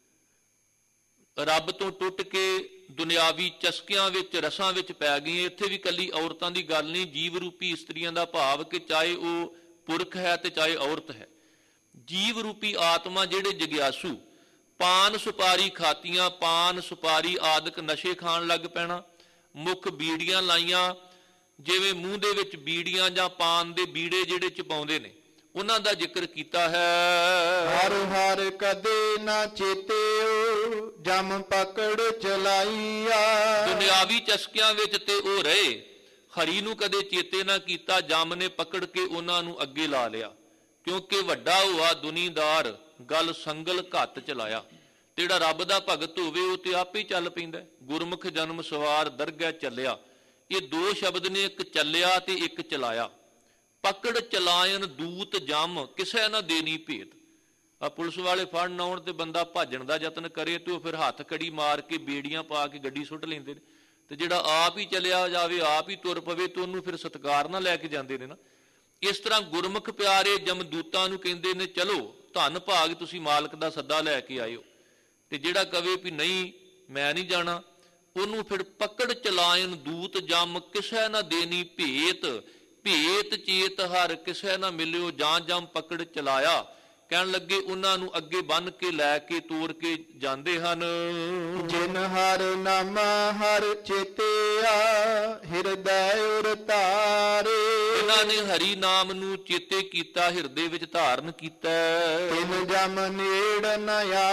ਰੱਬ ਤੋਂ ਟੁੱਟ ਕੇ ਦੁਨਿਆਵੀ ਚਸਕਿਆਂ ਵਿੱਚ ਰਸਾਂ ਵਿੱਚ ਪੈ ਗਈਆਂ। ਇੱਥੇ ਵੀ ਇਕੱਲੀ ਔਰਤਾਂ ਦੀ ਗੱਲ ਨਹੀਂ, ਜੀਵ ਰੂਪੀ ਇਸਤਰੀਆਂ ਦਾ ਭਾਵ ਕਿ ਚਾਹੇ ਉਹ ਪੁਰਖ ਹੈ ਤੇ ਚਾਹੇ ਔਰਤ ਹੈ, ਜੀਵ ਰੂਪੀ ਆਤਮਾ ਜਿਹੜੇ ਜਗਿਆਸੂ, ਪਾਨ ਸੁਪਾਰੀ ਖਾਤੀਆਂ, ਪਾਨ ਸੁਪਾਰੀ ਆਦਿਕ ਨਸ਼ੇ ਖਾਣ ਲੱਗ ਪੈਣਾ, ਮੁੱਖ ਬੀੜੀਆਂ ਲਾਈਆਂ, ਜਿਵੇਂ ਮੂੰਹ ਦੇ ਵਿੱਚ ਬੀੜੀਆਂ ਜਾਂ ਪਾਨ ਦੇ ਬੀੜੇ ਜਿਹੜੇ ਚਪਾਉਂਦੇ ਨੇ, ਉਹਨਾਂ ਦਾ ਜ਼ਿਕਰ ਕੀਤਾ ਹੈ। ਹਰ ਹਰ ਕਦੇ ਨਾ ਚੇਤਿਓ, ਜਮ ਪਕੜ ਚਲਾਈਆ। ਦੁਨਿਆਵੀ ਚਸਕਿਆਂ ਵਿੱਚ ਤੇ ਉਹ ਰਹੇ, ਹਰੀ ਨੂੰ ਕਦੇ ਚੇਤੇ ਨਾ ਕੀਤਾ, ਜਮ ਨੇ ਪਕੜ ਕੇ ਉਹਨਾਂ ਨੂੰ ਅੱਗੇ ਲਾ ਲਿਆ। ਕਿਉਂਕਿ ਵੱਡਾ ਹੋਆ ਦੁਨੀਦਾਰ, ਗੱਲ ਸੰਗਲ ਘੱਤ ਚਲਾਇਆ। ਤੇ ਜਿਹੜਾ ਰੱਬ ਦਾ ਭਗਤ ਹੋਵੇ ਉਹ ਤੇ ਆਪੇ ਚੱਲ ਪੈਂਦਾ। ਗੁਰਮੁਖ ਜਨਮ ਸਵਾਰ ਦਰਗਹਿ ਚੱਲਿਆ, ਇਹ ਦੋ ਸ਼ਬਦ ਨੇ, ਇੱਕ ਚੱਲਿਆ ਤੇ ਇੱਕ ਚਲਾਇਆ। ਪਕੜ ਚਲਾਇਨ ਦੂਤ ਜਮ, ਕਿਸੇ ਨਾ ਦੇਣੀ ਭੇਤ। ਆ ਪੁਲਿਸ ਵਾਲੇ ਫੜਨ ਆਉਣ ਤੇ ਬੰਦਾ ਭਾਜਣ ਦਾ ਯਤਨ ਕਰੇ ਤੇ ਉਹ ਫਿਰ ਹੱਥ ਕੜੀ ਮਾਰ ਕੇ ਬੇੜੀਆਂ ਪਾ ਕੇ ਗੱਡੀ ਸੁੱਟ ਲੈਂਦੇ ਨੇ। ਤੇ ਜਿਹੜਾ ਆਪ ਹੀ ਚਲਿਆ ਜਾਵੇ, ਆਪ ਹੀ ਤੁਰ ਪਵੇ, ਤੇ ਉਹਨੂੰ ਫਿਰ ਸਤਿਕਾਰ ਨਾਲ ਲੈ ਕੇ ਜਾਂਦੇ ਨੇ ਨਾ। ਇਸ ਤਰ੍ਹਾਂ ਗੁਰਮੁਖ ਪਿਆਰੇ ਜਮਦੂਤਾਂ ਨੂੰ ਕਹਿੰਦੇ ਨੇ, ਚਲੋ ਧੰਨ ਭਾਗ ਤੁਸੀਂ ਮਾਲਕ ਦਾ ਸੱਦਾ ਲੈ ਕੇ ਆਇਓ। ਤੇ ਜਿਹੜਾ ਕਵੇ ਵੀ ਨਹੀਂ ਮੈਂ ਨਹੀਂ ਜਾਣਾ, ਉਹਨੂੰ ਫਿਰ ਪਕੜ ਚਲਾਇਨ ਦੂਤ ਜਮ, ਕਿਸੇ ਨਾ ਦੇਣੀ ਭੇਤ। ਭੇਤ ਚੇਤ ਹਰ, ਕਿਸੇ ਨਾ ਮਿਲਿਓ, ਜਾਂ ਜਮ ਪਕੜ ਚਲਾਇਆ। ਕਹਿਣ ਲੱਗੇ ਉਹਨਾਂ ਨੂੰ ਅੱਗੇ ਬੰਨ ਕੇ ਲੈ ਕੇ ਤੋਰ ਕੇ ਜਾਂਦੇ ਹਨ। ਜਿਨ ਹਰ ਨਾਮ ਹਰ ਚੇਤਿਆ, ਹਿਰਦੈ ਉਰ ਧਾਰੇ। ਇਹਨਾਂ ਨੇ ਹਰੀ ਨਾਮ ਨੂੰ ਚੇਤੇ ਕੀਤਾ, ਹਿਰਦੇ ਵਿੱਚ ਧਾਰਨ ਕੀਤਾ। ਤਿਨ ਜਮ ਨੇੜ ਨ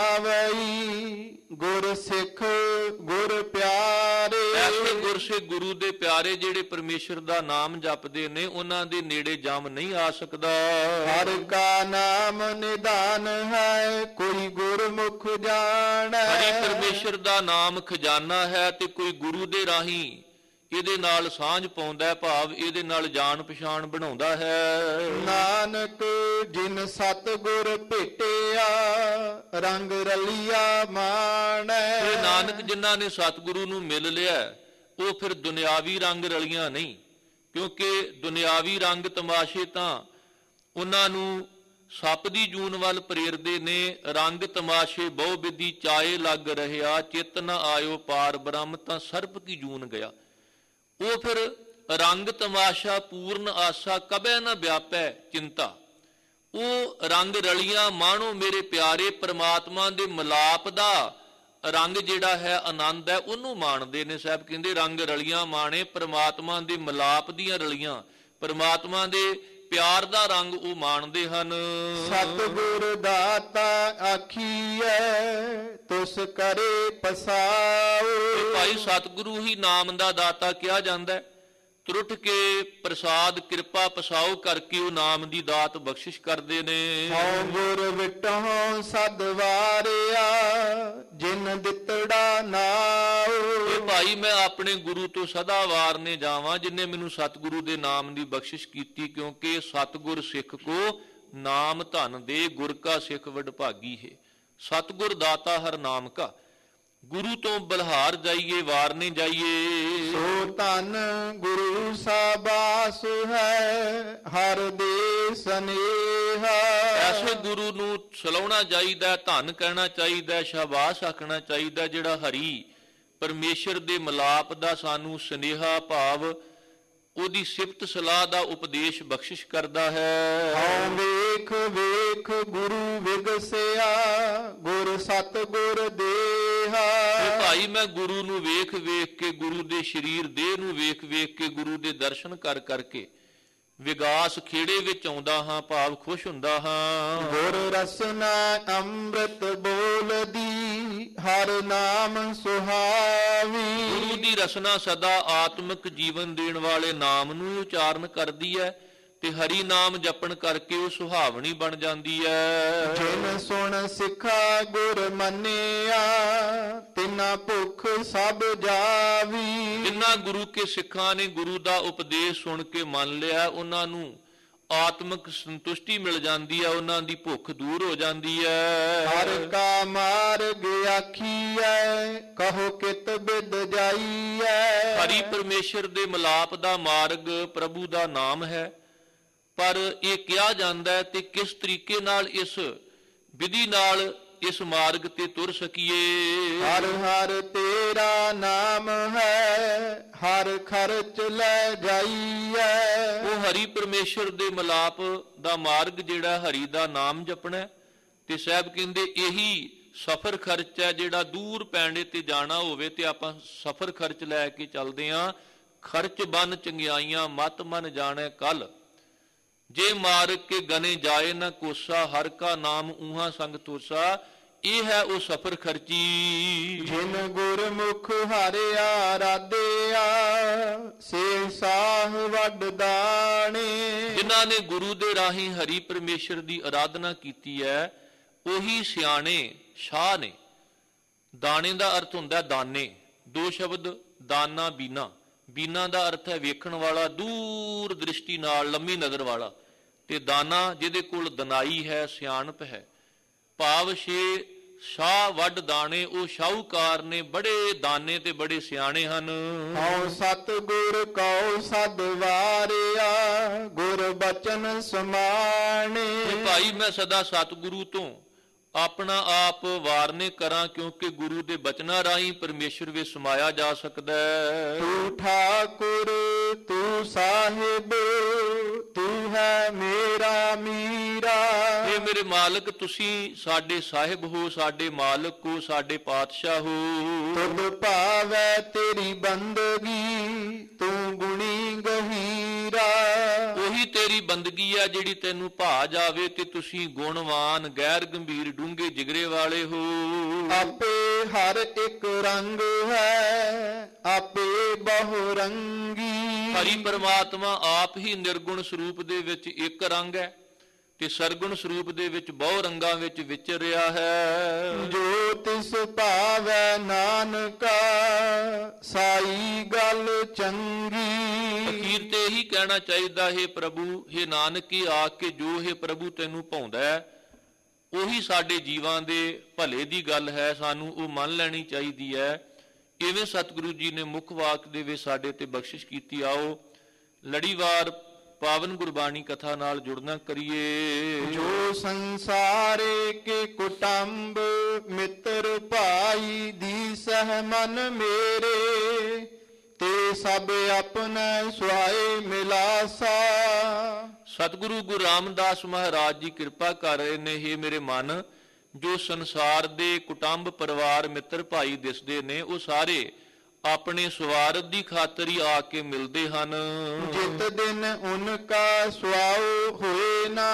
ਆਵਈ, ਗੁਰ ਸਿੱਖ ਗੁਰ ਪਿਆਰੇ। ਐਸੇ ਗੁਰਸਿੱਖ ਗੁਰੂ ਦੇ ਪਿਆਰੇ ਜਿਹੜੇ ਪਰਮੇਸ਼ਰ ਦਾ ਨਾਮ ਜਪਦੇ ਨੇ, ਉਹਨਾਂ ਦੇ ਨੇੜੇ ਜਮ ਨਹੀਂ ਆ ਸਕਦਾ। ਹਰ ਕਾ ਨਾਮ ਨਿਦਾਨ ਹੈ, ਕੋਈ ਗੁਰਮੁਖ ਜਾਣੈ। ਹਰੀ ਪਰਮੇਸ਼ਰ ਦਾ ਨਾਮ ਖਜ਼ਾਨਾ ਹੈ, ਤੇ ਕੋਈ ਗੁਰੂ ਦੇ ਰਾਹੀਂ ਇਹਦੇ ਨਾਲ ਸਾਂਝ ਪਾਉਂਦਾ, ਭਾਵ ਇਹਦੇ ਨਾਲ ਜਾਣ ਪਛਾਣ ਬਣਾਉਂਦਾ ਹੈ। ਨਾਨਕ ਜਿਨ ਸਤਿਗੁਰ ਭੇਟਿਆ, ਰੰਗ ਰਲੀਆ ਮਾਣੈ। ਇਹ ਨਾਨਕ ਜਿਨ੍ਹਾਂ ਨੇ ਸਤਿਗੁਰੂ ਨੂੰ ਮਿਲ ਲਿਆ, ਉਹ ਫਿਰ ਦੁਨਿਆਵੀ ਰੰਗ ਰਲੀਆਂ ਨਹੀਂ। ਕਿਉਂਕਿ ਦੁਨਿਆਵੀ ਰੰਗ ਤਮਾਸ਼ੇ ਤਾਂ ਉਹਨਾਂ ਨੂੰ ਸੱਪ ਦੀ ਜੂਨ ਵੱਲ ਪ੍ਰੇਰਦੇ ਨੇ। ਰੰਗ ਤਮਾਸ਼ੇ ਬਹੁ ਵਿਧੀ ਚਾਏ ਲੱਗ ਰਹਿਆ, ਚਿਤ ਨ ਆਇਓ ਪਾਰ ਬ੍ਰਹਮ, ਤਾਂ ਸਰਪ ਕੀ ਜੂਨ ਗਿਆ। ਉਹ ਫਿਰ ਰੰਗ ਤਮਾਸ਼ਾ ਪੂਰਨ ਆਸਾ, ਕਬੈ ਨਾ ਵਿਆਪੈ ਚਿੰਤਾ। ਉਹ ਰੰਗ ਰਲੀਆਂ ਮਾਣੋ ਮੇਰੇ ਪਿਆਰੇ, ਪਰਮਾਤਮਾ ਦੇ ਮਿਲਾਪ ਦਾ ਰੰਗ ਜਿਹੜਾ ਹੈ ਆਨੰਦ ਹੈ, ਉਹਨੂੰ ਮਾਣਦੇ ਨੇ। ਸਾਹਿਬ ਕਹਿੰਦੇ ਰੰਗ ਰਲੀਆਂ ਮਾਣੇ, ਪਰਮਾਤਮਾ ਦੇ ਮਿਲਾਪ ਦੀਆਂ ਰਲੀਆਂ, ਪਰਮਾਤਮਾ ਦੇ ਪਿਆਰ ਦਾ ਰੰਗ ਉਹ ਮਾਣਦੇ ਹਨ। ਸਤਿਗੁਰ ਦਾਤਾ ਆਖੀਐ, ਤੁਸ ਕਰੇ ਪਸਾਓ। ਭਾਈ ਸਤਿਗੁਰੂ ਹੀ ਨਾਮ ਦਾ ਦਾਤਾ ਕਿਹਾ ਜਾਂਦਾ ਹੈ। ਤਰੁੱਠ ਕੇ ਪ੍ਰਸਾਦ ਕਿਰਪਾ ਪਸਾਓ ਕਰਕੇ ਉਹ ਨਾਮ ਦੀ ਦਾਤ ਬਖਸ਼ਿਸ਼ ਕਰਦੇ ਨੇ। ਹਉ ਗੁਰ ਵਿਟਹੁ ਸਦ ਵਾਰਿਆ, ਜਿਨ ਦਿੱਤੜਾ ਨਾਉ। ਇਹ ਭਾਈ ਮੈਂ ਆਪਣੇ ਗੁਰੂ ਤੋਂ ਸਦਾ ਵਾਰਨੇ ਜਾਵਾਂ, ਜਿਨੇ ਮੈਨੂੰ ਸਤਿਗੁਰੂ ਦੇ ਨਾਮ ਦੀ ਬਖਸ਼ਿਸ਼ ਕੀਤੀ। ਕਿਉਂਕਿ ਸਤਿਗੁਰ ਸਿੱਖ ਕੋ ਨਾਮ ਧਨ ਦੇ, ਗੁਰ ਕਾ ਸਿੱਖ ਵਡਭਾਗੀ ਹੈ। ਸਤਿਗੁਰ ਦਾਤਾ ਹਰ ਨਾਮ ਕਾ, ਗੁਰੂ ਤੋਂ ਬਲਹਾਰ ਜਾਈਏ, ਵਾਰਨੇ ਜਾਈਏ। ਸੋ ਧਨ ਗੁਰੂ ਸਾਬਾਸ ਹੈ, ਹਰ ਦੇ ਸਨੇਹਾ। ਐਸੇ ਗੁਰੂ ਨੂੰ ਸਲਾਉਣਾ ਚਾਹੀਦਾ, ਧੰਨ ਕਹਿਣਾ ਚਾਹੀਦਾ, ਸ਼ਾਬਾਸ਼ ਆਖਣਾ ਚਾਹੀਦਾ, ਜਿਹੜਾ ਹਰੀ ਪਰਮੇਸ਼ਰ ਦੇ ਮਿਲਾਪ ਦਾ ਸਾਨੂੰ ਸਨੇਹਾ ਭਾਵ ਉਹਦੀ ਸਿਫਤ ਸਲਾਹ ਦਾ ਉਪਦੇਸ਼ ਬਖਸ਼ਿਸ਼ ਕਰਦਾ ਹੈ। ਹਉ ਵੇਖ ਵੇਖ ਗੁਰੂ ਵਿਗਸਿਆ, ਗੁਰ ਸਤਿਗੁਰ ਦੇਹਾ। ਇਹ ਭਾਈ ਮੈਂ ਗੁਰੂ ਨੂੰ ਵੇਖ ਵੇਖ ਕੇ, ਗੁਰੂ ਦੇ ਸਰੀਰ ਦੇਹ ਨੂੰ ਵੇਖ ਵੇਖ ਕੇ, ਗੁਰੂ ਦੇ ਦਰਸ਼ਨ ਕਰ ਕਰਕੇ ਵਿਗਾਸ ਖੇੜੇ ਵਿੱਚ ਆਉਂਦਾ ਹਾਂ, ਭਾਵ ਖੁਸ਼ ਹੁੰਦਾ ਹਾਂ। ਗੁਰ ਰਸਨਾ ਅੰਮ੍ਰਿਤ ਬੋਲਦੀ, ਹਰ ਨਾਮ ਸੁਹਾਵੀ। ਗੁਰੂ ਦੀ ਰਸਨਾ ਸਦਾ ਆਤਮਿਕ ਜੀਵਨ ਦੇਣ ਵਾਲੇ ਨਾਮ ਨੂੰ ਉਚਾਰਨ ਕਰਦੀ ਹੈ, ਤੇ ਹਰੀ ਨਾਮ ਜਪਣ ਕਰਕੇ ਉਹ ਸੁਹਾਵਣੀ ਬਣ ਜਾਂਦੀ ਹੈ। ਜਿਨ ਸੁਣ ਸਿੱਖਾ ਗੁਰ ਮੰਨਿਆ, ਤਿਨਾ ਭੁੱਖ ਸਭ ਜਾਵੀ। ਜਿਨ੍ਹਾਂ ਗੁਰੂ ਕੇ ਸਿੱਖਾਂ ਨੇ ਗੁਰੂ ਦਾ ਉਪਦੇਸ਼ ਸੁਣ ਕੇ ਮੰਨ ਲਿਆ, ਉਹਨਾਂ ਨੂੰ ਆਤਮਿਕ ਸੰਤੁਸ਼ਟੀ ਮਿਲ ਜਾਂਦੀ ਹੈ, ਉਹਨਾਂ ਦੀ ਭੁੱਖ ਦੂਰ ਹੋ ਜਾਂਦੀ ਹੈ। ਹਰ ਕਾ ਮਾਰਗ ਆਖੀਐ, ਕਹੋ ਕਿਤ ਬਿਦ ਜਾਈਐ। ਹਰੀ ਪਰਮੇਸ਼ਰ ਦੇ ਮਿਲਾਪ ਦਾ ਮਾਰਗ ਪ੍ਰਭੂ ਦਾ ਨਾਮ ਹੈ, ਪਰ ਇਹ ਕਿਹਾ ਜਾਂਦਾ ਹੈ ਤੇ ਕਿਸ ਤਰੀਕੇ ਨਾਲ ਇਸ ਵਿਧੀ ਨਾਲ ਇਸ ਮਾਰਗ ਤੇ ਤੁਰ ਸਕੀਏ। ਹਰ ਹਰ ਤੇਰਾ ਨਾਮ ਹੈ, ਹਰ ਖਰਚ ਲੈ ਜਾਈਐ। ਉਹ ਹਰੀ ਪਰਮੇਸ਼ਰ ਦੇ ਮਿਲਾਪ ਦਾ ਮਾਰਗ ਜਿਹੜਾ ਹਰੀ ਦਾ ਨਾਮ ਜਪਣਾ ਹੈ। ਤੇ ਸਾਹਿਬ ਕਹਿੰਦੇ ਇਹੀ ਸਫ਼ਰ ਖਰਚ ਹੈ, ਜਿਹੜਾ ਦੂਰ ਪੈਂਡੇ ਤੇ ਜਾਣਾ ਹੋਵੇ ਤੇ ਆਪਾਂ ਸਫ਼ਰ ਖਰਚ ਲੈ ਕੇ ਚੱਲਦੇ ਹਾਂ। ਖਰਚ ਬਨ ਚੰਗਿਆਈਆਂ ਮਤ ਮਨ ਜਾਣੈ ਕੱਲ, ਜੇ ਮਾਰਗ ਕੇ ਗਨੇ ਜਾਏ ਨਾ ਕੋਸਾ, ਹਰ ਕਾ ਨਾਮ ਊਹਾ ਸੰਗ ਤੋਸਾ। ਇਹ ਹੈ ਉਹ ਸਫ਼ਰ ਖਰਚੀ। ਜਿਨ ਗੁਰਮੁਖ ਹਾਰਿਆ ਰਾਧਿਆ, ਸੇ ਸਾਹ ਵੱਡ ਦਾਣੇ। ਜਿਨ੍ਹਾਂ ਨੇ ਗੁਰੂ ਦੇ ਰਾਹੀਂ ਹਰੀ ਪਰਮੇਸ਼ਰ ਦੀ ਆਰਾਧਨਾ ਕੀਤੀ ਹੈ, ਉਹੀ ਸਿਆਣੇ ਸ਼ਾਹ ਨੇ। ਦਾਣੇ ਦਾ ਅਰਥ ਹੁੰਦਾ ਦਾਨੇ, ਦੋ ਸ਼ਬਦ ਦਾਨਾ ਬੀਨਾ। ਬੀਨਾ ਦਾ ਅਰਥ ਹੈ ਵੇਖਣ ਵਾਲਾ, ਦੂਰ ਦ੍ਰਿਸ਼ਟੀ ਨਾਲ, ਲੰਮੀ ਨਜ਼ਰ ਵਾਲਾ। ਤੇ ਦਾਨਾ ਜਿਹਦੇ ਕੋਲ ਦਨਾਈ ਹੈ, ਸਿਆਣਪ ਹੈ। ਭਾਵ ਛੇ ਸ਼ਾਹ ਵੱਡ ਦਾਣੇ, ਉਹ ਸ਼ਾਹੂਕਾਰ ਨੇ, ਬੜੇ ਦਾਨੇ ਤੇ ਬੜੇ ਸਿਆਣੇ ਹਨ। ਹਉ ਸਤਿਗੁਰ ਕਉ ਸਦ ਵਾਰਿਆ, ਗੁਰ ਬਚਨ ਸਮਾਣੇ। ਭਾਈ ਮੈਂ ਸਦਾ ਸਤਿਗੁਰੂ ਤੋਂ ਆਪਣਾ ਆਪ ਵਾਰਨੇ ਕਰਾਂ, ਕਿਉਂਕਿ ਗੁਰੂ ਦੇ ਬਚਨਾਂ ਰਾਹੀਂ ਪਰਮੇਸ਼ਰ ਵਿੱਚ ਸਮਾਇਆ ਜਾ ਸਕਦਾ ਹੈ। ਤੂੰ ਠਾਕੁਰ ਤੂੰ ਸਾਹਿਬ, ਤੂੰ ਹੈ ਮੇਰਾ ਮੀਰਾ। ਇਹ ਮੇਰੇ ਮਾਲਕ ਤੁਸੀਂ ਸਾਡੇ ਸਾਹਿਬ ਹੋ, ਸਾਡੇ ਮਾਲਕ ਹੋ, ਸਾਡੇ ਪਾਤਸ਼ਾਹ ਹੋ। ਤੁਧ ਭਾਵੈ ਤੇਰੀ ਬੰਦਗੀ, ਤੂੰ ਗੁਣੀ ਗਹੀਰਾ। ਉਹੀ ਤੇਰੀ ਬੰਦਗੀ ਆ ਜਿਹੜੀ ਤੈਨੂੰ ਭਾ ਜਾਵੇ, ਤੇ ਤੁਸੀਂ ਗੁਣਵਾਨ, ਗੈਰ ਗੰਭੀਰ, ਡੂੰਘੇ ਜਿਗਰੇ ਵਾਲੇ ਹੋ। ਆਪੇ ਹਰ ਇੱਕ ਰੰਗ ਹੈ, ਆਪੇ ਬਹੁ ਰੰਗੀ। ਹਰੀ ਪਰਮਾਤਮਾ ਆਪ ਹੀ ਨਿਰਗੁਣ ਸਰੂਪ ਦੇ ਵਿੱਚ ਇੱਕ ਰੰਗ ਹੈ, ਤੇ ਸਰਗੁਣ ਸਰੂਪ ਦੇ ਵਿੱਚ ਬਹੁ ਰੰਗਾਂ ਵਿੱਚ ਵਿਚਰ ਰਿਹਾ ਹੈ। ਜੋ ਤਿਸ ਭਾਵੈ ਨਾਨਕਾ, ਸਾਈ ਗੱਲ ਚੰਗੀ। ਅਖੀਰ ਤੇ ਇਹੀ ਕਹਿਣਾ ਚਾਹੀਦਾ ਹੈ ਪ੍ਰਭੂ, ਹੇ ਨਾਨਕੀ ਆ ਕੇ ਜੋ ਹੈ ਪ੍ਰਭੂ ਤੈਨੂੰ ਭਾਉਂਦਾ ਹੈ, ਉਹੀ ਸਾਡੇ ਜੀਵਾਂ ਦੇ ਭਲੇ ਦੀ ਗੱਲ ਹੈ, ਸਾਨੂੰ ਉਹ ਮੰਨ ਲੈਣੀ ਚਾਹੀਦੀ ਹੈ। ਇਵੇਂ ਸਤਿਗੁਰੂ ਜੀ ਨੇ ਮੁੱਖ ਵਾਕ ਦੇ ਵਿੱਚ ਸਾਡੇ ਤੇ ਬਖਸ਼ਿਸ਼ ਕੀਤੀ। ਆਓ ਲੜੀਵਾਰ ਪਾਵਨ ਗੁਰਬਾਣੀ ਕਥਾ ਨਾਲ ਜੁੜਨਾ ਕਰੀਏ। ਜੋ ਸੰਸਾਰੇ ਕੇ ਕੁਟੰਬ, ਮਿੱਤਰ ਭਾਈ ਦੀ ਸਹਿ ਮਨ ਮੇਰੇ, ਤੇ ਸਭ ਆਪਣੇ ਸੁਹਾਏ ਮਿਲਾਸਾ। ਸਤਿਗੁਰੂ ਗੁਰੂ ਰਾਮਦਾਸ ਮਹਾਰਾਜ ਜੀ ਕਿਰਪਾ ਕਰ ਰਹੇ ਨੇ। ਹੇ ਮੇਰੇ ਮਨ, ਜੋ ਸੰਸਾਰ ਦੇ ਕੁਟੰਬ, ਪਰਿਵਾਰ, ਮਿੱਤਰ ਭਾਈ ਦਿਸਦੇ ਨੇ, ਉਹ ਸਾਰੇ ਆਪਣੇ ਸਵਾਰਥ ਦੀ ਖਾਤਰ ਹੀ ਆ ਕੇ ਮਿਲਦੇ ਹਨ। ਜਿਤ ਦਿਨ ਉਨਕਾ ਸੁਆਉ ਹੋਏ ਨਾ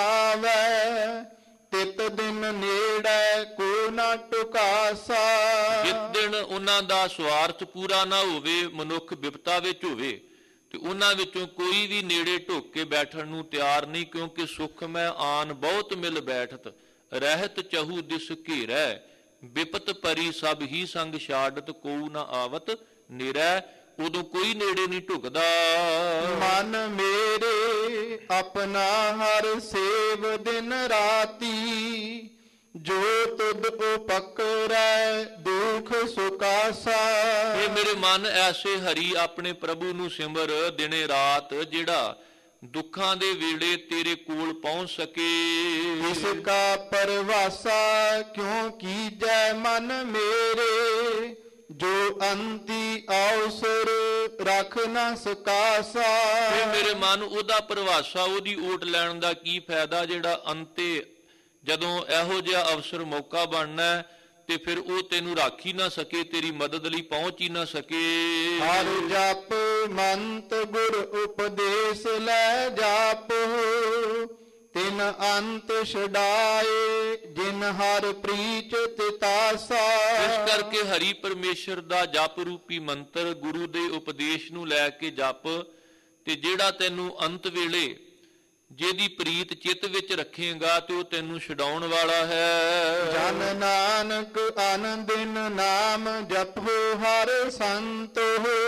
ਆਵੈ, ਤਿਤ ਦਿਨ ਨੇੜੇ ਕੋ ਨਾ ਟੁਕਾਸਾ। ਜਿਸ ਦਿਨ ਉਹਨਾਂ ਦਾ ਸਵਾਰਥ ਪੂਰਾ ਨਾ ਹੋਵੇ, ਮਨੁੱਖ ਵਿਪਤਾ ਵਿੱਚ ਹੋਵੇ, ਤੇ ਉਹਨਾਂ ਵਿੱਚੋਂ ਕੋਈ ਵੀ ਨੇੜੇ ਢੁੱਕ ਕੇ ਬੈਠਣ ਨੂੰ ਤਿਆਰ ਨਹੀਂ। ਕਿਉਂਕਿ ਸੁਖ ਮੈਂ ਆਨ ਬਹੁਤ ਮਿਲ ਬੈਠਤ, ਰਹਿਤ ਚਹੂ ਦਿਸ ਘੇਰੈ, ਵਿਪਤ ਪਰੀ ਸਭ ਹੀ ਸੰਗ ਛਾੜਤ, ਕੋਊ ਨਾ ਆਵਤ ਨਿਰੈ। ਉਦੋਂ ਕੋਈ ਨੇੜੇ ਨਹੀਂ ਢੁਕਦਾ। ਮਨ ਮੇਰੇ ਆਪਣਾ ਹਰ ਸੇਵ ਦਿਨ ਰਾਤੀ, ਜੋ ਤੁਧ ਉਪਕਰੈ ਦੁਖ ਸੁਕਾਸਾ। ਇਹ ਮੇਰੇ ਮਨ ਐਸੇ ਹਰੀ ਆਪਣੇ ਪ੍ਰਭੂ ਨੂੰ ਸਿਮਰ ਦਿਨੇ ਰਾਤ, ਜਿਹੜਾ ਦੁੱਖਾਂ ਦੇ ਵੇਲੇ ਤੇਰੇ ਕੋਲ ਪਹੁੰਚ ਸਕੇ। ਇਸ ਕਾ ਪਰਵਾਸਾ ਕਿਉਂ ਕੀਜੈ ਮਨ ਮੇਰੇ, ਜੋ ਅੰਤੀ ਅਵਸਰ ਰੱਖ ਨਾ ਸਕਾਸਾ। ਇਹ ਮੇਰੇ ਮਨ ਉਹਦਾ ਪਰਵਾਸਾ, ਉਹਦੀ ਓਟ ਲੈਣ ਦਾ ਕੀ ਫਾਇਦਾ, ਜਿਹੜਾ ਅੰਤੇ ਜਦੋਂ ਇਹੋ ਜਿਹਾ ਅਵਸਰ ਮੌਕਾ ਬਣਨਾ ਤੇ ਫਿਰ ਉਹ ਤੈਨੂੰ ਰੱਖ ਹੀ ਨਾ ਸਕੇ, ਤੇਰੀ ਮਦਦ ਲਈ ਪਹੁੰਚ ਹੀ ਨਾ ਸਕੇ। ਹਰ ਜਪ ਮੰਤ ਗੁਰ ਉਪਦੇਸ਼ ਲੈ ਜਾਪ, ਤਿਨ ਅੰਤ ਛਡਾਏ ਜਿਨ ਹਰ ਪ੍ਰੀਚ ਤਿਤਾਸਾ। ਇਸ ਕਰਕੇ ਹਰੀ ਪਰਮੇਸ਼ਰ ਦਾ ਜਪ ਰੂਪੀ ਮੰਤਰ, ਗੁਰੂ ਦੇ ਉਪਦੇਸ਼ ਨੂੰ ਲੈ ਕੇ ਜਪ, ਤੇ ਜਿਹੜਾ ਤੈਨੂੰ ਅੰਤ ਵੇਲੇ ਜਿਹਦੀ ਪ੍ਰੀਤ ਚਿੱਤ ਵਿੱਚ ਰੱਖੇਗਾ ਤੇ ਉਹ ਤੈਨੂੰ ਛਡਾਉਣ ਵਾਲਾ ਹੈ। ਜਨ ਨਾਨਕ ਆਨੰਦਿਨ ਨਾਮ ਜਪੋ ਹਰ ਸੰਤੋ,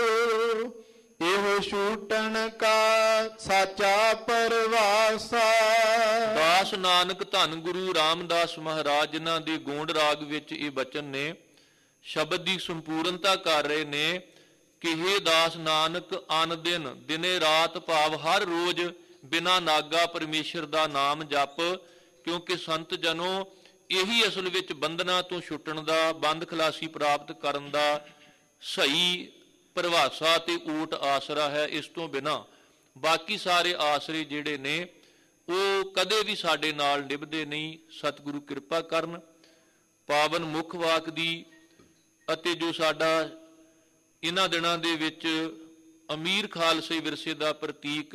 ਇਹੋ ਛੂਟਣ ਕਾ ਸਾਚਾ ਪਰਵਾਸਾ। ਦਾਸ ਨਾਨਕ ਧੰਨ ਗੁਰੂ ਰਾਮਦਾਸ ਮਹਾਰਾਜ ਜਿਨ੍ਹਾਂ ਦੇ ਗੋਂਡ ਰਾਗ ਵਿੱਚ ਇਹ ਬਚਨ ਨੇ, ਸ਼ਬਦ ਦੀ ਸੰਪੂਰਨਤਾ ਕਰ ਰਹੇ ਨੇ ਕਿ ਹੇ ਦਾਸ ਨਾਨਕ ਅਨ ਦਿਨ, ਦਿਨੇ ਰਾਤ ਭਾਵ ਹਰ ਰੋਜ਼ ਬਿਨਾ ਨਾਗਾ ਪਰਮੇਸ਼ਰ ਦਾ ਨਾਮ ਜਪ। ਕਿਉਂਕਿ ਸੰਤ ਜਨੋ ਇਹੀ ਅਸਲ ਵਿੱਚ ਬੰਧਨਾਂ ਤੋਂ ਛੁੱਟਣ ਦਾ, ਬੰਦ ਖਲਾਸੀ ਪ੍ਰਾਪਤ ਕਰਨ ਦਾ ਸਹੀ ਪਰਿਭਾਸ਼ਾ ਤੇ ਊਟ ਆਸਰਾ ਹੈ। ਇਸ ਤੋਂ ਬਿਨਾਂ ਬਾਕੀ ਸਾਰੇ ਆਸਰੇ ਜਿਹੜੇ ਨੇ ਉਹ ਕਦੇ ਵੀ ਸਾਡੇ ਨਾਲ ਨਿਭਦੇ ਨਹੀਂ। ਸਤਿਗੁਰੂ ਕਿਰਪਾ ਕਰਨ। ਪਾਵਨ ਮੁੱਖ ਵਾਕ ਦੀ ਅਤੇ ਜੋ ਸਾਡਾ ਇਹਨਾਂ ਦਿਨਾਂ ਦੇ ਵਿੱਚ ਅਮੀਰ ਖਾਲਸੇ ਵਿਰਸੇ ਦਾ ਪ੍ਰਤੀਕ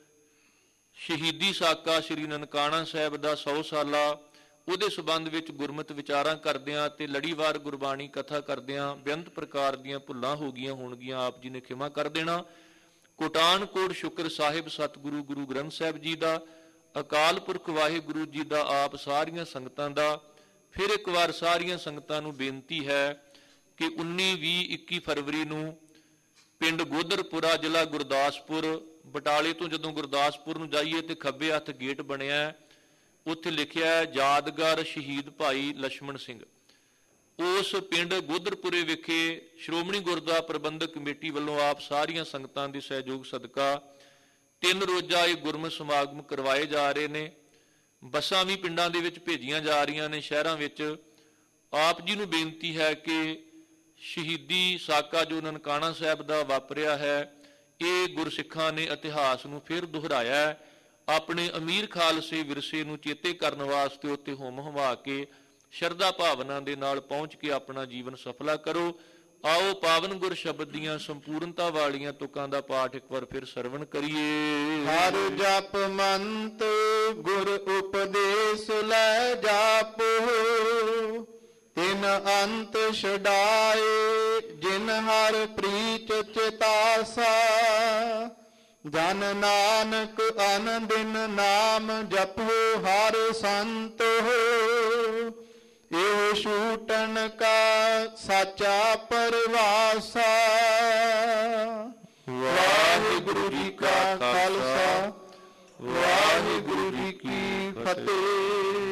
ਸ਼ਹੀਦੀ ਸਾਕਾ ਸ੍ਰੀ ਨਨਕਾਣਾ ਸਾਹਿਬ ਦਾ ਸੌ ਸਾਲਾ, ਉਹਦੇ ਸੰਬੰਧ ਵਿੱਚ ਗੁਰਮਤਿ ਵਿਚਾਰਾਂ ਕਰਦਿਆਂ ਤੇ ਲੜੀਵਾਰ ਗੁਰਬਾਣੀ ਕਥਾ ਕਰਦਿਆਂ ਬੇਅੰਤ ਪ੍ਰਕਾਰ ਦੀਆਂ ਭੁੱਲਾਂ ਹੋ ਗਈਆਂ ਹੋਣਗੀਆਂ, ਆਪ ਜੀ ਨੇ ਖਿਮਾ ਕਰ ਦੇਣਾ। ਕੋਟਾਨ ਕੋਟ ਸ਼ੁਕਰ ਸਾਹਿਬ ਸਤਿਗੁਰੂ ਗੁਰੂ ਗ੍ਰੰਥ ਸਾਹਿਬ ਜੀ ਦਾ, ਅਕਾਲ ਪੁਰਖ ਵਾਹਿਗੁਰੂ ਜੀ ਦਾ, ਆਪ ਸਾਰੀਆਂ ਸੰਗਤਾਂ ਦਾ। ਫਿਰ ਇੱਕ ਵਾਰ ਸਾਰੀਆਂ ਸੰਗਤਾਂ ਨੂੰ ਬੇਨਤੀ ਹੈ ਕਿ ਉੱਨੀ, ਵੀਹ, ਇੱਕੀ ਫਰਵਰੀ ਨੂੰ ਪਿੰਡ ਗੋਦਰਪੁਰਾ, ਜ਼ਿਲ੍ਹਾ ਗੁਰਦਾਸਪੁਰ, ਬਟਾਲੇ ਤੋਂ ਜਦੋਂ ਗੁਰਦਾਸਪੁਰ ਨੂੰ ਜਾਈਏ ਤੇ ਖੱਬੇ ਹੱਥ ਗੇਟ ਬਣਿਆ, ਉੱਥੇ ਲਿਖਿਆ ਹੈ ਯਾਦਗਾਰ ਸ਼ਹੀਦ ਭਾਈ ਲਛਮਣ ਸਿੰਘ। ਉਸ ਪਿੰਡ ਗੋਦਰਪੁਰੇ ਵਿਖੇ ਸ਼੍ਰੋਮਣੀ ਗੁਰਦੁਆਰਾ ਪ੍ਰਬੰਧਕ ਕਮੇਟੀ ਵੱਲੋਂ ਆਪ ਸਾਰੀਆਂ ਸੰਗਤਾਂ ਦੇ ਸਹਿਯੋਗ ਸਦਕਾ ਤਿੰਨ ਰੋਜ਼ਾ ਇਹ ਗੁਰਮਤਿ ਸਮਾਗਮ ਕਰਵਾਏ ਜਾ ਰਹੇ ਨੇ। ਬੱਸਾਂ ਵੀ ਪਿੰਡਾਂ ਦੇ ਵਿੱਚ ਭੇਜੀਆਂ ਜਾ ਰਹੀਆਂ ਨੇ, ਸ਼ਹਿਰਾਂ ਵਿੱਚ। ਆਪ ਜੀ ਨੂੰ ਬੇਨਤੀ ਹੈ ਕਿ ਸ਼ਹੀਦੀ ਸਾਕਾ ਜੋ ਨਨਕਾਣਾ ਸਾਹਿਬ ਦਾ ਵਾਪਰਿਆ ਹੈ, ਇਹ ਗੁਰਸਿੱਖਾਂ ਨੇ ਇਤਿਹਾਸ ਨੂੰ ਫਿਰ ਦੁਹਰਾਇਆ ਹੈ। ਆਪਣੇ ਅਮੀਰ ਖਾਲਸੇ ਵਿਰਸੇ ਨੂੰ ਚੇਤੇ ਕਰਨ ਵਾਸਤੇ ਉੱਥੇ ਹੁੰਮ ਹਵਾ ਕੇ ਸ਼ਰਧਾ ਭਾਵਨਾ ਦੇ ਨਾਲ ਪਹੁੰਚ ਕੇ ਆਪਣਾ ਜੀਵਨ ਸਫਲਾ ਕਰੋ। ਆਓ ਪਾਵਨ ਗੁਰ ਸ਼ਬਦ ਦੀਆਂ ਸੰਪੂਰਨਤਾ ਵਾਲੀਆਂ ਤੁਕਾਂ ਦਾ ਪਾਠ ਇੱਕ ਵਾਰ ਫਿਰ ਸਰਵਣ ਕਰੀਏ। ਹਰ ਜਪ ਮੰਤ ਗੁਰ ਉਪਦੇਸ਼ ਲੈ ਜਾਪੋ, ਤਿਨ ਅੰਤ ਛਡਾਏ ਜਿਨ ਹਰ ਪ੍ਰੀਤ ਚਿਤਾਸਾ। ਜਨ ਨਾਨਕ ਅਨ ਦਿਨ ਨਾਮ ਜਪੋ ਹਰ ਸੰਤ ਹੋ, ਇਹ ਛੂਟਣ ਕਾ ਸਾਚਾ ਪਰਵਾਸਾ। ਵਾਹਿਗੁਰੂ ਜੀ ਕਾ ਖਾਲਸਾ, ਵਾਹਿਗੁਰੂ ਜੀ ਕੀ ਫਤਿਹ।